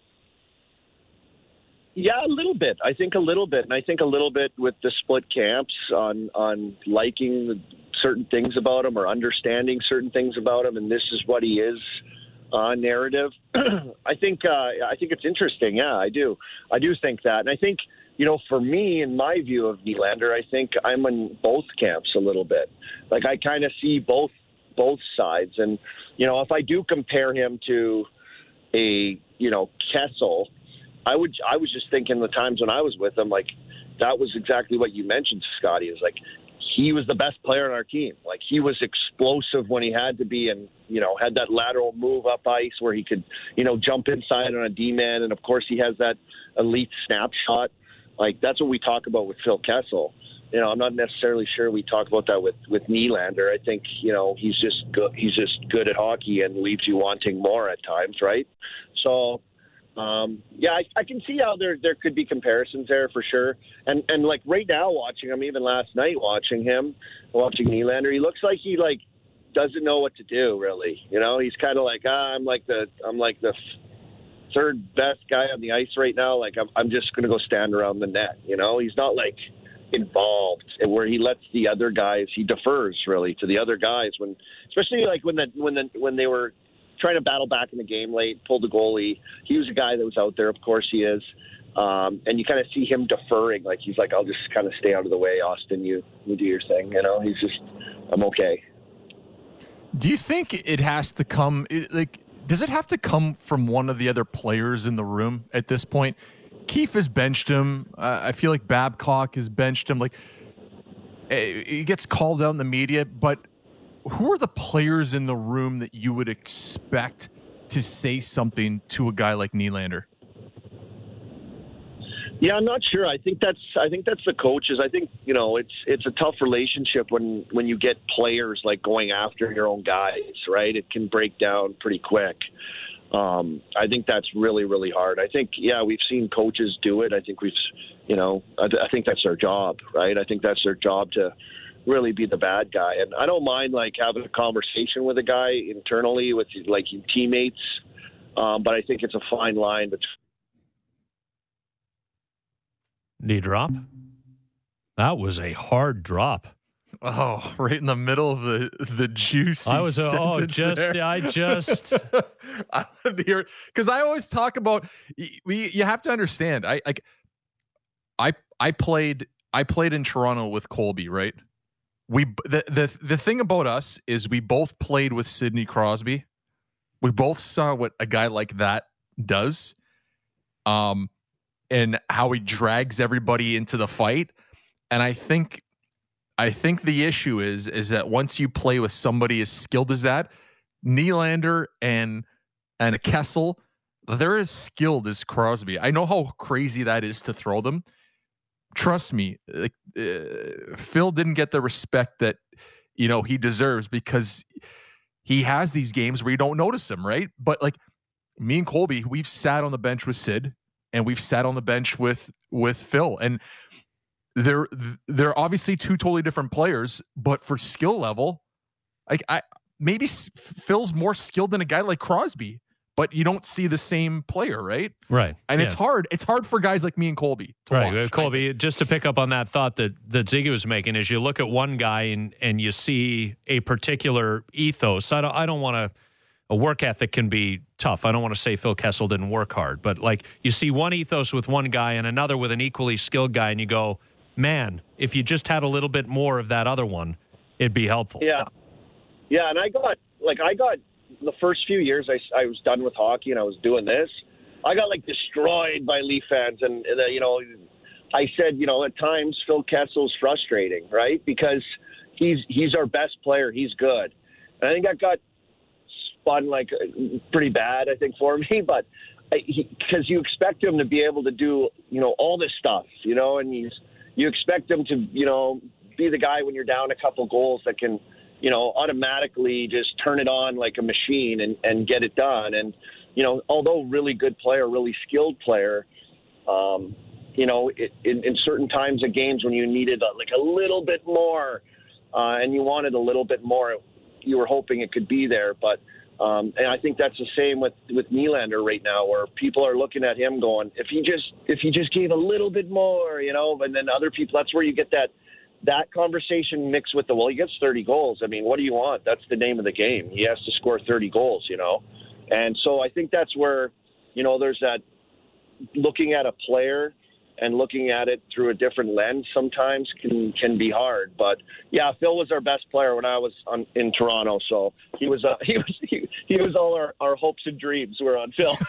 Yeah, a little bit. I think a little bit, and I think a little bit with the split camps on on liking certain things about him or understanding certain things about him, and this is what he is. Uh, narrative. I think uh, I think it's interesting. Yeah, I do. I do think that, and I think you know, for me, in my view of Nylander, I think I'm in both camps a little bit. Like I kind of see both both sides, and you know, if I do compare him to a you know Kessel, I would I was just thinking the times when I was with him, like that was exactly what you mentioned, Scotty. Is like he was the best player on our team. Like he was explosive when he had to be, and you know had that lateral move up ice where he could you know jump inside on a D-man, and of course he has that elite snapshot. Like that's what we talk about with Phil Kessel. You know, I'm not necessarily sure we talk about that with with Nylander. I think you know he's just good. He's just good at hockey and leaves you wanting more at times, right? So. Um, yeah, I, I can see how there there could be comparisons there for sure. And and like right now watching him, even last night watching him, watching Nylander, he looks like he like doesn't know what to do really. You know, he's kind of like ah, I'm like the I'm like the third best guy on the ice right now. Like I'm I'm just gonna go stand around the net. You know, he's not like involved where he lets the other guys. He defers really to the other guys when, especially like when the when the when they were. Trying to battle back in the game late, pulled the goalie. He was a guy that was out there. Of course he is. Um, and you kind of see him deferring. Like he's like, I'll just kind of stay out of the way, Austin. You, you do your thing. You know, he's just, I'm okay. Do you think it has to come, like, does it have to come from one of the other players in the room at this point? Keefe has benched him. Uh, I feel like Babcock has benched him. Like, he gets called out in the media, but who are the players in the room that you would expect to say something to a guy like Nylander? Yeah, I'm not sure. I think that's I think that's the coaches. I think you know it's it's a tough relationship when when you get players like going after your own guys, right? It can break down pretty quick. Um, I think that's really really hard. I think yeah, we've seen coaches do it. I think we've you know I, I think that's their job, right? I think that's their job to really be the bad guy. And I don't mind like having a conversation with a guy internally with like your teammates. Um, but I think it's a fine line between. Knee drop. That was a hard drop. Oh, right in the middle of the the juicy. I was oh just there. I just I wanted to hear because I always talk about we. You have to understand. I like I I played I played in Toronto with Colby, right? We the, the the thing about us is we both played with Sidney Crosby. We both saw what a guy like that does, um, and how he drags everybody into the fight. And I think I think the issue is is that once you play with somebody as skilled as that, Nylander and and a Kessel, they're as skilled as Crosby. I know how crazy that is to throw them. Trust me, like, uh, Phil didn't get the respect that you know he deserves because he has these games where you don't notice him, right? But like me and Colby, we've sat on the bench with Sid, and we've sat on the bench with with Phil, and they're they're obviously two totally different players, but for skill level, like I maybe Phil's more skilled than a guy like Crosby, but you don't see the same player, right? Right. And yeah. it's hard. It's hard for guys like me and Colby. To right. watch. Colby, just to pick up on that thought that, that Ziggy was making, is you look at one guy and, and you see a particular ethos. I don't, I don't want to, a work ethic can be tough. I don't want to say Phil Kessel didn't work hard, but like you see one ethos with one guy and another with an equally skilled guy, and you go, man, if you just had a little bit more of that other one, it'd be helpful. Yeah. Yeah. And I got, like, I got, the first few years I, I was done with hockey and I was doing this, I got like destroyed by Leaf fans. And, and uh, you know, I said, you know, at times Phil Kessel's frustrating, right? Because he's, he's our best player. He's good. And I think that got spun like pretty bad, I think, for me, but because you expect him to be able to do, you know, all this stuff, you know, and he's, you expect him to, you know, be the guy when you're down a couple goals that can, you know, automatically just turn it on like a machine and, and get it done. And, you know, although really good player, really skilled player, um, you know, it, in, in certain times of games when you needed a, like a little bit more uh, and you wanted a little bit more, you were hoping it could be there. But, um, and I think that's the same with, with Nylander right now, where people are looking at him going, if he just, if he just gave a little bit more, you know, and then other people, that's where you get that, that conversation mixed with the, well, he gets thirty goals. I mean, what do you want? That's the name of the game. He has to score thirty goals, you know? And so I think that's where, you know, there's that looking at a player and looking at it through a different lens sometimes can, can be hard. But yeah, Phil was our best player when I was on, in Toronto. So he was, uh, he was, he, he was all our, our hopes and dreams were on Phil.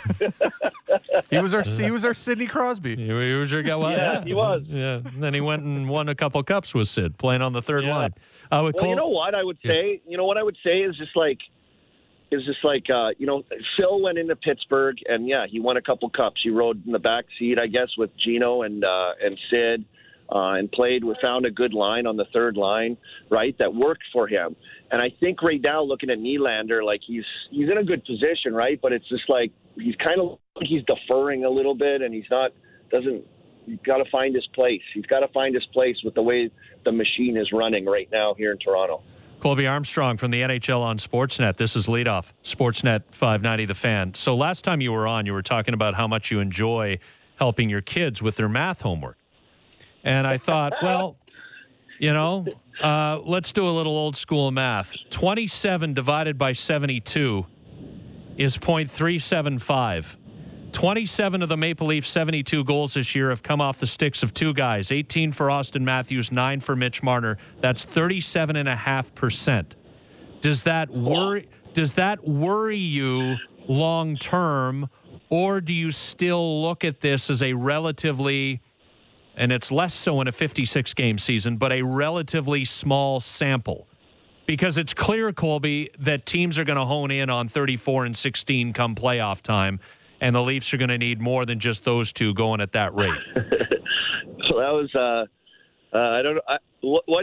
he was our, he was our Sidney Crosby. He, he was your guy. Well, yeah, yeah, he was. Yeah. And then he went and won a couple cups with Sid playing on the third yeah. line. Uh, with well, Cole, you know what I would say, yeah. you know what I would say is just like, is just like, uh, you know, Phil went into Pittsburgh and yeah, he won a couple cups. He rode in the back seat, I guess, with Gino and, uh, and Sid, uh, and played with, found a good line on the third line, right? That worked for him. And I think right now looking at Nylander, like he's, he's in a good position, right? But it's just like, he's kind of, he's deferring a little bit and he's not, doesn't, he's got to find his place. He's got to find his place with the way the machine is running right now here in Toronto. Colby Armstrong from the N H L on Sportsnet. This is Leadoff, Sportsnet five ninety The Fan. So last time you were on, you were talking about how much you enjoy helping your kids with their math homework. And I thought, well, you know, uh, let's do a little old school math. twenty-seven divided by seventy-two is point three seven five. twenty-seven of the Maple Leafs' seventy-two goals this year have come off the sticks of two guys, eighteen for Austin Matthews, nine for Mitch Marner. That's thirty-seven point five percent. Does that worry does that worry you long term, or do you still look at this as a relatively, and it's less so in a fifty-six game season, but a relatively small sample? Because it's clear, Colby, that teams are going to hone in on thirty-four and sixteen come playoff time. And the Leafs are going to need more than just those two going at that rate. So that was, uh, uh, I don't know, I, what, what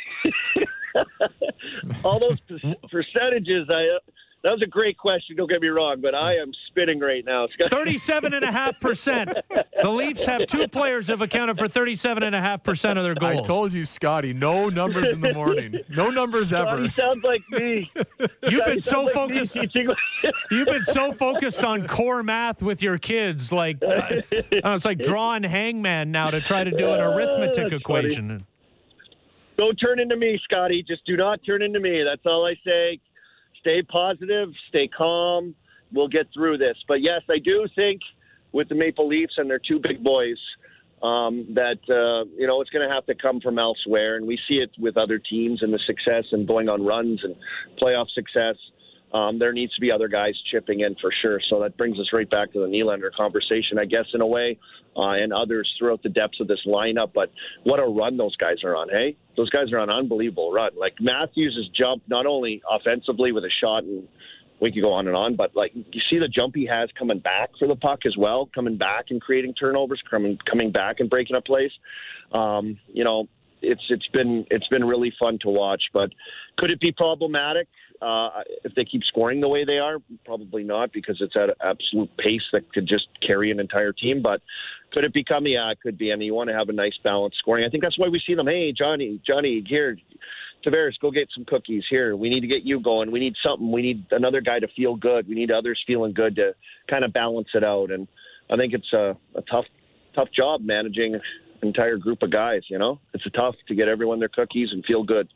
all those percentages, I, uh, that was a great question, don't get me wrong, but I am spitting right now. thirty-seven point five percent. The Leafs have two players who have accounted for thirty-seven point five percent of their goals. I told you, Scotty, no numbers in the morning. No numbers ever. Scotty sounds like me. You've been so like focused. You've been so focused on core math with your kids, like uh, it's like drawing hangman now to try to do an arithmetic equation. Funny. Don't turn into me, Scotty. Just do not turn into me. That's all I say. Stay positive, stay calm. We'll get through this. But, yes, I do think with the Maple Leafs and their two big boys um, that, uh, you know, it's going to have to come from elsewhere. And we see it with other teams and the success and going on runs and playoff success. um, there needs to be other guys chipping in for sure. So that brings us right back to the Nylander conversation, I guess, in a way, uh, and others throughout the depths of this lineup. But what a run those guys are on, hey? Those guys are on an unbelievable run. Like Matthews' has jumped not only offensively with a shot, and we could go on and on, but like you see the jump he has coming back for the puck as well, coming back and creating turnovers, coming coming back and breaking up plays. Um, you know, it's it's been it's been really fun to watch. But could it be problematic uh, if they keep scoring the way they are? Probably not, because it's at an absolute pace that could just carry an entire team. But could it become? Yeah, it could be. And you want to have a nice balance scoring. I think that's why we see them. Hey, Johnny, Johnny, here, Tavares, go get some cookies here. We need to get you going. We need something. We need another guy to feel good. We need others feeling good to kind of balance it out. And I think it's a, a tough, tough job managing an entire group of guys. You know, it's a tough to get everyone their cookies and feel good.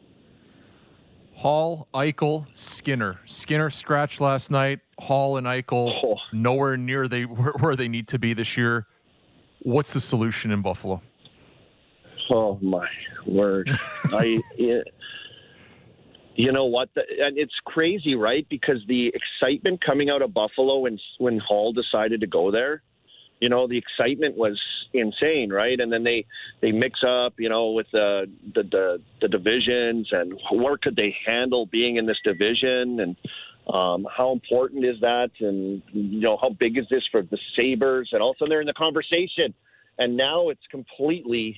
Hall, Eichel, Skinner. Skinner scratched last night. Hall and Eichel oh. nowhere near they where, where they need to be this year. What's the solution in Buffalo? Oh my word! I, it, you know what? The, and it's crazy, right? Because the excitement coming out of Buffalo when when Hall decided to go there, you know, the excitement was insane, right? And then they, they mix up, you know, with the, the the the divisions and what could they handle being in this division, and um, how important is that, and you know, how big is this for the Sabres? And all of a sudden they're in the conversation, and now it's completely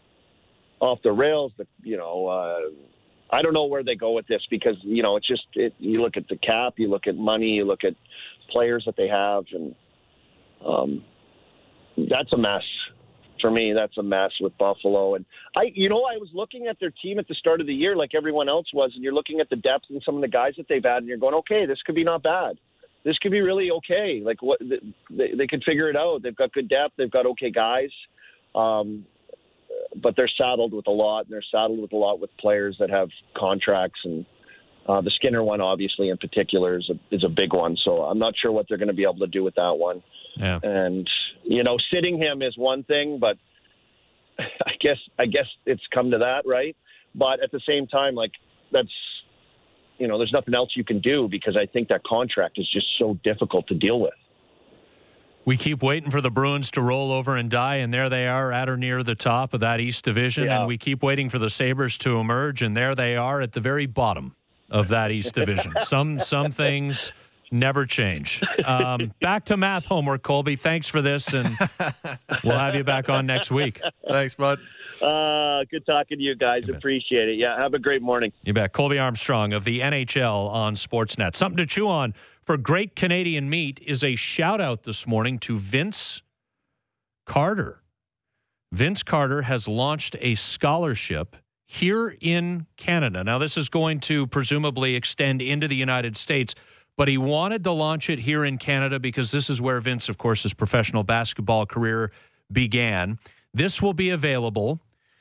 off the rails. That you know, uh, I don't know where they go with this, because you know it's just it, you look at the cap, you look at money, you look at players that they have, and um, that's a mess for me. That's a mess with Buffalo. And I, you know, I was looking at their team at the start of the year, like everyone else was, and you're looking at the depth and some of the guys that they've had, and you're going, okay, this could be not bad. This could be really okay. Like what they, they could figure it out. They've got good depth. They've got okay guys. Um, but they're saddled with a lot, and they're saddled with a lot with players that have contracts, and uh, the Skinner one, obviously, in particular, is a, is a big one. So I'm not sure what they're going to be able to do with that one. Yeah. And, you know, sitting him is one thing, but I guess I guess it's come to that, right? But at the same time, like, that's, you know, there's nothing else you can do, because I think that contract is just so difficult to deal with. We keep waiting for the Bruins to roll over and die, and there they are at or near the top of that East Division. Yeah. And we keep waiting for the Sabres to emerge, and there they are at the very bottom of that East Division. Some some things never change. Um, back to math homework, Colby. Thanks for this, and we'll have you back on next week. Thanks, bud. Uh, good talking to you guys. Appreciate it. Yeah, have a great morning. You bet. Colby Armstrong of the N H L on Sportsnet. Something to chew on for Great Canadian Meat is a shout-out this morning to Vince Carter. Vince Carter has launched a scholarship here in Canada. Now, this is going to presumably extend into the United States, but he wanted to launch it here in Canada because this is where Vince, of course, his professional basketball career began. This will be available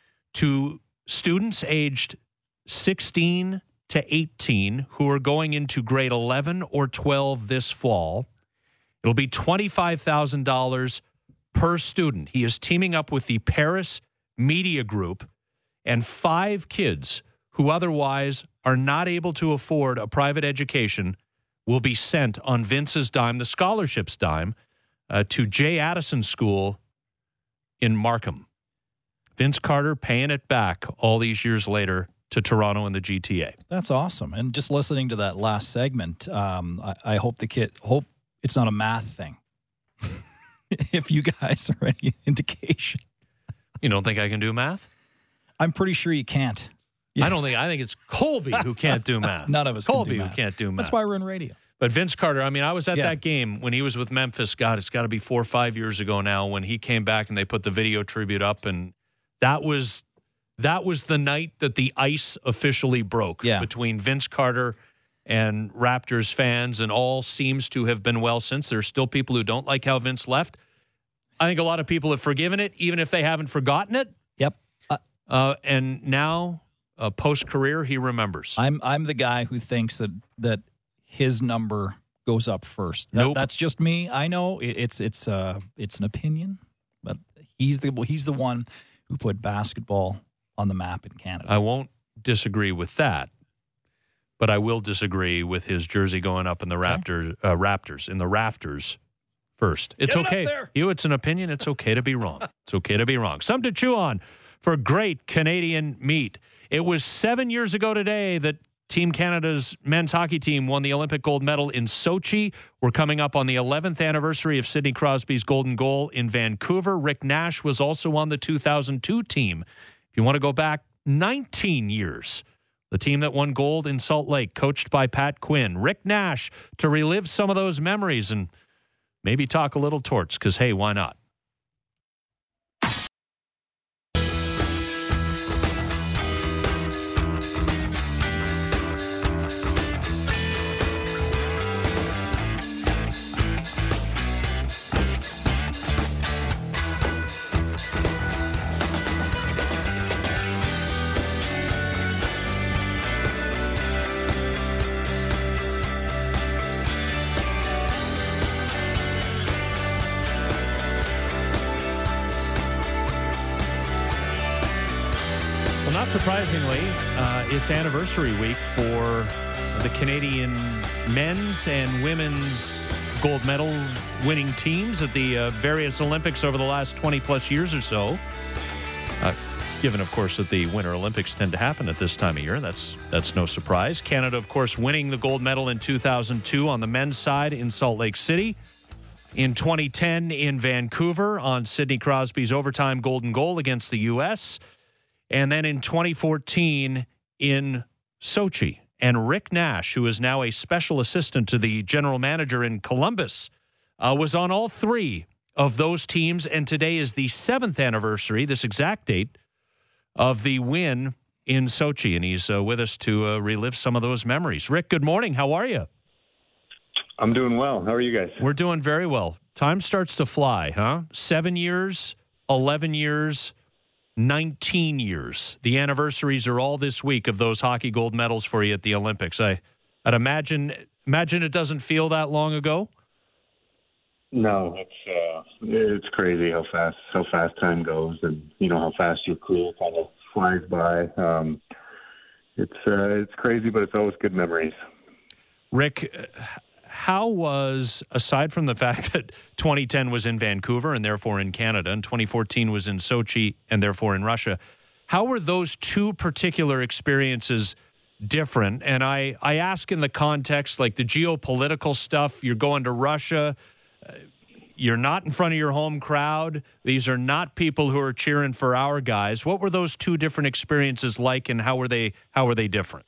to students aged sixteen to eighteen who are going into grade eleven or twelve this fall. It'll be twenty-five thousand dollars per student. He is teaming up with the Paris Media Group, and five kids who otherwise are not able to afford a private education will be sent on Vince's dime, the scholarship's dime, uh, to J. Addison School in Markham. Vince Carter paying it back all these years later to Toronto and the G T A. That's awesome. And just listening to that last segment, um, I, I hope the kid, hope it's not a math thing. If you guys are any indication. You don't think I can do math? I'm pretty sure you can't. Yeah. I don't think, I think it's Colby who can't do math. None of us Colby can do who math. can't do math. That's why we're in radio. But Vince Carter, I mean, I was at Yeah. that game when he was with Memphis. God, it's got to be four or five years ago now when he came back and they put the video tribute up. And that was that was the night that the ice officially broke Yeah. between Vince Carter and Raptors fans, and all seems to have been well since. There's still people who don't like how Vince left. I think a lot of people have forgiven it, even if they haven't forgotten it. Yep. Uh, Uh, and now, uh, post-career, he remembers. I'm I'm the guy who thinks that that his number goes up first. That, Nope. That's just me. I know it, it's it's uh it's an opinion, but he's the he's the one who put basketball on the map in Canada. I won't disagree with that. but I will disagree with his jersey going up in the Raptor, uh, Raptors, in the rafters first. It's Get it okay. up there. You, it's an opinion. It's okay to be wrong. It's okay to be wrong. Something to chew on for great Canadian meat. It was seven years ago today that Team Canada's men's hockey team won the Olympic gold medal in Sochi. We're coming up on the eleventh anniversary of Sidney Crosby's golden goal in Vancouver. Rick Nash was also on the two thousand two team. If you want to go back nineteen years, the team that won gold in Salt Lake, coached by Pat Quinn. Rick Nash to relive some of those memories and maybe talk a little torts, because, hey, why not? Not surprisingly, uh, it's anniversary week for the Canadian men's and women's gold medal winning teams at the uh, various Olympics over the last twenty plus years or so. Uh, given, of course, that the Winter Olympics tend to happen at this time of year, that's that's no surprise. Canada, of course, winning the gold medal in two thousand two on the men's side in Salt Lake City. In twenty ten in Vancouver on Sidney Crosby's overtime golden goal against the U S, and then in twenty fourteen in Sochi. And Rick Nash, who is now a special assistant to the general manager in Columbus, uh, was on all three of those teams. And today is the seventh anniversary, this exact date, of the win in Sochi. And he's uh, with us to uh, relive some of those memories. Rick, good morning. How are you? I'm doing well. How are you guys? We're doing very well. Time starts to fly, huh? Seven years, eleven years, nineteen years. The anniversaries are all this week of those hockey gold medals for you at the Olympics. I, I'd imagine imagine it doesn't feel that long ago. No, it's uh, it's crazy how fast how fast time goes, and you know how fast your career kind of flies by. Um, it's uh, it's crazy, but it's always good memories. Rick, how was, aside from the fact that twenty ten was in Vancouver and therefore in Canada, and twenty fourteen was in Sochi and therefore in Russia, how were those two particular experiences different? And I, I ask in the context, like the geopolitical stuff, you're going to Russia, uh, you're not in front of your home crowd. These are not people who are cheering for our guys. What were those two different experiences like, and how were they, how were they different?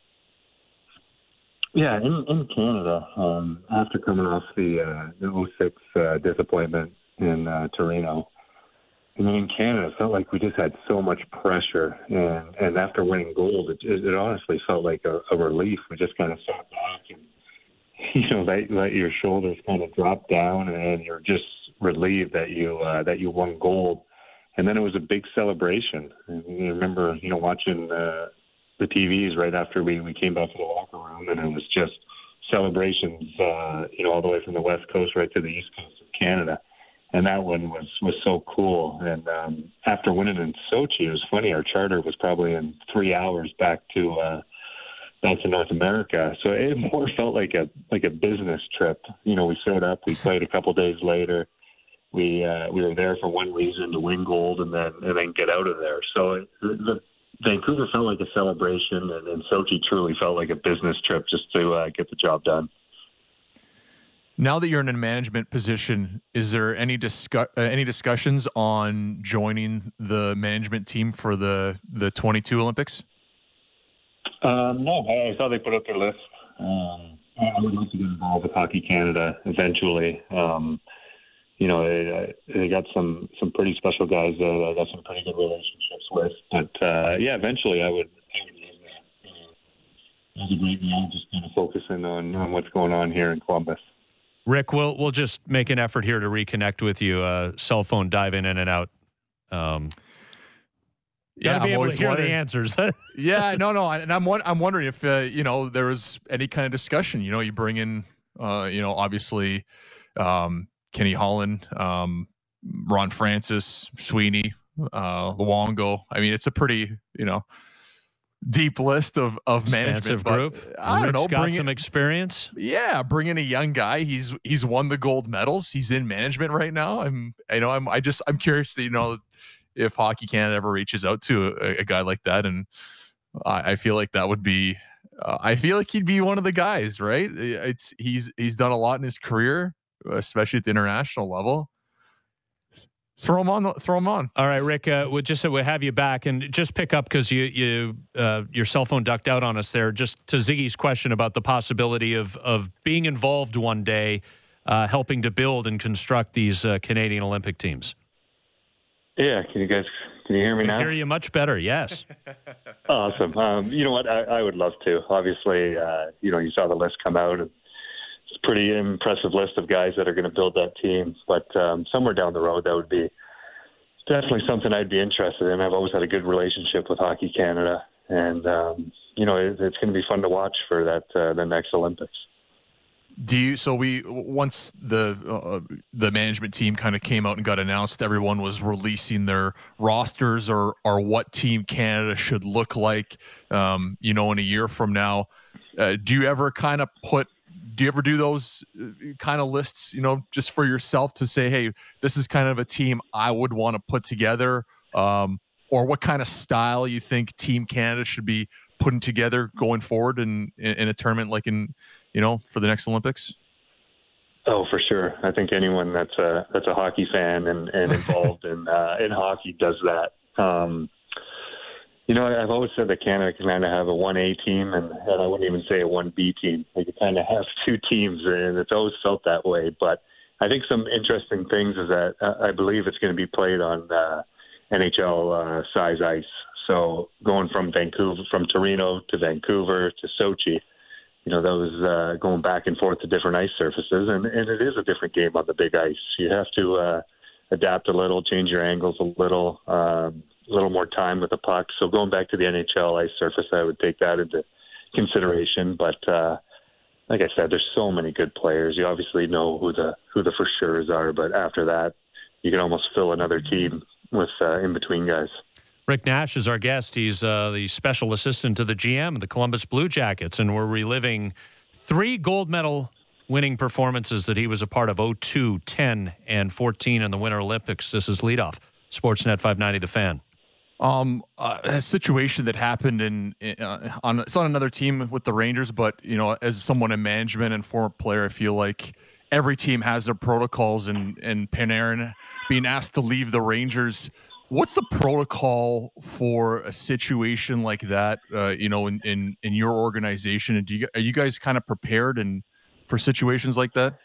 Yeah, in, in Canada, um, after coming off the, uh, the oh six uh, disappointment in uh, Torino, I mean, in Canada, it felt like we just had so much pressure. And, and after winning gold, it, it, it honestly felt like a, a relief. We just kind of sat back and, you know, let, let your shoulders kind of drop down, and you're just relieved that you uh, that you won gold. And then it was a big celebration. And you remember, you know, watching uh, the T Vs right after we, we came back to the locker room, and it was just celebrations, uh, you know, all the way from the West Coast right to the East Coast of Canada. And that one was, was so cool. And um, after winning in Sochi, it was funny, our charter was probably in three hours back to uh, back to North America. So it more felt like a like a business trip. You know, we showed up, we played a couple days later. We uh, we were there for one reason, to win gold, and then and then get out of there. So it, the Vancouver felt like a celebration, and, and Sochi truly felt like a business trip just to uh, get the job done. Now that you're in a management position, is there any discuss uh, any discussions on joining the management team for the the twenty-two Olympics? Um, no, I, I saw they put up their list. Um, I would like to get involved with Hockey Canada eventually. Um, you know, they, they got some, some pretty special guys that I got some pretty good relationships with. But uh, yeah, eventually I would. I would love that. Uh, as a great now, just kind of focusing on, on what's going on here in Columbus. Rick, we'll we'll just make an effort here to reconnect with you. Uh, cell phone diving in and out. Um, yeah, gotta be I'm able always to hear wondering. the answers. yeah, no, no, and I'm I'm wondering if uh, you know, there was any kind of discussion. You know, you bring in, uh, you know, obviously um, Kenny Holland, um, Ron Francis, Sweeney, uh, Luongo. I mean, it's a pretty, you know, deep list of of management Expansive group. I don't Rick's know. got Bring some in, experience. yeah, bring in a young guy. He's he's won the gold medals. He's in management right now. I'm I know I'm I just I'm curious that you know if Hockey Canada ever reaches out to a, a guy like that, and I, I feel like that would be. Uh, I feel like he'd be one of the guys, right? It's he's he's done a lot in his career, especially at the international level. Throw him on. Throw him on. All right, Rick. Uh, we'll just we'll have you back and just pick up because you you uh, your cell phone ducked out on us there. Just to Ziggy's question about the possibility of of being involved one day, uh, helping to build and construct these uh, Canadian Olympic teams. Yeah, can you guys can you hear me I now? hear you much better. Yes. Awesome. Um, you know what? I, I would love to. Obviously, uh, you know, you saw the list come out. And it's a pretty impressive list of guys that are going to build that team. But um, somewhere down the road, that would be definitely something I'd be interested in. I've always had a good relationship with Hockey Canada, and um, you know, it, it's going to be fun to watch for that uh, the next Olympics. Do you? So we once the uh, the management team kind of came out and got announced, everyone was releasing their rosters or or what Team Canada should look like. Um, you know, in a year from now, uh, do you ever kind of put? Do you ever do those kind of lists? You know, just for yourself to say, hey, this is kind of a team I would want to put together, um, or what kind of style you think Team Canada should be putting together going forward in in, in a tournament like in. You know, for the next Olympics? Oh, for sure. I think anyone that's a that's a hockey fan and, and involved in uh, in hockey does that. Um, you know, I've always said that Canada can kind of have a one A team, and, and I wouldn't even say a one B team. They could kind of have two teams, and it's always felt that way. But I think some interesting things is that uh, I believe it's going to be played on uh, N H L uh, size ice. So going from Vancouver, from Torino to Vancouver to Sochi. You know, that was uh, going back and forth to different ice surfaces, and, and it is a different game on the big ice. You have to uh, adapt a little, change your angles a little, um, a little more time with the puck. So going back to the N H L ice surface, I would take that into consideration. But uh, like I said, there's so many good players. You obviously know who the who the for sure's are, but after that, you can almost fill another team with uh, in between guys. Rick Nash is our guest. He's uh, the special assistant to the G M of the Columbus Blue Jackets, and we're reliving three gold medal winning performances that he was a part of, oh two, ten, and fourteen in the Winter Olympics. This is Leadoff, Sportsnet five ninety The Fan. Um, uh, a situation that happened in, in uh, on it's on another team with the Rangers, but you know, as someone in management and former player, I feel like every team has their protocols, and and Panarin being asked to leave the Rangers. What's the protocol for a situation like that? Uh, you know, in, in, in your organization, and do you, are you guys kind of prepared and for situations like that?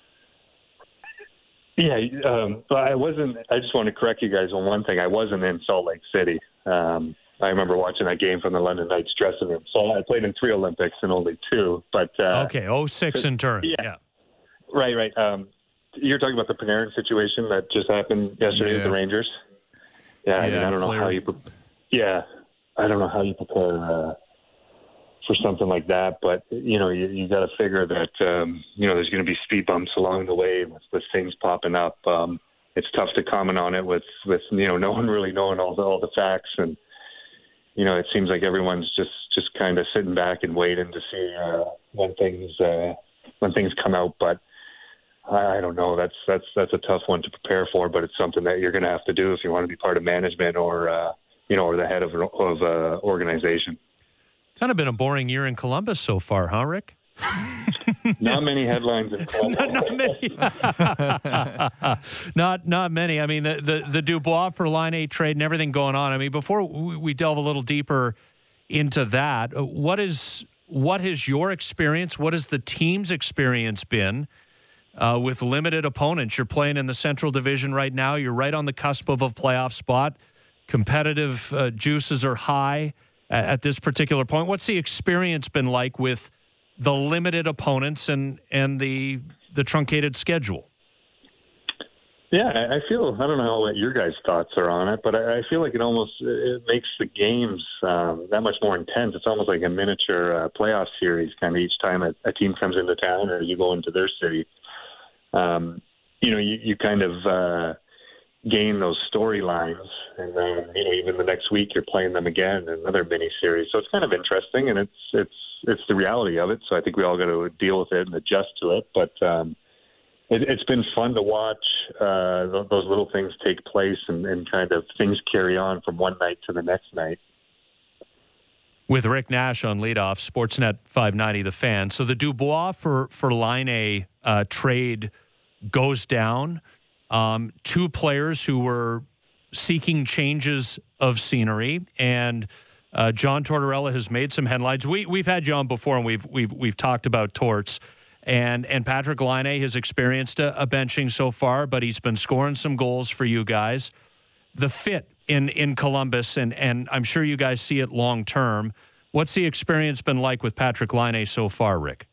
Yeah, um, but I wasn't. I just want to correct you guys on one thing. I wasn't in Salt Lake City. Um, I remember watching that game from the London Knights dressing room. So I played in three Olympics and only two. But uh, okay, oh six in turn. Yeah, yeah. right, right. Um, you're talking about the Panarin situation that just happened yesterday yeah. with the Rangers. Yeah, I yeah, mean, I don't know player. how you. Pre- yeah, I don't know how you prepare uh, for something like that, but you know, you, you got to figure that um, you know there's going to be speed bumps along the way with, with things popping up. Um, it's tough to comment on it with, with you know no one really knowing all the all the facts, and you know it seems like everyone's just, just kind of sitting back and waiting to see uh, when things uh, when things come out, but. I don't know. That's that's that's a tough one to prepare for, but it's something that you're going to have to do if you want to be part of management or uh, you know, or the head of of uh, organization. Kind of been a boring year in Columbus so far, huh, Rick? Not many headlines in Columbus. not, not many. not not many. I mean, the, the the Dubois for Line eight trade and everything going on. I mean, before we delve a little deeper into that, what is what has your experience? What has the team's experience been? Uh, with limited opponents, you're playing in the Central Division right now. You're right on the cusp of a playoff spot. Competitive uh, juices are high at, at this particular point. What's the experience been like with the limited opponents and and the the truncated schedule? Yeah, I feel, I don't know what your guys' thoughts are on it, but I feel like it almost it makes the games um, that much more intense. It's almost like a miniature uh, playoff series kind of each time a, a team comes into town or you go into their city. Um, you know, you, you kind of, uh, gain those storylines, and then you know even the next week you're playing them again in another mini series. So it's kind of interesting, and it's it's it's the reality of it. So I think we all got to deal with it and adjust to it. But um, it, it's been fun to watch uh, th- those little things take place and, and kind of things carry on from one night to the next night. With Rick Nash on leadoff, Sportsnet five ninety, The Fan. So the Dubois for for Laine uh, trade goes down. Um, two players who were seeking changes of scenery, and uh, John Tortorella has made some headlines. We we've had John before, and we've we've we've talked about Torts, and and Patrick Laine has experienced a, a benching so far, but he's been scoring some goals for you guys. The fit in in Columbus, and and I'm sure you guys see it long term. What's the experience been like with Patrick Laine so far, Rick?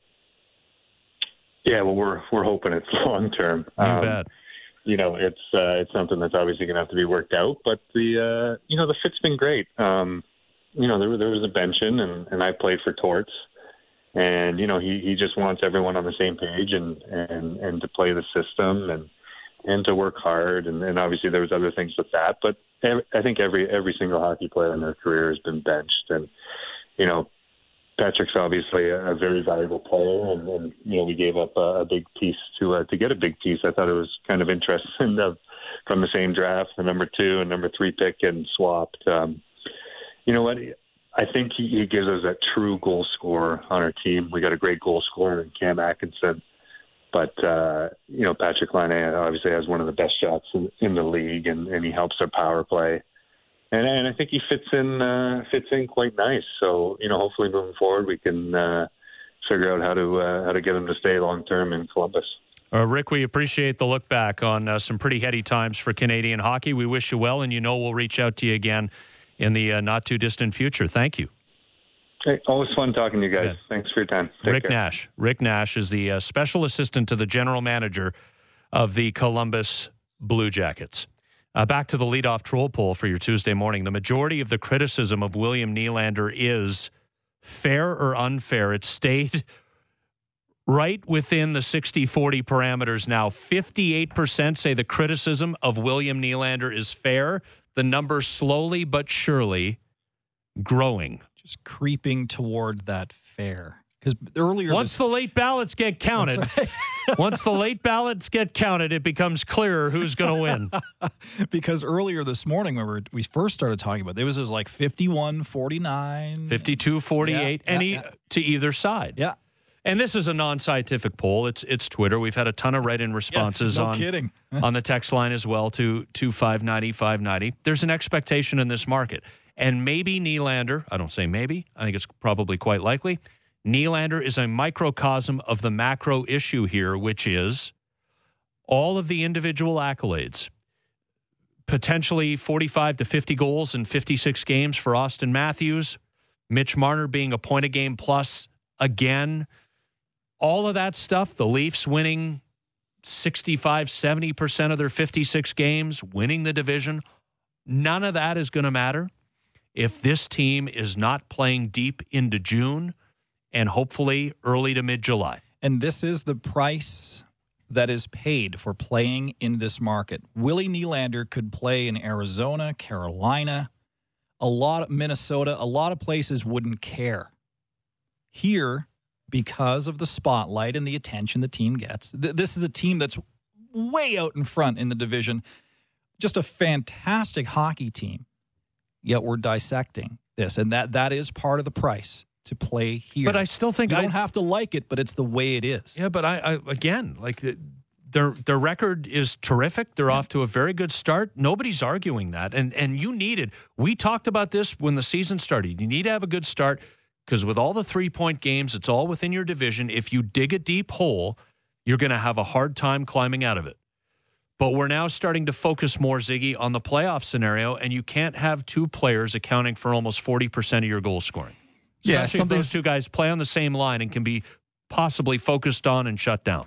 Yeah, well, we're we're hoping it's long term. You um, bet. You know, it's uh, it's something that's obviously going to have to be worked out. But the uh, you know the fit's been great. Um, you know, there there was a benching, and, and I played for Torts, and you know he, he just wants everyone on the same page and, and, and to play the system and and to work hard, and, and obviously there was other things with that. But every, I think every every single hockey player in their career has been benched, and you know. Patrick's obviously a, a very valuable player, and, and you know we gave up a, a big piece to uh, to get a big piece. I thought it was kind of interesting of, from the same draft, the number two and number three pick and swapped. Um, you know what? I think he, he gives us that true goal scorer on our team. We got a great goal scorer in Cam Atkinson, but uh, you know Patrick Laine obviously has one of the best shots in, in the league, and, and he helps our power play. And, and I think he fits in uh, fits in quite nice. So you know, hopefully moving forward, we can uh, figure out how to uh, how to get him to stay long term in Columbus. Uh, Rick, we appreciate the look back on uh, some pretty heady times for Canadian hockey. We wish you well, and you know we'll reach out to you again in the uh, not too distant future. Thank you. Hey, always fun talking to you guys. Yeah. Thanks for your time. Take Rick care. Nash. Rick Nash is the uh, special assistant to the general manager of the Columbus Blue Jackets. Uh, back to the leadoff troll poll for your Tuesday morning. The majority of the criticism of William Nylander is fair or unfair. It stayed right within the sixty forty parameters now. fifty-eight percent say the criticism of William Nylander is fair. The number slowly but surely growing. Just creeping toward that fair. Because earlier, once this, the late ballots get counted, right. once the late ballots get counted, it becomes clearer who's going to win. Because earlier this morning, when we, were, we first started talking about it, it was, it was like fifty-one forty-nine, fifty-two forty-eight, yeah, any yeah, yeah. to either side. Yeah. And this is a non-scientific poll. It's it's Twitter. We've had a ton of write-in responses yeah, no on kidding. on the text line as well to to five ninety five ninety. There's an expectation in this market, and maybe Nylander. I don't say maybe. I think it's probably quite likely. Nylander is a microcosm of the macro issue here, which is all of the individual accolades. Potentially forty-five to fifty goals in fifty-six games for Auston Matthews. Mitch Marner being a point a game plus again. All of that stuff, the Leafs winning sixty-five, seventy percent of their fifty-six games, winning the division, none of that is going to matter if this team is not playing deep into June and hopefully early to mid-July. And this is the price that is paid for playing in this market. Willie Nylander could play in Arizona, Carolina, a lot of Minnesota, a lot of places wouldn't care. Here, because of the spotlight and the attention the team gets, th- this is a team that's way out in front in the division. Just a fantastic hockey team. Yet we're dissecting this, and that that is part of the price to play here. But I still think you I don't have to like it, but it's the way it is. Yeah, but I, I again, like the, their their record is terrific. They're yeah. off to a very good start. Nobody's arguing that, and and you needed. We talked about this when the season started. You need to have a good start because with all the three point games, it's all within your division. If you dig a deep hole, you're going to have a hard time climbing out of it. But we're now starting to focus more, Ziggy, on the playoff scenario, and you can't have two players accounting for almost forty percent of your goal scoring. Yeah, Especially if those two guys play on the same line and can be possibly focused on and shut down.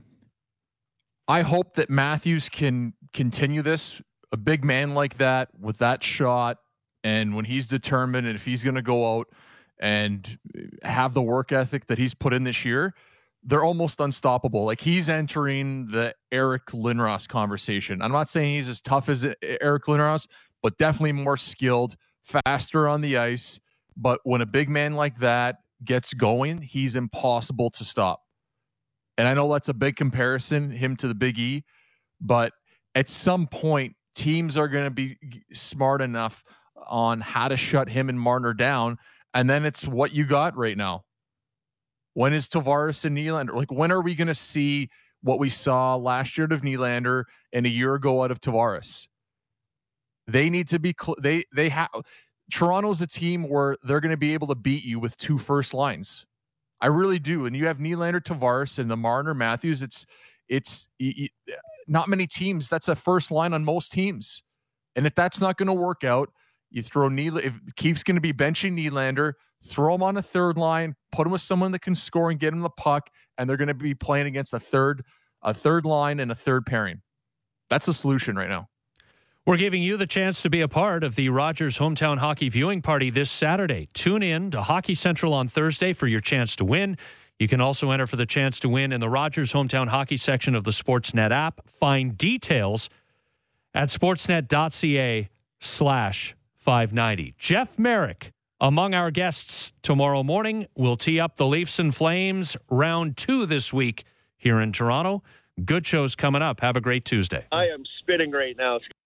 I hope that Matthews can continue this. A big man like that with that shot, and when he's determined, and if he's going to go out and have the work ethic that he's put in this year, they're almost unstoppable. Like, he's entering the Eric Lindros conversation. I'm not saying he's as tough as Eric Lindros, but definitely more skilled, faster on the ice. But when a big man like that gets going, he's impossible to stop. And I know that's a big comparison, him to the Big E, but at some point, teams are going to be smart enough on how to shut him and Marner down. And then it's what you got right now. When is Tavares and Nylander? Like, when are we going to see what we saw last year out of Nylander and a year ago out of Tavares? They need to be, cl- they, they have, Toronto's a team where they're going to be able to beat you with two first lines. I really do. And you have Nylander, Tavares, and the Marner, Matthews. It's, it's y- y- not many teams. That's a first line on most teams. And if that's not going to work out, you throw Nylander. If Keefe's going to be benching Nylander, throw him on a third line, put him with someone that can score and get him the puck, and they're going to be playing against a third, a third line and a third pairing. That's the solution right now. We're giving you the chance to be a part of the Rogers Hometown Hockey Viewing Party this Saturday. Tune in to Hockey Central on Thursday for your chance to win. You can also enter for the chance to win in the Rogers Hometown Hockey section of the Sportsnet app. Find details at sportsnet.ca slash 590. Jeff Merrick, among our guests tomorrow morning, will tee up the Leafs and Flames round two this week here in Toronto. Good shows coming up. Have a great Tuesday. I am spitting right now.